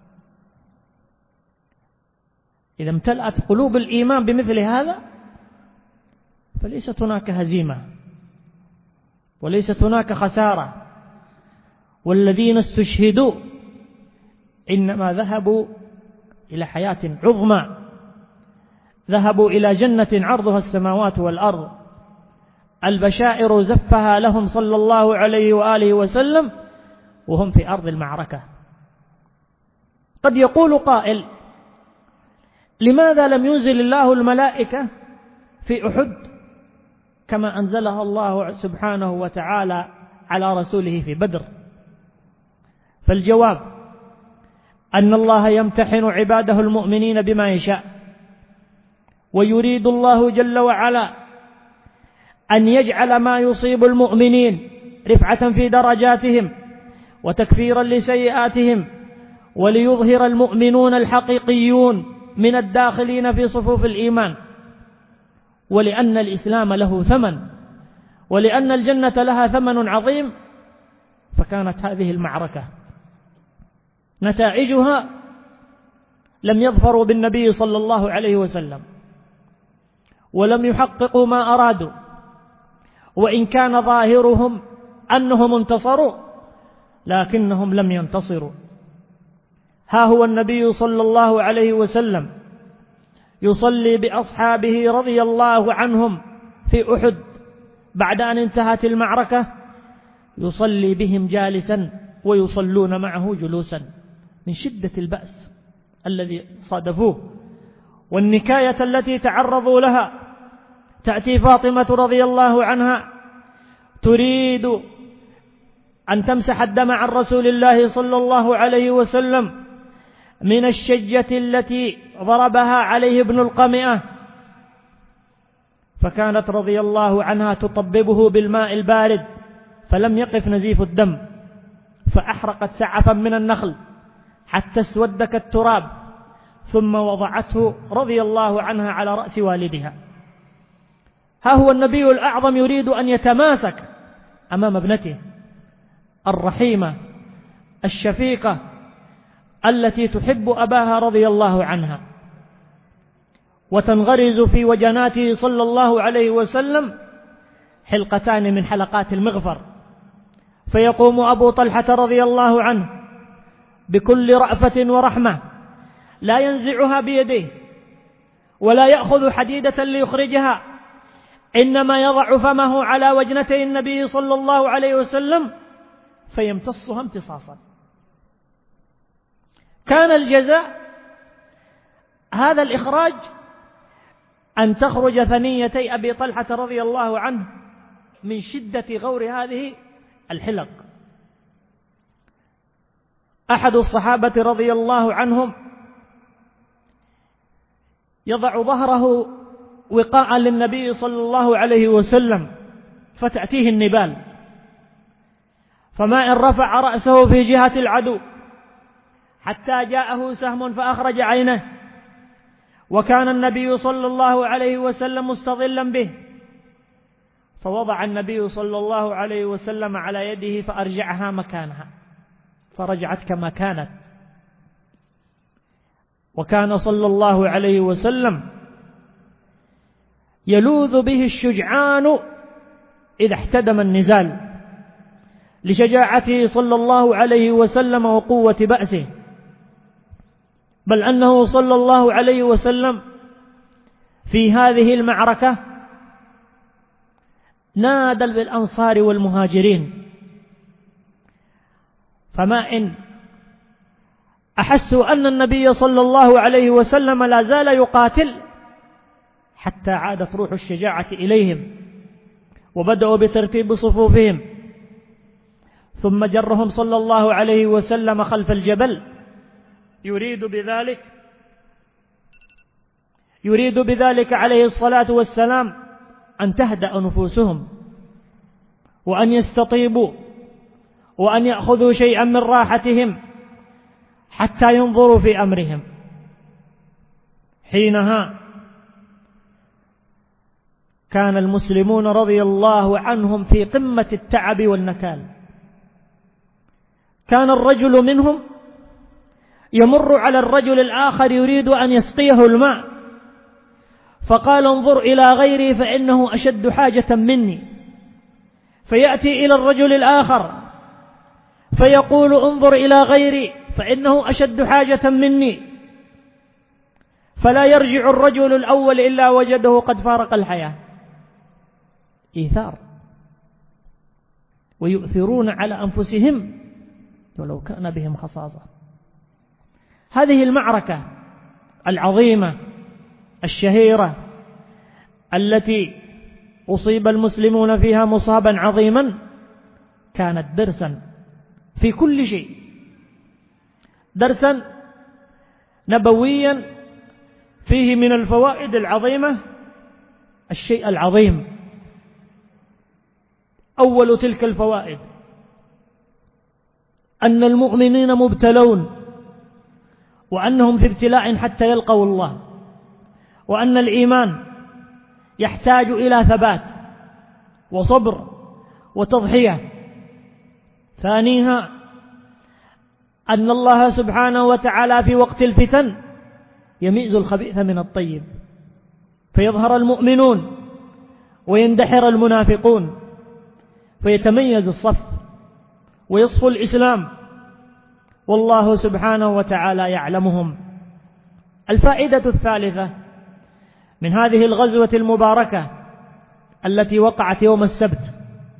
S2: إذا امتلأت قلوب الإيمان بمثل هذا فليست هناك هزيمة وليست هناك خسارة، والذين استشهدوا إنما ذهبوا إلى حياة عظمى، ذهبوا إلى جنة عرضها السماوات والأرض، البشائر زفها لهم صلى الله عليه وآله وسلم وهم في أرض المعركة. قد يقول قائل: لماذا لم ينزل الله الملائكة في أحد كما أنزلها الله سبحانه وتعالى على رسوله في بدر؟ فالجواب أن الله يمتحن عباده المؤمنين بما يشاء، ويريد الله جل وعلا أن يجعل ما يصيب المؤمنين رفعة في درجاتهم وتكفيرا لسيئاتهم وليظهر المؤمنون الحقيقيون من الداخلين في صفوف الإيمان، ولأن الإسلام له ثمن، ولأن الجنة لها ثمن عظيم. فكانت هذه المعركة نتائجها لم يظفروا بالنبي صلى الله عليه وسلم، ولم يحققوا ما أرادوا، وإن كان ظاهرهم أنهم انتصروا لكنهم لم ينتصروا. ها هو النبي صلى الله عليه وسلم يصلي بأصحابه رضي الله عنهم في أحد بعد أن انتهت المعركة، يصلي بهم جالسا ويصلون معه جلوسا من شدة البأس الذي صادفوه والنكاية التي تعرضوا لها. تأتي فاطمة رضي الله عنها تريد أن تمسح الدم عن رسول الله صلى الله عليه وسلم من الشجة التي ضربها عليه ابن القمئة، فكانت رضي الله عنها تطببه بالماء البارد فلم يقف نزيف الدم، فأحرقت سعفا من النخل حتى اسود كالتراب، ثم وضعته رضي الله عنها على رأس والدها. ها هو النبي الأعظم يريد أن يتماسك أمام ابنته الرحيمة الشفيقة التي تحب أباها رضي الله عنها، وتنغرز في وجناته صلى الله عليه وسلم حلقتان من حلقات المغفر، فيقوم أبو طلحة رضي الله عنه بكل رأفة ورحمة لا ينزعها بيديه ولا يأخذ حديدة ليخرجها، إنما يضع فمه على وجنتي النبي صلى الله عليه وسلم فيمتصها امتصاصا. كان الجزاء هذا الإخراج أن تخرج ثنيتي أبي طلحة رضي الله عنه من شدة غور هذه الحلق. أحد الصحابة رضي الله عنهم يضع ظهره وقاء للنبي صلى الله عليه وسلم فتأتيه النبال، فما إن رفع رأسه في جهة العدو حتى جاءه سهم فأخرج عينه، وكان النبي صلى الله عليه وسلم مستظلا به، فوضع النبي صلى الله عليه وسلم على يده فأرجعها مكانها فرجعت كما كانت. وكان صلى الله عليه وسلم يلوذ به الشجعان إذا احتدم النزال لشجاعته صلى الله عليه وسلم وقوة بأسه، بل أنه صلى الله عليه وسلم في هذه المعركة نادى بالأنصار والمهاجرين، فما إن أحسوا أن النبي صلى الله عليه وسلم لا زال يقاتل حتى عادت روح الشجاعة إليهم وبدأوا بترتيب صفوفهم، ثم جرهم صلى الله عليه وسلم خلف الجبل يريد بذلك يريد بذلك عليه الصلاة والسلام أن تهدأ نفوسهم وأن يستطيبوا وأن يأخذوا شيئا من راحتهم حتى ينظروا في أمرهم. حينها كان المسلمون رضي الله عنهم في قمة التعب والنكال. كان الرجل منهم يمر على الرجل الآخر يريد أن يسقيه الماء، فقال انظر إلى غيري فإنه أشد حاجة مني، فيأتي إلى الرجل الآخر فيقول انظر إلى غيري فإنه أشد حاجة مني، فلا يرجع الرجل الأول إلا وجده قد فارق الحياة. إيثار، ويؤثرون على أنفسهم ولو كان بهم خصاصة. هذه المعركة العظيمة الشهيرة التي أصيب المسلمون فيها مصابا عظيما كانت درسا في كل شيء، درسا نبويا فيه من الفوائد العظيمة الشيء العظيم. أول تلك الفوائد أن المؤمنين مبتلون وأنهم في ابتلاء حتى يلقوا الله، وأن الإيمان يحتاج إلى ثبات وصبر وتضحية. ثانيها أن الله سبحانه وتعالى في وقت الفتن يميز الخبيث من الطيب، فيظهر المؤمنون ويندحر المنافقون، فيتميز الصف ويصفو الإسلام، والله سبحانه وتعالى يعلمهم. الفائدة الثالثة من هذه الغزوة المباركة التي وقعت يوم السبت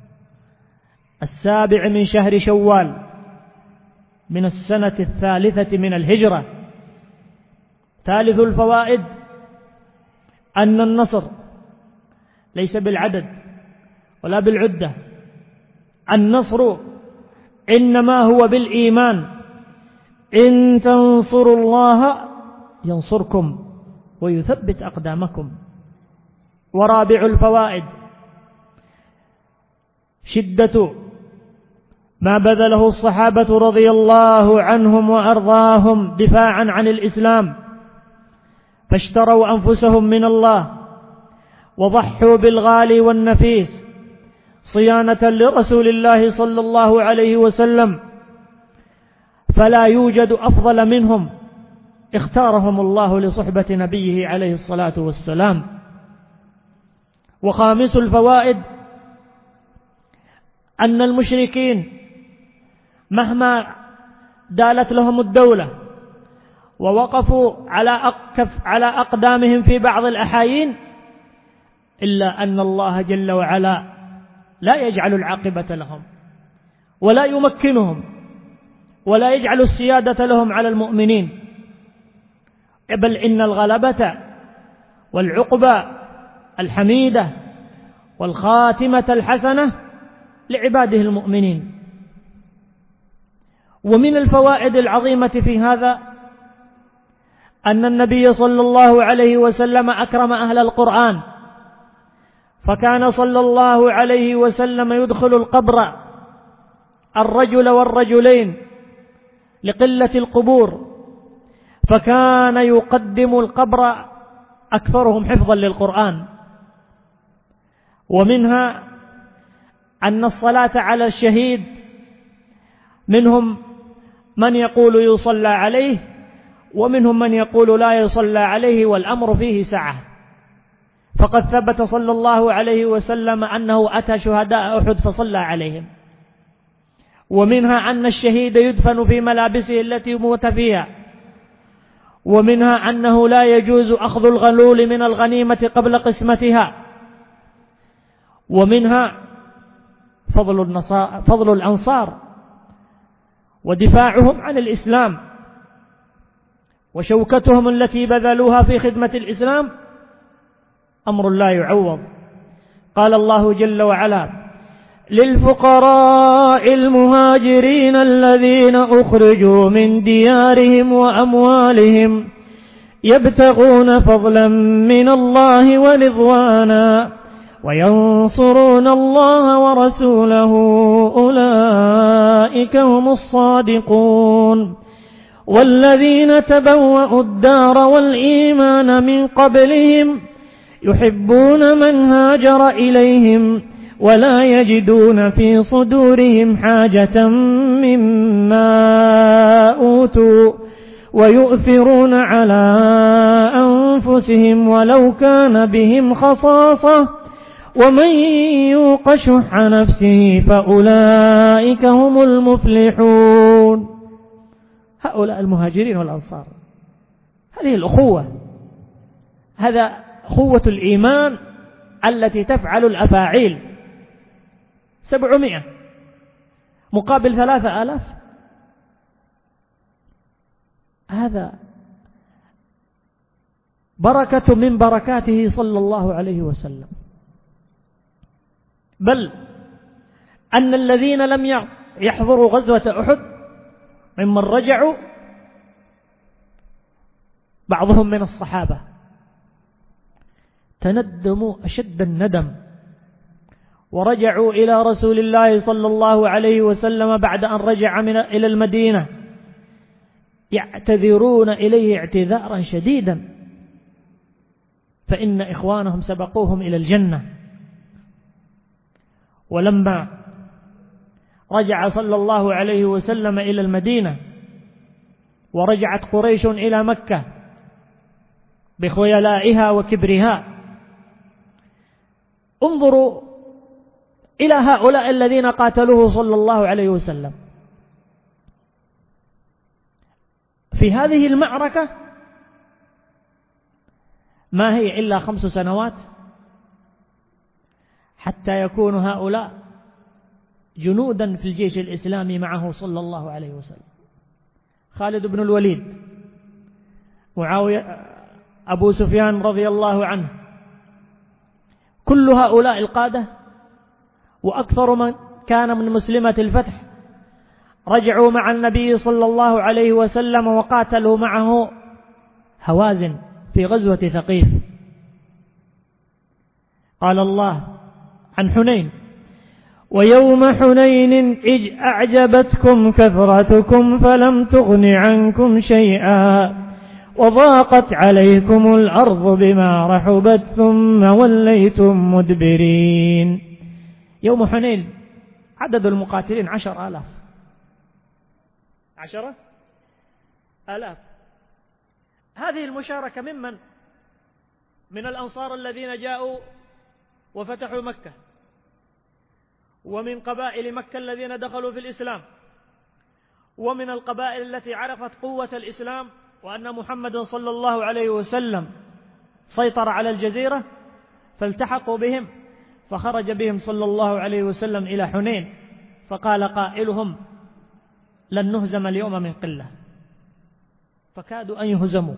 S2: السابع من شهر شوال من السنة الثالثة من الهجرة. ثالث الفوائد أن النصر ليس بالعدد ولا بالعدة، النصر إنما هو بالإيمان. إن تنصروا الله ينصركم ويثبت أقدامكم. ورابع الفوائد شدة ما بذله الصحابة رضي الله عنهم وأرضاهم دفاعا عن الإسلام، فاشتروا أنفسهم من الله وضحوا بالغالي والنفيس صيانة لرسول الله صلى الله عليه وسلم، فلا يوجد أفضل منهم اختارهم الله لصحبة نبيه عليه الصلاة والسلام. وخامس الفوائد أن المشركين مهما دالت لهم الدولة ووقفوا على أقف على أقدامهم في بعض الأحايين، إلا أن الله جل وعلا لا يجعل العاقبة لهم ولا يمكنهم ولا يجعل السيادة لهم على المؤمنين، بل إن الغلبة والعقبة الحميدة والخاتمة الحسنة لعباده المؤمنين. ومن الفوائد العظيمة في هذا أن النبي صلى الله عليه وسلم أكرم أهل القرآن، فكان صلى الله عليه وسلم يدخل القبر الرجل والرجلين لقلة القبور، فكان يقدم القبر أكثرهم حفظا للقرآن. ومنها أن الصلاة على الشهيد منهم من يقول يصلى عليه ومنهم من يقول لا يصلى عليه، والأمر فيه سعة، فقد ثبت صلى الله عليه وسلم أنه أتى شهداء أحد فصلى عليهم. ومنها أن الشهيد يدفن في ملابسه التي موت فيها. ومنها أنه لا يجوز أخذ الغلول من الغنيمة قبل قسمتها. ومنها فضل النصارى فضل الأنصار ودفاعهم عن الإسلام وشوكتهم التي بذلوها في خدمة الإسلام أمر لا يعوض. قال الله جل وعلا: للفقراء المهاجرين الذين أخرجوا من ديارهم وأموالهم يبتغون فضلا من الله ورضوانا وينصرون الله ورسوله أولئك هم الصادقون. والذين تبوأوا الدار والإيمان من قبلهم يحبون من هاجر إليهم ولا يجدون في صدورهم حاجة مما أوتوا ويؤثرون على أنفسهم ولو كان بهم خصاصة ومن يوق شح نفسه فأولئك هم المفلحون. هؤلاء المهاجرين والأنصار، هذه الأخوة، هذا أخوة الإيمان التي تفعل الأفاعيل. سبعمائة مقابل ثلاثة آلاف، هذا بركة من بركاته صلى الله عليه وسلم. بل أن الذين لم يحضروا غزوة أحد ممن رجعوا بعضهم من الصحابة تندموا أشد الندم ورجعوا إلى رسول الله صلى الله عليه وسلم بعد أن رجع من إلى المدينة يعتذرون إليه اعتذارا شديدا، فإن إخوانهم سبقوهم إلى الجنة. ولما رجع صلى الله عليه وسلم إلى المدينة ورجعت قريش إلى مكة بخيلائها وكبرها، انظروا إلى هؤلاء الذين قاتلوه صلى الله عليه وسلم في هذه المعركة، ما هي إلا خمس سنوات حتى يكون هؤلاء جنودا في الجيش الإسلامي معه صلى الله عليه وسلم. خالد بن الوليد، معاوية، أبو سفيان رضي الله عنه، كل هؤلاء القادة وأكثر من كان من مسلمة الفتح رجعوا مع النبي صلى الله عليه وسلم وقاتلوا معه هوازن في غزوة ثقيف. قال الله عن حنين: ويوم حنين إذ أعجبتكم كثرتكم فلم تغن عنكم شيئا وضاقت عليكم الأرض بما رحبت ثم وليتم مدبرين. يوم حنين عدد المقاتلين عشر آلاف، عشرة آلاف. هذه المشاركة ممن؟ من الأنصار الذين جاءوا وفتحوا مكة، ومن قبائل مكة الذين دخلوا في الإسلام، ومن القبائل التي عرفت قوة الإسلام وأن محمد صلى الله عليه وسلم سيطر على الجزيرة، فالتحقوا بهم، فخرج بهم صلى الله عليه وسلم إلى حنين، فقال قائلهم: لن نهزم اليوم من قلة، فكادوا أن يهزموا.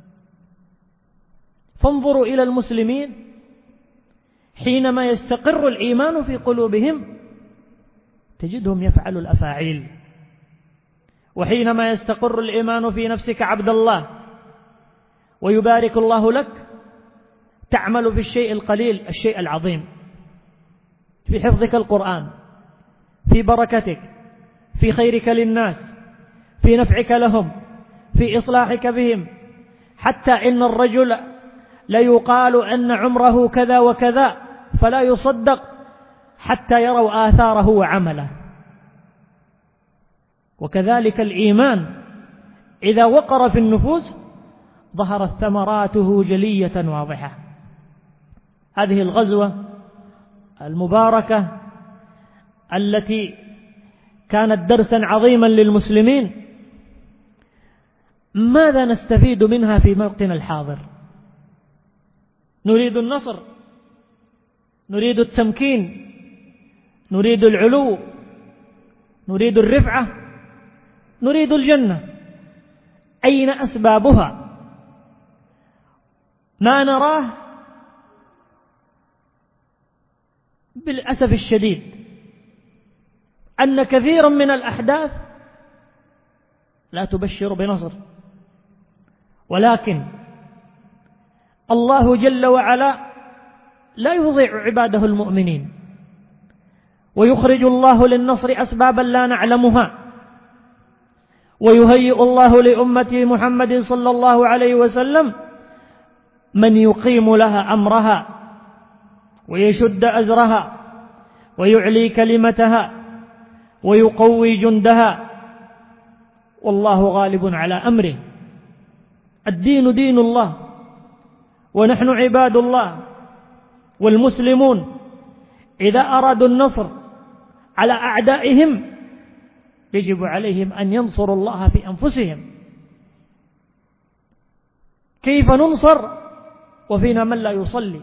S2: فانظروا إلى المسلمين حينما يستقر الإيمان في قلوبهم تجدهم يفعلوا الأفاعيل، وحينما يستقر الإيمان في نفسك عبد الله ويبارك الله لك تعمل في الشيء القليل الشيء العظيم، في حفظك القرآن، في بركتك، في خيرك للناس، في نفعك لهم، في إصلاحك بهم، حتى إن الرجل لا يقال أن عمره كذا وكذا فلا يصدق حتى يروا آثاره وعمله. وكذلك الإيمان إذا وقر في النفوس ظهرت ثمراته جلية واضحة. هذه الغزوة المباركة التي كانت درسا عظيما للمسلمين، ماذا نستفيد منها في موقتنا الحاضر؟ نريد النصر، نريد التمكين، نريد العلو، نريد الرفعة، نريد الجنة. أين أسبابها؟ ما نراه بالأسف الشديد أن كثيرا من الأحداث لا تبشر بنصر، ولكن الله جل وعلا لا يضيع عباده المؤمنين، ويخرج الله للنصر أسبابا لا نعلمها، ويهيئ الله لأمة محمد صلى الله عليه وسلم من يقيم لها أمرها ويشد أزرها ويعلي كلمتها ويقوي جندها، والله غالب على أمره. الدين دين الله، ونحن عباد الله، والمسلمون إذا أرادوا النصر على أعدائهم يجب عليهم أن ينصروا الله في أنفسهم. كيف ننصر وفينا من لا يصلي،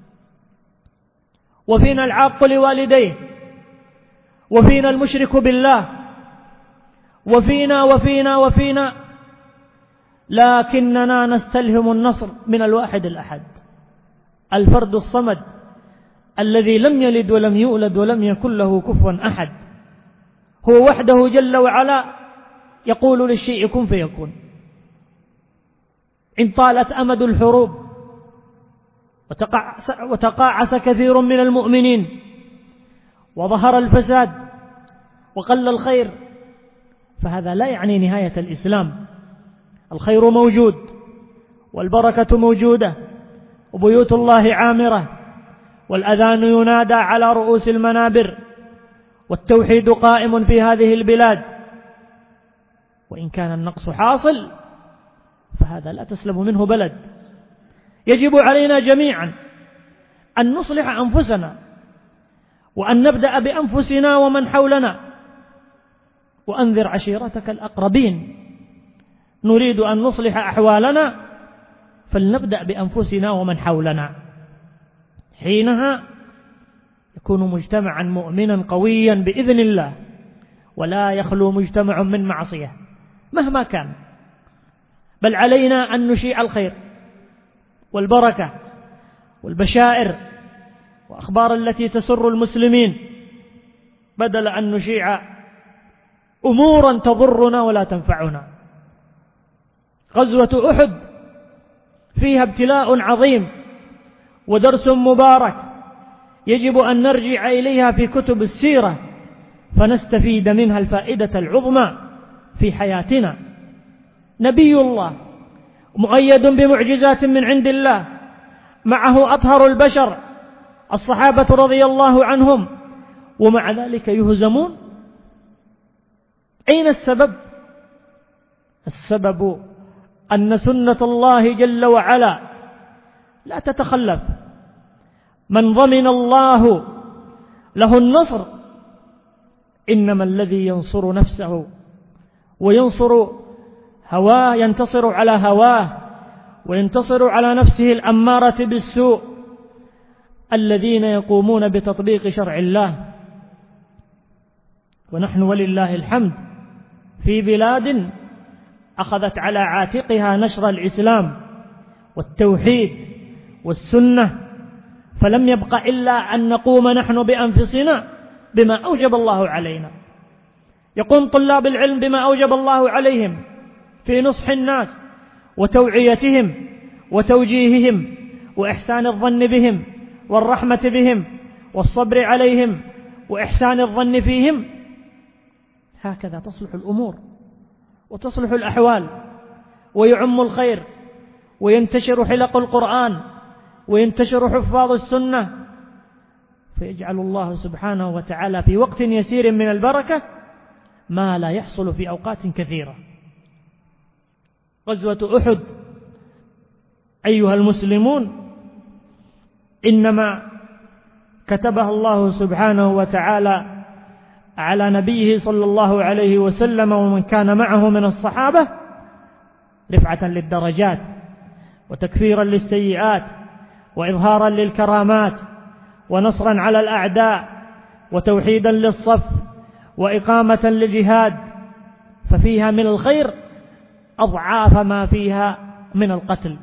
S2: وفينا العاق لوالديه، وفينا المشرك بالله، وفينا وفينا وفينا لكننا نستلهم النصر من الواحد الأحد، الفرد الصمد الذي لم يلد ولم يولد ولم يكن له كفوا أحد. هو وحده جل وعلا يقول للشيء كن فيكون. إن طالت أمد الحروب وتقاعس كثير من المؤمنين وظهر الفساد وقل الخير، فهذا لا يعني نهاية الإسلام، الخير موجود والبركة موجودة وبيوت الله عامرة والأذان ينادى على رؤوس المنابر والتوحيد قائم في هذه البلاد، وإن كان النقص حاصل فهذا لا تسلم منه بلد. يجب علينا جميعا أن نصلح أنفسنا وأن نبدأ بأنفسنا ومن حولنا، وأنذر عشيرتك الأقربين. نريد أن نصلح أحوالنا فلنبدأ بأنفسنا ومن حولنا، حينها يكون مجتمعا مؤمنا قويا بإذن الله، ولا يخلو مجتمع من معصية مهما كان، بل علينا أن نشيع الخير والبركة والبشائر وأخبار التي تسر المسلمين، بدل أن نشيع أمورا تضرنا ولا تنفعنا. غزوة أحد فيها ابتلاء عظيم ودرس مبارك يجب أن نرجع إليها في كتب السيرة فنستفيد منها الفائدة العظمى في حياتنا. نبي الله مؤيد بمعجزات من عند الله، معه أطهر البشر الصحابة رضي الله عنهم، ومع ذلك يهزمون. أين السبب؟ السبب أن سنة الله جل وعلا لا تتخلف. من ضمن الله له النصر إنما الذي ينصر نفسه وينصر هواه ينتصر على هواه وينتصر على نفسه الأمارة بالسوء الذين يقومون بتطبيق شرع الله. ونحن ولله الحمد في بلاد أخذت على عاتقها نشر الإسلام والتوحيد والسنة، فلم يبق إلا أن نقوم نحن بأنفسنا بما أوجب الله علينا. يقوم طلاب العلم بما أوجب الله عليهم في نصح الناس وتوعيتهم وتوجيههم وإحسان الظن بهم والرحمة بهم والصبر عليهم وإحسان الظن فيهم. هكذا تصلح الأمور وتصلح الأحوال ويعم الخير وينتشر حلق القرآن وينتشر حفاظ السنة، فيجعل الله سبحانه وتعالى في وقت يسير من البركة ما لا يحصل في أوقات كثيرة. غزوة أحد أيها المسلمون إنما كتبها الله سبحانه وتعالى على نبيه صلى الله عليه وسلم ومن كان معه من الصحابة رفعة للدرجات وتكفيرا للسيئات وإظهارا للكرامات ونصرا على الأعداء وتوحيدا للصف وإقامة للجهاد، ففيها من الخير أضعاف ما فيها من القتل.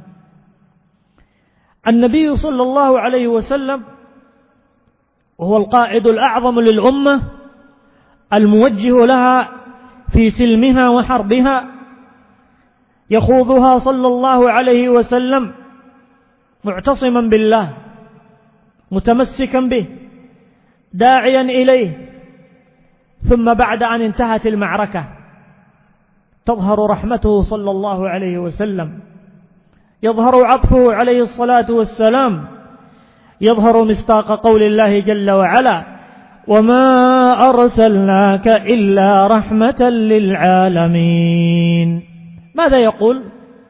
S2: النبي صلى الله عليه وسلم وهو القائد الأعظم للأمة الموجه لها في سلمها وحربها، يخوضها صلى الله عليه وسلم معتصما بالله متمسكا به داعيا إليه، ثم بعد أن انتهت المعركة تظهر رحمته صلى الله عليه وسلم، يظهر عطفه عليه الصلاة والسلام، يظهر مصداق قول الله جل وعلا: وما أرسلناك إلا رحمة للعالمين. ماذا يقول؟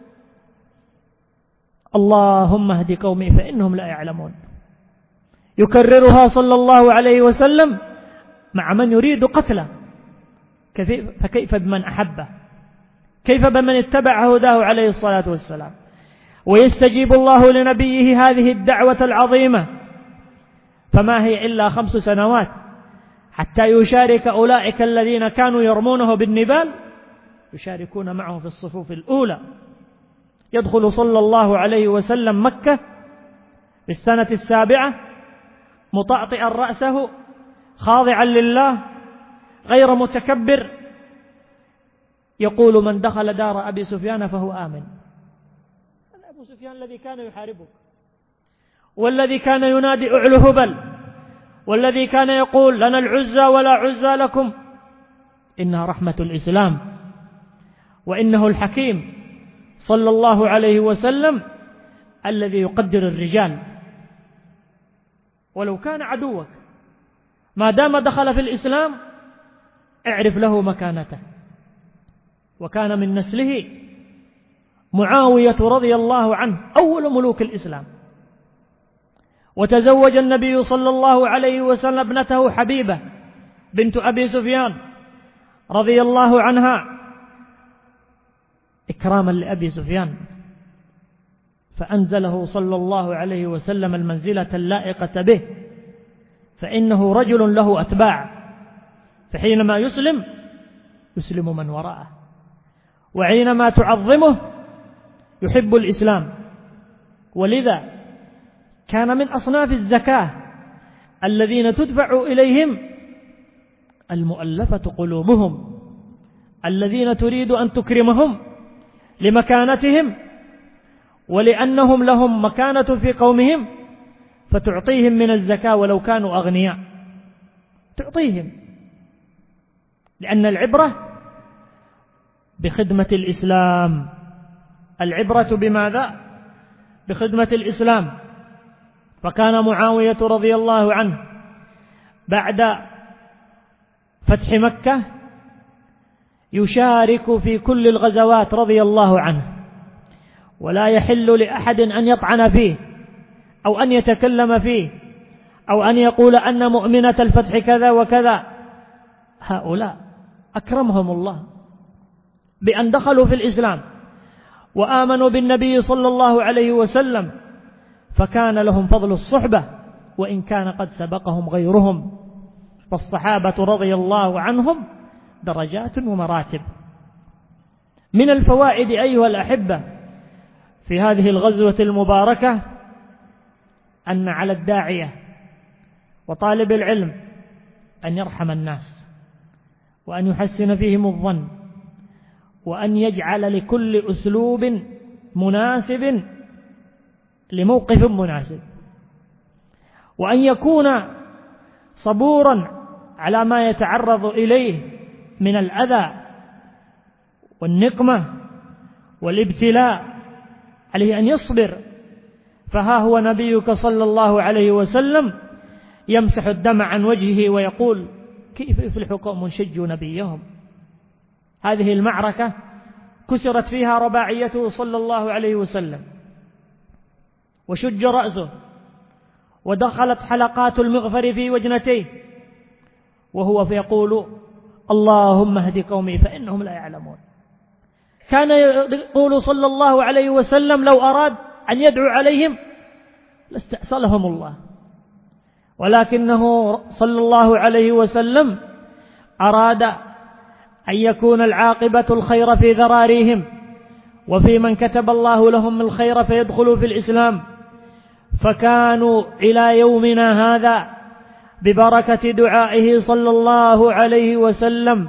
S2: اللهم اهد قومي فإنهم لا يعلمون. يكررها صلى الله عليه وسلم مع من يريد قتله، فكيف بمن أحبه؟ كيف بمن اتبع هداه عليه الصلاة والسلام؟ ويستجيب الله لنبيه هذه الدعوة العظيمة، فما هي إلا خمس سنوات حتى يشارك أولئك الذين كانوا يرمونه بالنبال يشاركون معه في الصفوف الأولى. يدخل صلى الله عليه وسلم مكة في السنة السابعة مطأطئا رأسه خاضعا لله غير متكبر، يقول: من دخل دار أبي سفيان فهو آمن. أبو سفيان الذي كان يحاربه والذي كان ينادي أعلو هبل والذي كان يقول: لنا العزى ولا عزى لكم، إنها رحمة الإسلام وإنه الحكيم صلى الله عليه وسلم الذي يقدر الرجال ولو كان عدوك، ما دام دخل في الإسلام اعرف له مكانته. وكان من نسله معاوية رضي الله عنه أول ملوك الإسلام، وتزوج النبي صلى الله عليه وسلم ابنته حبيبة بنت أبي سفيان رضي الله عنها إكراما لأبي سفيان، فأنزله صلى الله عليه وسلم المنزلة اللائقة به، فإنه رجل له أتباع، فحينما يسلم يسلم من وراءه، وحينما تعظمه يحب الإسلام. ولذا كان من أصناف الزكاة الذين تدفع إليهم المؤلفة قلوبهم، الذين تريد أن تكرمهم لمكانتهم ولأنهم لهم مكانة في قومهم، فتعطيهم من الزكاة ولو كانوا أغنياء، تعطيهم، لأن العبرة بخدمة الإسلام. العبرة بماذا؟ بخدمة الإسلام. فكان معاوية رضي الله عنه بعد فتح مكة يشارك في كل الغزوات رضي الله عنه، ولا يحل لأحد أن يطعن فيه أو أن يتكلم فيه أو أن يقول أن مؤمنة الفتح كذا وكذا. هؤلاء أكرمهم الله بأن دخلوا في الإسلام وآمنوا بالنبي صلى الله عليه وسلم، فكان لهم فضل الصحبة وإن كان قد سبقهم غيرهم. فالصحابة رضي الله عنهم درجات ومراتب. من الفوائد أيها الأحبة في هذه الغزوة المباركة أن على الداعية وطالب العلم أن يرحم الناس، وأن يحسن فيهم الظن، وأن يجعل لكل أسلوب مناسب لموقف مناسب، وأن يكون صبورا على ما يتعرض إليه من الأذى والنقمة والابتلاء، عليه أن يصبر. فها هو نبيك صلى الله عليه وسلم يمسح الدم عن وجهه ويقول: كيف يفلح قوم شجوا نبيهم؟ هذه المعركة كسرت فيها رباعيته صلى الله عليه وسلم، وشج رأسه، ودخلت حلقات المغفر في وجنتيه، وهو فيقول: اللهم اهد قومي فإنهم لا يعلمون. كان يقول صلى الله عليه وسلم: لو أراد أن يدعو عليهم لاستأصلهم الله، ولكنه صلى الله عليه وسلم أراد أن يكون العاقبة الخير في ذراريهم وفي من كتب الله لهم الخير فيدخلوا في الإسلام. فكانوا إلى يومنا هذا ببركة دعائه صلى الله عليه وسلم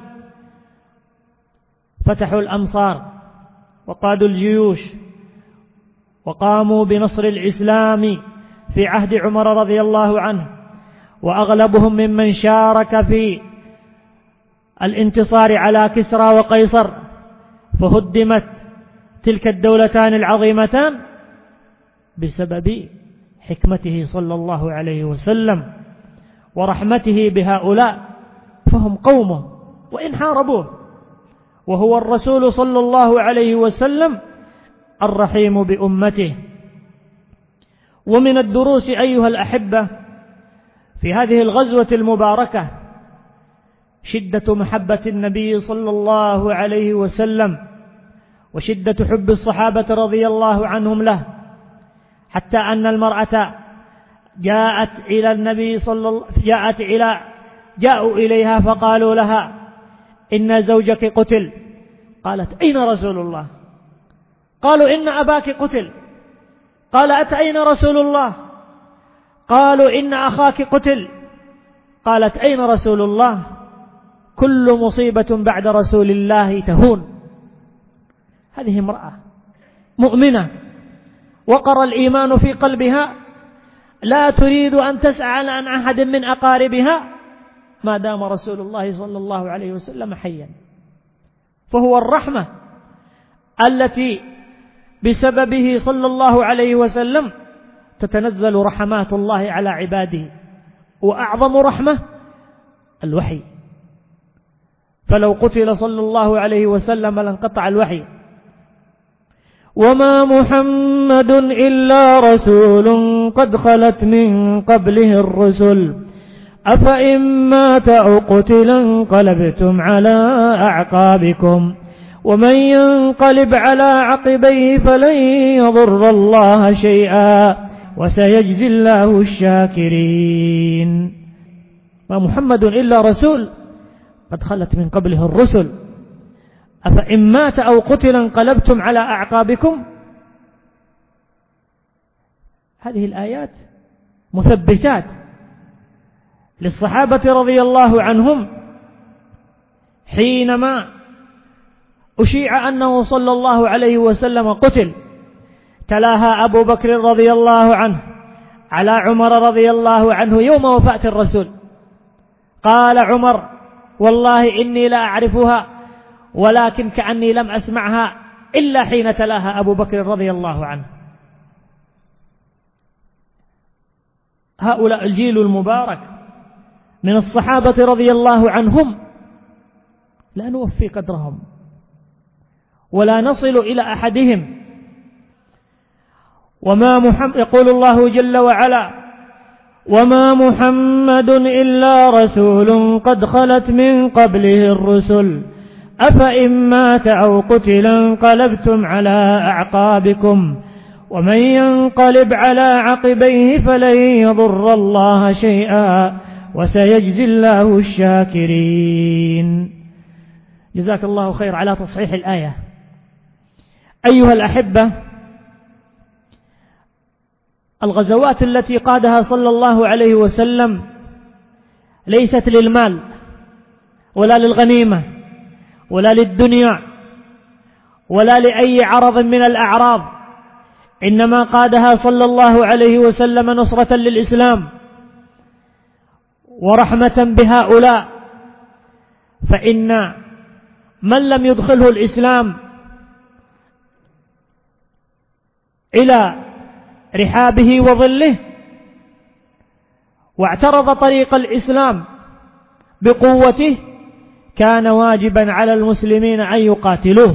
S2: فتحوا الأمصار وقادوا الجيوش وقاموا بنصر الإسلام في عهد عمر رضي الله عنه، وأغلبهم ممن شارك في الانتصار على كسرى وقيصر، فهدمت تلك الدولتان العظيمتان بسبب حكمته صلى الله عليه وسلم ورحمته بهؤلاء، فهم قومه وإن حاربوه، وهو الرسول صلى الله عليه وسلم الرحيم بأمته. ومن الدروس أيها الأحبة في هذه الغزوة المباركة شدة محبة النبي صلى الله عليه وسلم وشدة حب الصحابة رضي الله عنهم له، حتى أن المرأة جاءت إلى النبي صلى الله جاءت إلى جاءوا إليها فقالوا لها: إن زوجك قتل. قالت: أين رسول الله؟ قالوا: إن أباك قتل. قالت: أين رسول الله؟ قالوا: إن أخاك قتل. قالت: أين رسول الله؟ كل مصيبة بعد رسول الله تهون. هذه امرأة مؤمنة وقر الإيمان في قلبها، لا تريد أن تسأل عن أحد من أقاربها ما دام رسول الله صلى الله عليه وسلم حيا. فهو الرحمة التي بسببه صلى الله عليه وسلم تتنزل رحمات الله على عباده، وأعظم رحمة الوحي، فلو قتل صلى الله عليه وسلم لانقطع الوحي. وما محمد إلا رسول قد خلت من قبله الرسل أفإن مات أو قتل انقلبتم على أعقابكم ومن ينقلب على عقبيه فلن يضر الله شيئا وسيجزي الله الشاكرين. ما محمد إلا رسول قد خلت من قبله الرسل أفإن مات أو قتل انقلبتم على أعقابكم. هذه الآيات مثبتات للصحابة رضي الله عنهم حينما أشيع أنه صلى الله عليه وسلم قتل، تلاها أبو بكر رضي الله عنه على عمر رضي الله عنه يوم وفاة الرسول. قال عمر: والله إني لا أعرفها ولكن كأني لم أسمعها إلا حين تلاها أبو بكر رضي الله عنه. هؤلاء الجيل المبارك من الصحابة رضي الله عنهم لا نوفي قدرهم ولا نصل إلى أحدهم. وما محمد، يقول الله جل وعلا: وما محمد إلا رسول قد خلت من قبله الرسل أفإن مات أو قتل انقلبتم على أعقابكم ومن ينقلب على عقبيه فلن يضر الله شيئا وسيجزي الله الشاكرين. جزاك الله خير على تصحيح الآية. أيها الأحبة، الغزوات التي قادها صلى الله عليه وسلم ليست للمال ولا للغنيمة ولا للدنيا ولا لأي عرض من الأعراض، إنما قادها صلى الله عليه وسلم نصرة للإسلام ورحمة بهؤلاء. فإن من لم يدخله الإسلام إلى رحابه وظله واعترض طريق الإسلام بقوته كان واجبا على المسلمين أن يقاتلوه.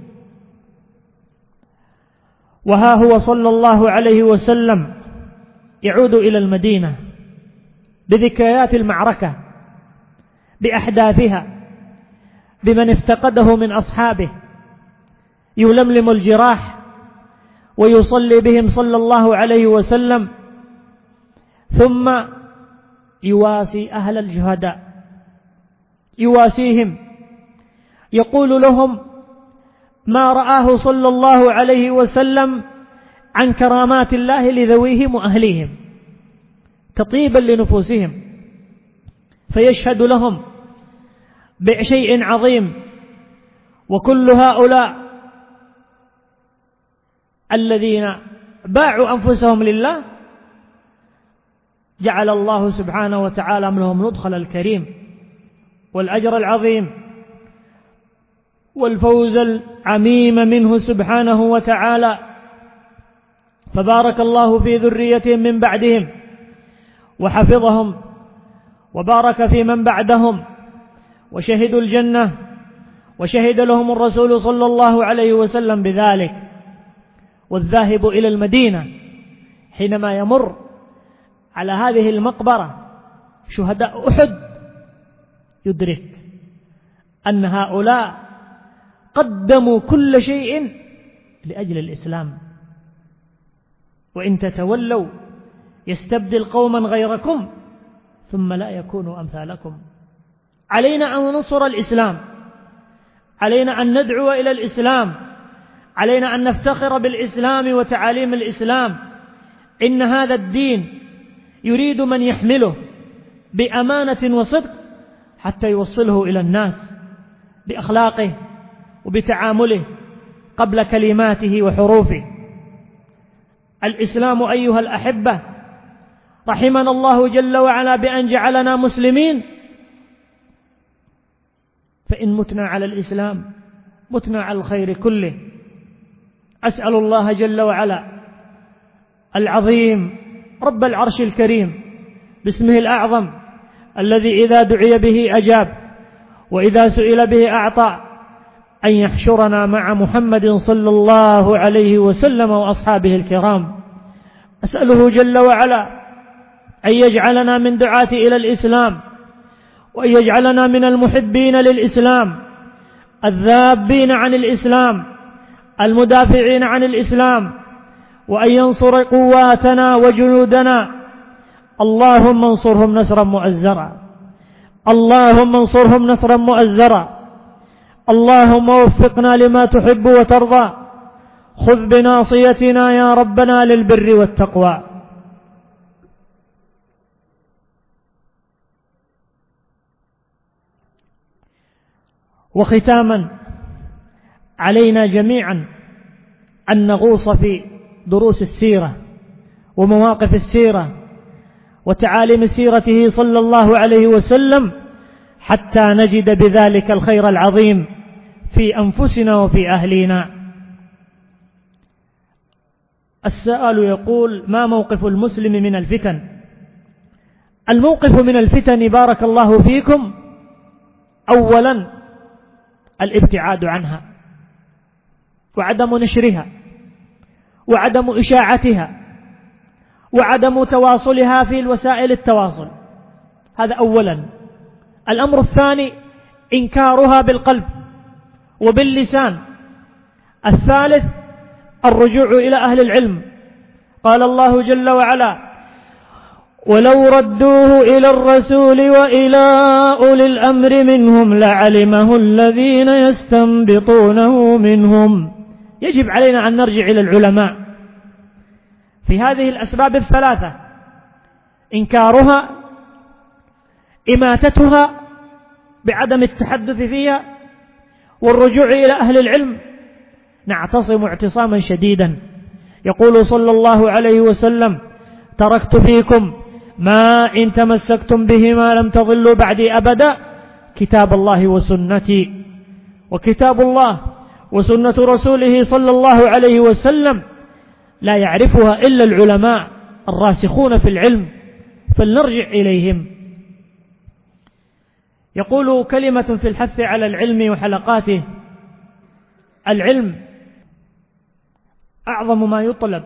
S2: وها هو صلى الله عليه وسلم يعود إلى المدينة بذكريات المعركة، بأحداثها، بمن افتقده من أصحابه، يلملم الجراح ويصلي بهم صلى الله عليه وسلم، ثم يواسي أهل الجهداء، يواسيهم، يقول لهم ما رآه صلى الله عليه وسلم عن كرامات الله لذويهم وأهليهم تطيبا لنفوسهم، فيشهد لهم بشيء عظيم. وكل هؤلاء الذين باعوا أنفسهم لله جعل الله سبحانه وتعالى لهم مدخل الكريم والأجر العظيم والفوز العميم منه سبحانه وتعالى. فبارك الله في ذريتهم من بعدهم وحفظهم وبارك في من بعدهم وشهدوا الجنة، وشهد لهم الرسول صلى الله عليه وسلم بذلك. والذاهب إلى المدينة حينما يمر على هذه المقبرة شهداء أحد يدرك أن هؤلاء قدموا كل شيء لأجل الإسلام، وإن تتولوا يستبدل قوما غيركم ثم لا يكونوا أمثالكم. علينا أن ننصر الإسلام، علينا أن ندعو إلى الإسلام، علينا أن نفتخر بالإسلام وتعاليم الإسلام. إن هذا الدين يريد من يحمله بأمانة وصدق حتى يوصله إلى الناس بأخلاقه وبتعامله قبل كلماته وحروفه. الإسلام أيها الأحبة رحمنا الله جل وعلا بأن جعلنا مسلمين، فإن متنا على الإسلام متنا على الخير كله. أسأل الله جل وعلا العظيم رب العرش الكريم باسمه الأعظم الذي إذا دعي به أجاب وإذا سئل به أعطى أن يحشرنا مع محمد صلى الله عليه وسلم وأصحابه الكرام. أسأله جل وعلا أن يجعلنا من دعاة إلى الإسلام، وأن يجعلنا من المحبين للإسلام الذابين عن الإسلام المدافعين عن الإسلام، وأن ينصر قواتنا وجنودنا. اللهم انصرهم نصرا مؤزرا، اللهم انصرهم نصرا مؤزرا. اللهم وفقنا لما تحب وترضى، خذ بناصيتنا يا ربنا للبر والتقوى. وختاما، علينا جميعا أن نغوص في دروس السيرة ومواقف السيرة وتعاليم سيرته صلى الله عليه وسلم حتى نجد بذلك الخير العظيم في أنفسنا وفي أهلنا. السؤال يقول: ما موقف المسلم من الفتن؟ الموقف من الفتن بارك الله فيكم أولا الابتعاد عنها وعدم نشرها وعدم إشاعتها وعدم تواصلها في الوسائل التواصل، هذا أولا. الأمر الثاني إنكارها بالقلب وباللسان. الثالث الرجوع إلى أهل العلم. قال الله جل وعلا: ولو ردوه إلى الرسول وإلى أولي الأمر منهم لعلمه الذين يستنبطونه منهم. يجب علينا أن نرجع إلى العلماء في هذه الأسباب الثلاثة: إنكارها، إماتتها بعدم التحدث فيها، والرجوع إلى أهل العلم. نعتصم اعتصاما شديدا. يقول صلى الله عليه وسلم: تركت فيكم ما إن تمسكتم بهما لم تضلوا بعدي أبدا، كتاب الله وسنتي. وكتاب الله وسنة رسوله صلى الله عليه وسلم لا يعرفها إلا العلماء الراسخون في العلم، فلنرجع إليهم. يقول كلمة في الحث على العلم وحلقاته: العلم أعظم ما يطلب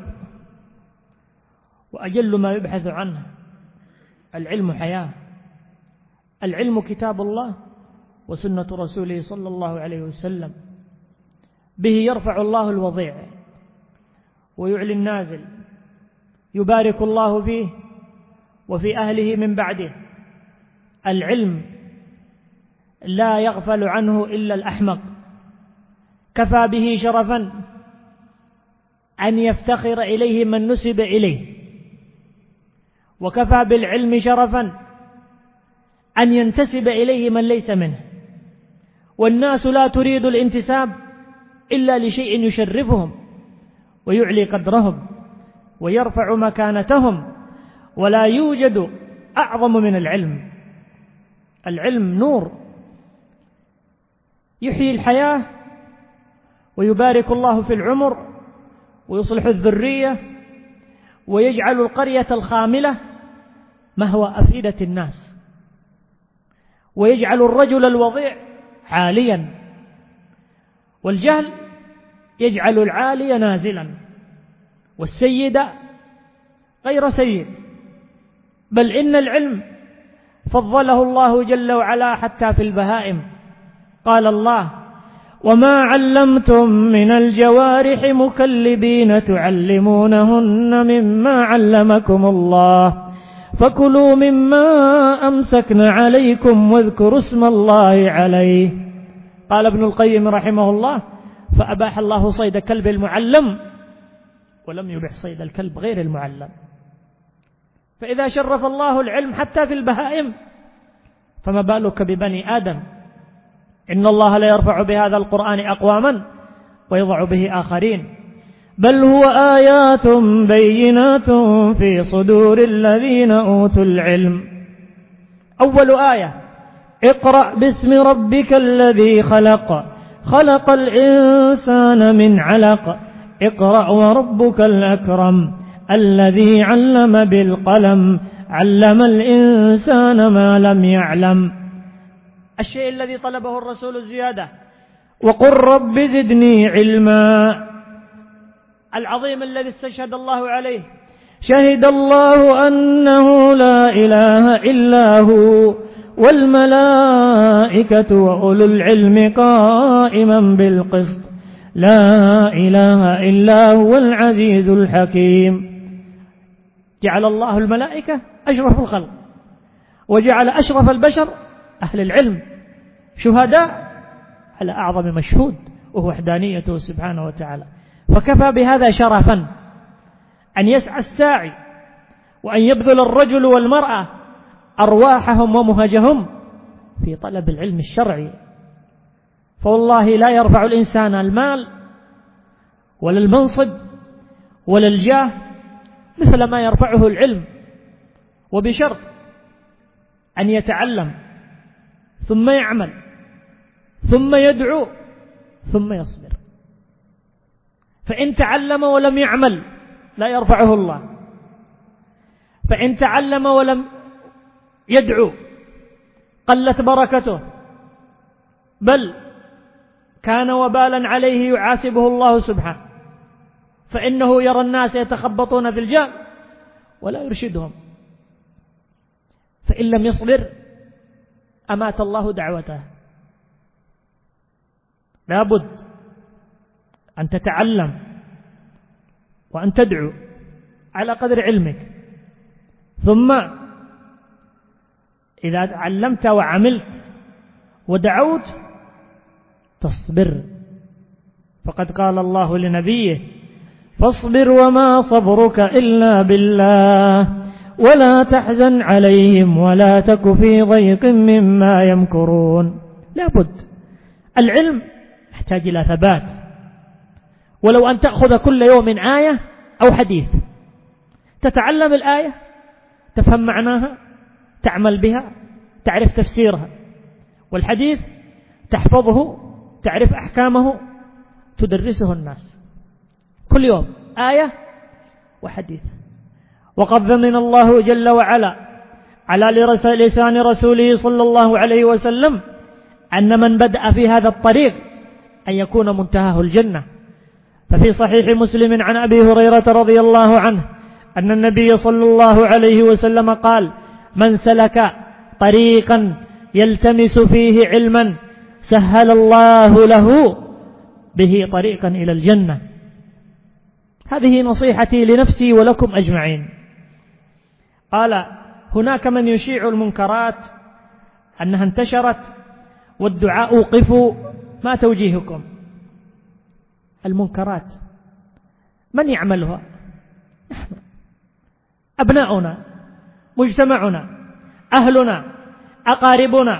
S2: وأجل ما يبحث عنه. العلم حياة، العلم كتاب الله وسنة رسوله صلى الله عليه وسلم. به يرفع الله الوضيع ويعلي النازل، يبارك الله فيه وفي أهله من بعده. العلم لا يغفل عنه إلا الأحمق. كفى به شرفا أن يفتخر إليه من نسب إليه، وكفى بالعلم شرفا أن ينتسب إليه من ليس منه. والناس لا تريد الانتساب إلا لشيء يشرفهم ويعلي قدرهم ويرفع مكانتهم، ولا يوجد أعظم من العلم. العلم نور يحيي الحياة ويبارك الله في العمر ويصلح الذرية ويجعل القرية الخاملة مهوى أفئدة الناس، ويجعل الرجل الوضيع عاليا، والجهل يجعل العالي نازلا والسيد غير سيد. بل إن العلم فضله الله جل وعلا حتى في البهائم. قال الله: وما علمتم من الجوارح مكلبين تعلمونهن مما علمكم الله فكلوا مما أمسكن عليكم واذكروا اسم الله عليه. قال ابن القيم رحمه الله: فأباح الله صيد كلب المعلم ولم يبح صيد الكلب غير المعلم. فإذا شرف الله العلم حتى في البهائم فما بالك ببني آدم؟ إن الله لا يرفع بهذا القرآن أقواما ويضع به آخرين، بل هو آيات بينات في صدور الذين أوتوا العلم. أول آية: اقرأ باسم ربك الذي خلق خلق الإنسان من علق اقرأ وربك الأكرم الذي علم بالقلم علم الإنسان ما لم يعلم. الشيء الذي طلبه الرسول الزيادة، وقل رب زدني علما. العظيم الذي استشهد الله عليه، شهد الله أنه لا إله إلا هو والملائكة وأولو العلم قائما بالقسط لا إله إلا هو العزيز الحكيم. جعل الله الملائكة أشرف الخلق، وجعل أشرف البشر أهل العلم شهداء على أعظم مشهود وهو وحدانيته سبحانه وتعالى. فكفى بهذا شرفا أن يسعى الساعي وأن يبذل الرجل والمرأة أرواحهم ومهجهم في طلب العلم الشرعي. فوالله لا يرفع الإنسان المال ولا المنصب ولا الجاه مثل ما يرفعه العلم، وبشرط أن يتعلم ثم يعمل ثم يدعو ثم يصبر. فإن تعلم ولم يعمل لا يرفعه الله، فإن تعلم ولم يدعو قلت بركته، بل كان وبالا عليه يعاسبه الله سبحانه، فإنه يرى الناس يتخبطون في الجام ولا يرشدهم. فإن لم يصبر أمات الله دعوته. لابد أن تتعلم وأن تدعو على قدر علمك، ثم إذا تعلمت وعملت ودعوت تصبر. فقد قال الله لنبيه: فاصبر وما صبرك إلا بالله ولا تحزن عليهم ولا تك في ضيق مما يمكرون. لابد العلم يحتاج إلى ثبات، ولو أن تأخذ كل يوم آية أو حديث، تتعلم الآية تفهم معناها تعمل بها تعرف تفسيرها، والحديث تحفظه تعرف أحكامه تدرسه الناس، كل يوم آية وحديث. وقد ضمن الله جل وعلا على لسان رسوله صلى الله عليه وسلم أن من بدأ في هذا الطريق أن يكون منتهاه الجنة. ففي صحيح مسلم عن أبي هريرة رضي الله عنه أن النبي صلى الله عليه وسلم قال: من سلك طريقا يلتمس فيه علما سهل الله له به طريقا إلى الجنة. هذه نصيحتي لنفسي ولكم أجمعين. قال: هناك من يشيع المنكرات أنها انتشرت والدعاء وقفوا، ما توجيهكم؟ المنكرات من يعملها؟ نحن، أبناؤنا، مجتمعنا، أهلنا، أقاربنا.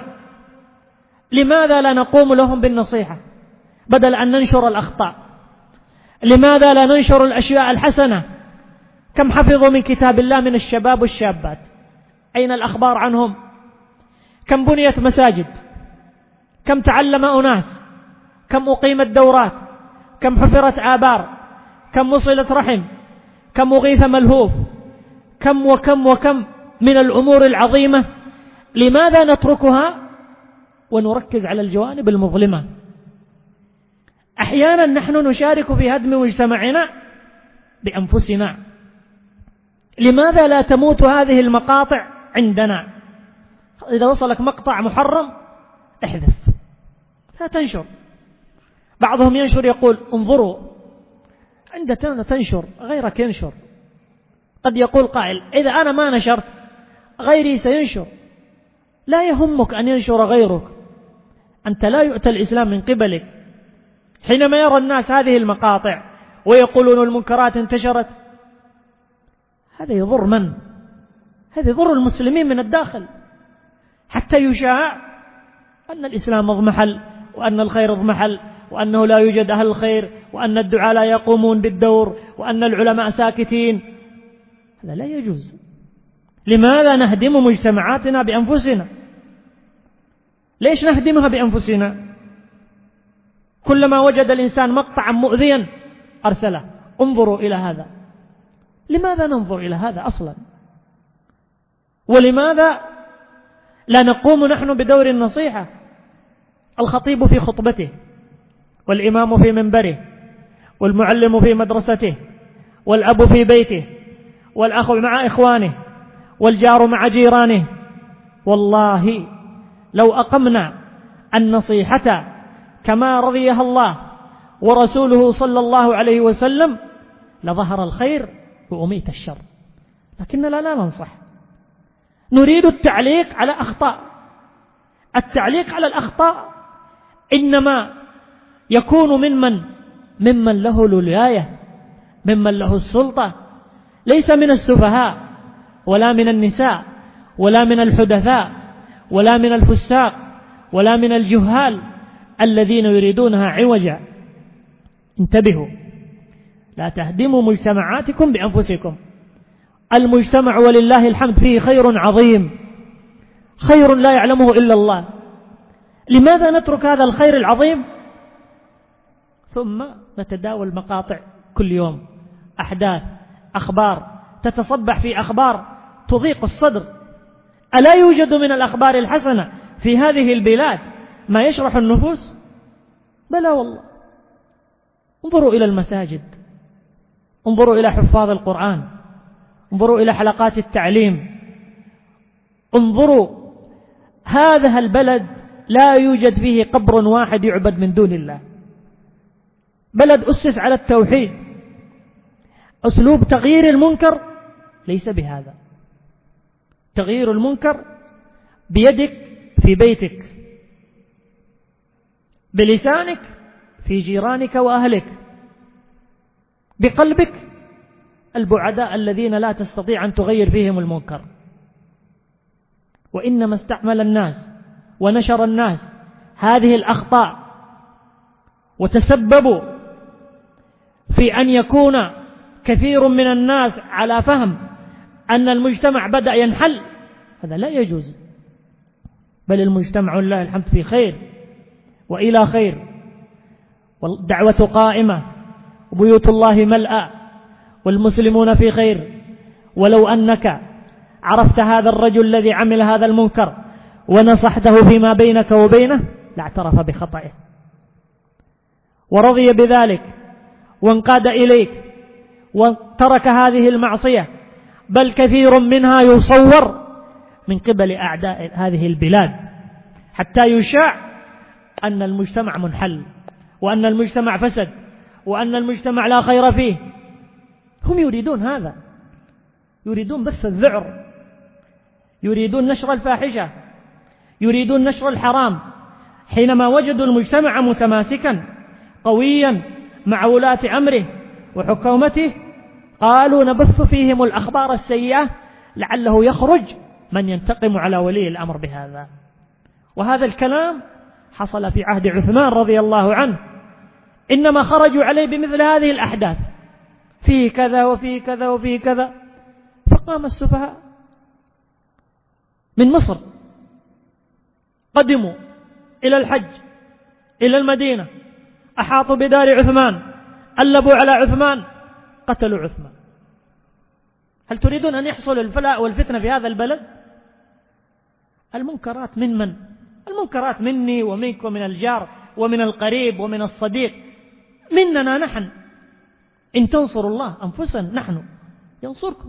S2: لماذا لا نقوم لهم بالنصيحة بدل أن ننشر الأخطاء؟ لماذا لا ننشر الأشياء الحسنة؟ كم حفظوا من كتاب الله من الشباب والشابات؟ أين الأخبار عنهم؟ كم بنيت مساجد؟ كم تعلم أناس؟ كم أقيمت دورات؟ كم حفرت آبار؟ كم وصلت رحم؟ كم أغيث ملهوف؟ كم وكم وكم من الأمور العظيمة. لماذا نتركها ونركز على الجوانب المظلمة؟ أحيانا نحن نشارك في هدم مجتمعنا بأنفسنا. لماذا لا تموت هذه المقاطع عندنا؟ إذا وصلك مقطع محرم احذف، لا تنشر. بعضهم ينشر يقول: انظروا، عندنا تنشر غيرك ينشر. قد يقول قائل: إذا أنا ما نشرت غيري سينشر. لا يهمك أن ينشر غيرك، أنت لا يؤتى الإسلام من قبلك. حينما يرى الناس هذه المقاطع ويقولون المنكرات انتشرت، هذا يضر من؟ هذا يضر المسلمين من الداخل، حتى يشاع أن الإسلام اضمحل وأن الخير اضمحل وأنه لا يوجد أهل الخير وأن الدعاء لا يقومون بالدور وأن العلماء ساكتين. هذا لا يجوز. لماذا نهدم مجتمعاتنا بأنفسنا؟ ليش نهدمها بأنفسنا؟ كلما وجد الإنسان مقطعا مؤذيا أرسله. انظروا إلى هذا. لماذا ننظر إلى هذا أصلا؟ ولماذا لا نقوم نحن بدور النصيحة؟ الخطيب في خطبته، والإمام في منبره، والمعلم في مدرسته، والأب في بيته، والأخ مع إخوانه، والجار مع جيرانه. والله لو أقمنا النصيحة كما رضيها الله ورسوله صلى الله عليه وسلم لظهر الخير وأميت الشر، لكننا لا ننصح. نريد التعليق على أخطاء. التعليق على الأخطاء إنما يكون ممن ممن له الولاية، ممن له السلطة، ليس من السفهاء ولا من النساء ولا من الحدثاء ولا من الفساق ولا من الجهال الذين يريدونها عوجا. انتبهوا، لا تهدموا مجتمعاتكم بأنفسكم. المجتمع ولله الحمد فيه خير عظيم، خير لا يعلمه إلا الله. لماذا نترك هذا الخير العظيم ثم نتداول مقاطع كل يوم، أحداث، أخبار، تتصبح في أخبار تضيق الصدر؟ ألا يوجد من الأخبار الحسنة في هذه البلاد ما يشرح النفوس؟ بلى والله. انظروا إلى المساجد، انظروا إلى حفاظ القرآن، انظروا إلى حلقات التعليم، انظروا. هذا البلد لا يوجد فيه قبر واحد يعبد من دون الله، بلد أسس على التوحيد. أسلوب تغيير المنكر ليس بهذا. تغيير المنكر بيدك في بيتك، بلسانك في جيرانك وأهلك، بقلبك البعداء الذين لا تستطيع أن تغير فيهم المنكر. وإنما استعمل الناس ونشر الناس هذه الأخطاء وتسببوا في أن يكون كثير من الناس على فهم أن المجتمع بدأ ينحل. هذا لا يجوز، بل المجتمع لله الحمد في خير وإلى خير، والدعوة قائمة، وبيوت الله ملأى، والمسلمون في خير. ولو أنك عرفت هذا الرجل الذي عمل هذا المنكر ونصحته فيما بينك وبينه لاعترف بخطئه ورضي بذلك وانقاد إليك وترك هذه المعصية، بل كثير منها يصور من قبل أعداء هذه البلاد حتى يشاع أن المجتمع منحل وأن المجتمع فسد وأن المجتمع لا خير فيه. هم يريدون هذا، يريدون بث الذعر، يريدون نشر الفاحشة، يريدون نشر الحرام. حينما وجدوا المجتمع متماسكا قويا مع ولاة أمره وحكومته قالوا نبث فيهم الأخبار السيئة لعله يخرج من ينتقم على ولي الأمر بهذا. وهذا الكلام حصل في عهد عثمان رضي الله عنه، إنما خرجوا عليه بمثل هذه الأحداث، فيه كذا وفيه كذا وفيه كذا، فقام السفهاء من مصر قدموا إلى الحج إلى المدينة، أحاطوا بدار عثمان، ألبوا على عثمان، قتلوا عثمان. هل تريدون أن يحصل الفلاء والفتنة في هذا البلد؟ المنكرات من من؟ المنكرات مني ومنك ومن الجار ومن القريب ومن الصديق، مننا نحن. إن تنصروا الله أنفسنا نحن ينصركم.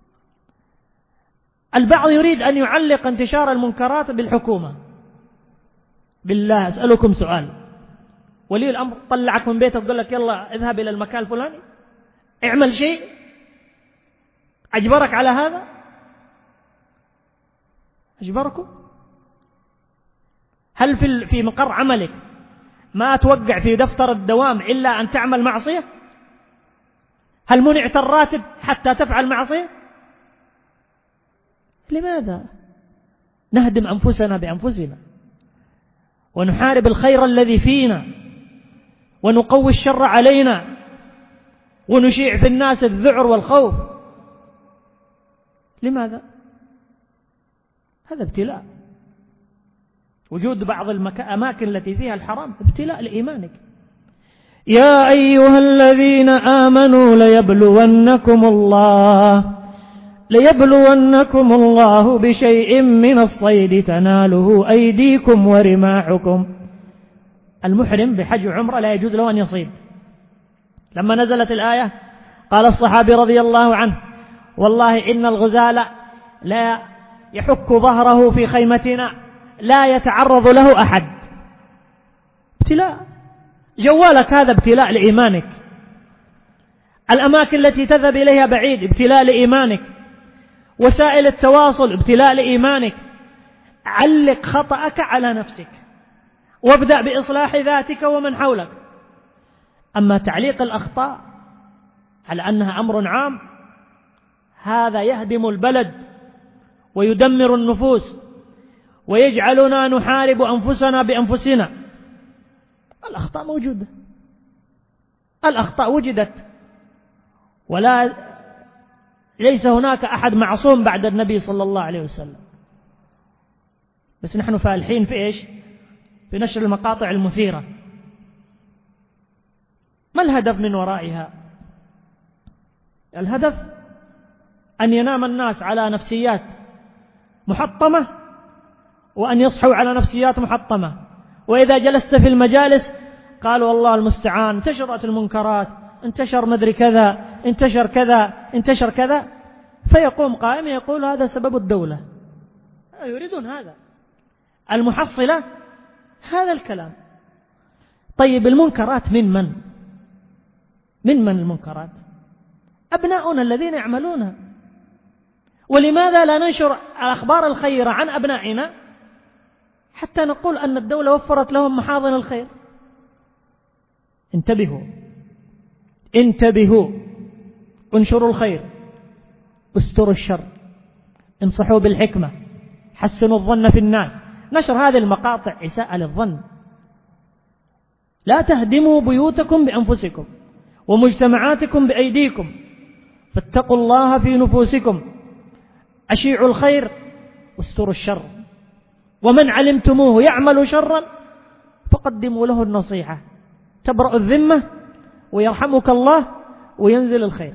S2: البعض يريد أن يعلق انتشار المنكرات بالحكومة. بالله أسألكم سؤال، ولي الأمر طلعك من بيتك وقال لك يلا اذهب إلى المكان الفلاني اعمل شيء، أجبرك على هذا؟ أجبركم؟ هل في في مقر عملك ما توقع في دفتر الدوام إلا أن تعمل معصية؟ هل منعت الراتب حتى تفعل معصية؟ لماذا نهدم أنفسنا بأنفسنا ونحارب الخير الذي فينا ونقوي الشر علينا ونشيع في الناس الذعر والخوف؟ لماذا؟ هذا ابتلاء. وجود بعض الأماكن التي فيها الحرام ابتلاء لإيمانك. يا أيها الذين آمنوا ليبلونكم الله ليبلونكم الله بشيء من الصيد تناله أيديكم ورماحكم. المحرم بحج عمرة لا يجوز له أن يصيد. لما نزلت الآية قال الصحابي رضي الله عنه: والله إن الغزال لا يحك ظهره في خيمتنا لا يتعرض له أحد. ابتلاء، جوالك هذا ابتلاء لإيمانك، الأماكن التي تذهب إليها بعيد ابتلاء لإيمانك، وسائل التواصل ابتلاء لإيمانك. علق خطأك على نفسك وابدأ بإصلاح ذاتك ومن حولك. أما تعليق الأخطاء على أنها أمر عام، هذا يهدم البلد ويدمر النفوس ويجعلنا نحارب أنفسنا بأنفسنا. الأخطاء موجودة، الأخطاء وجدت، ولا ليس هناك أحد معصوم بعد النبي صلى الله عليه وسلم. بس نحن فالحين في إيش؟ في نشر المقاطع المثيرة. ما الهدف من ورائها؟ الهدف أن ينام الناس على نفسيات محطمة وأن يصحوا على نفسيات محطمة. وإذا جلست في المجالس قالوا والله المستعان، انتشرت المنكرات، انتشر مدري كذا، انتشر كذا، انتشر كذا، فيقوم قائم يقول هذا سبب الدولة. يريدون هذا. المحصلة هذا الكلام. طيب المنكرات من من؟ من من المنكرات؟ أبناؤنا الذين يعملونها. ولماذا لا ننشر الأخبار الخيرة عن أبنائنا حتى نقول أن الدولة وفرت لهم محاضن الخير؟ انتبهوا انتبهوا، انشروا الخير، استروا الشر، انصحوا بالحكمة، حسنوا الظن في الناس. نشر هذه المقاطع إساءة للظن. لا تهدموا بيوتكم بأنفسكم ومجتمعاتكم بأيديكم، فاتقوا الله في نفوسكم، أشيعوا الخير واستروا الشر، ومن علمتموه يعمل شرا فقدموا له النصيحة، تبرأ الذمة ويرحمك الله وينزل الخير.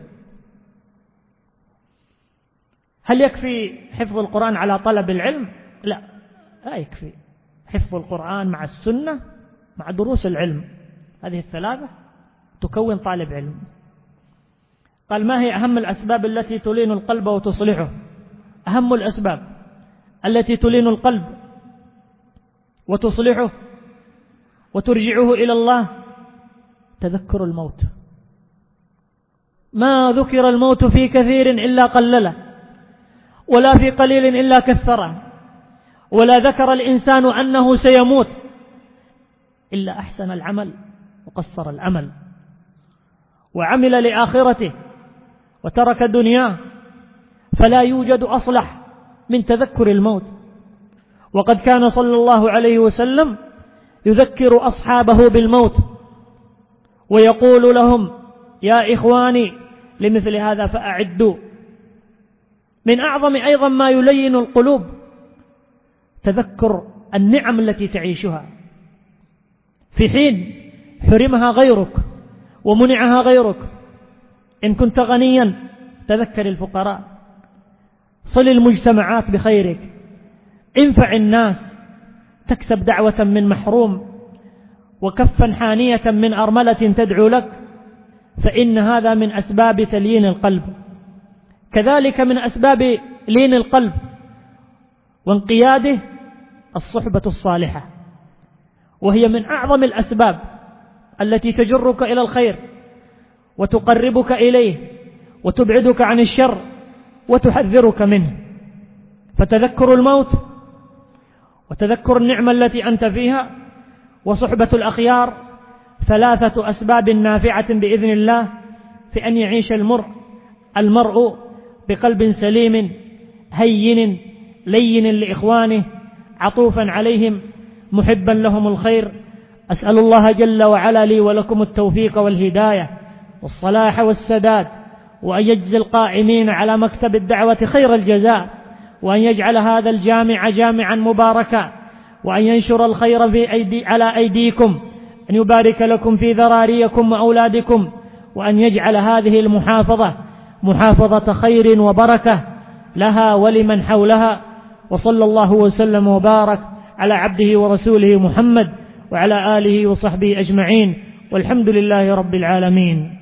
S2: هل يكفي حفظ القرآن على طلب العلم؟ لا، لا يكفي. حفظ القرآن مع السنة مع دروس العلم، هذه الثلاثة تكون طالب علم. قال: ما هي أهم الأسباب التي تلين القلب وتصلحه؟ أهم الأسباب التي تلين القلب وتصلحه وترجعه إلى الله تذكر الموت. ما ذكر الموت في كثير إلا قلله، ولا في قليل إلا كثره، ولا ذكر الإنسان أنه سيموت إلا أحسن العمل وقصر العمل وعمل لآخرته وترك دنياه. فلا يوجد أصلح من تذكر الموت. وقد كان صلى الله عليه وسلم يذكر أصحابه بالموت ويقول لهم: يا إخواني لمثل هذا فأعدوا. من أعظم أيضا ما يلين القلوب تذكر النعم التي تعيشها في حين حرمها غيرك ومنعها غيرك. إن كنت غنيا تذكر الفقراء، صل المجتمعات بخيرك، انفع الناس، تكسب دعوة من محروم وكفا حانية من أرملة تدعو لك، فإن هذا من أسباب تليين القلب. كذلك من أسباب لين القلب وانقياده الصحبة الصالحة، وهي من أعظم الأسباب التي تجرك إلى الخير وتقربك إليه وتبعدك عن الشر وتحذرك منه. فتذكر الموت وتذكر النعمة التي أنت فيها وصحبة الأخيار ثلاثة أسباب نافعة بإذن الله في أن يعيش المرء المرء بقلب سليم هين لين لإخوانه عطوفا عليهم محبا لهم الخير. أسأل الله جل وعلا لي ولكم التوفيق والهداية والصلاح والسداد، وأن يجزي القائمين على مكتب الدعوة خير الجزاء، وأن يجعل هذا الجامع جامعا مباركا، وأن ينشر الخير في أيدي على أيديكم أن يبارك لكم في ذراريكم وأولادكم، وأن يجعل هذه المحافظة محافظة خير وبركة لها ولمن حولها. وصلى الله وسلم وبارك على عبده ورسوله محمد وعلى آله وصحبه أجمعين، والحمد لله رب العالمين.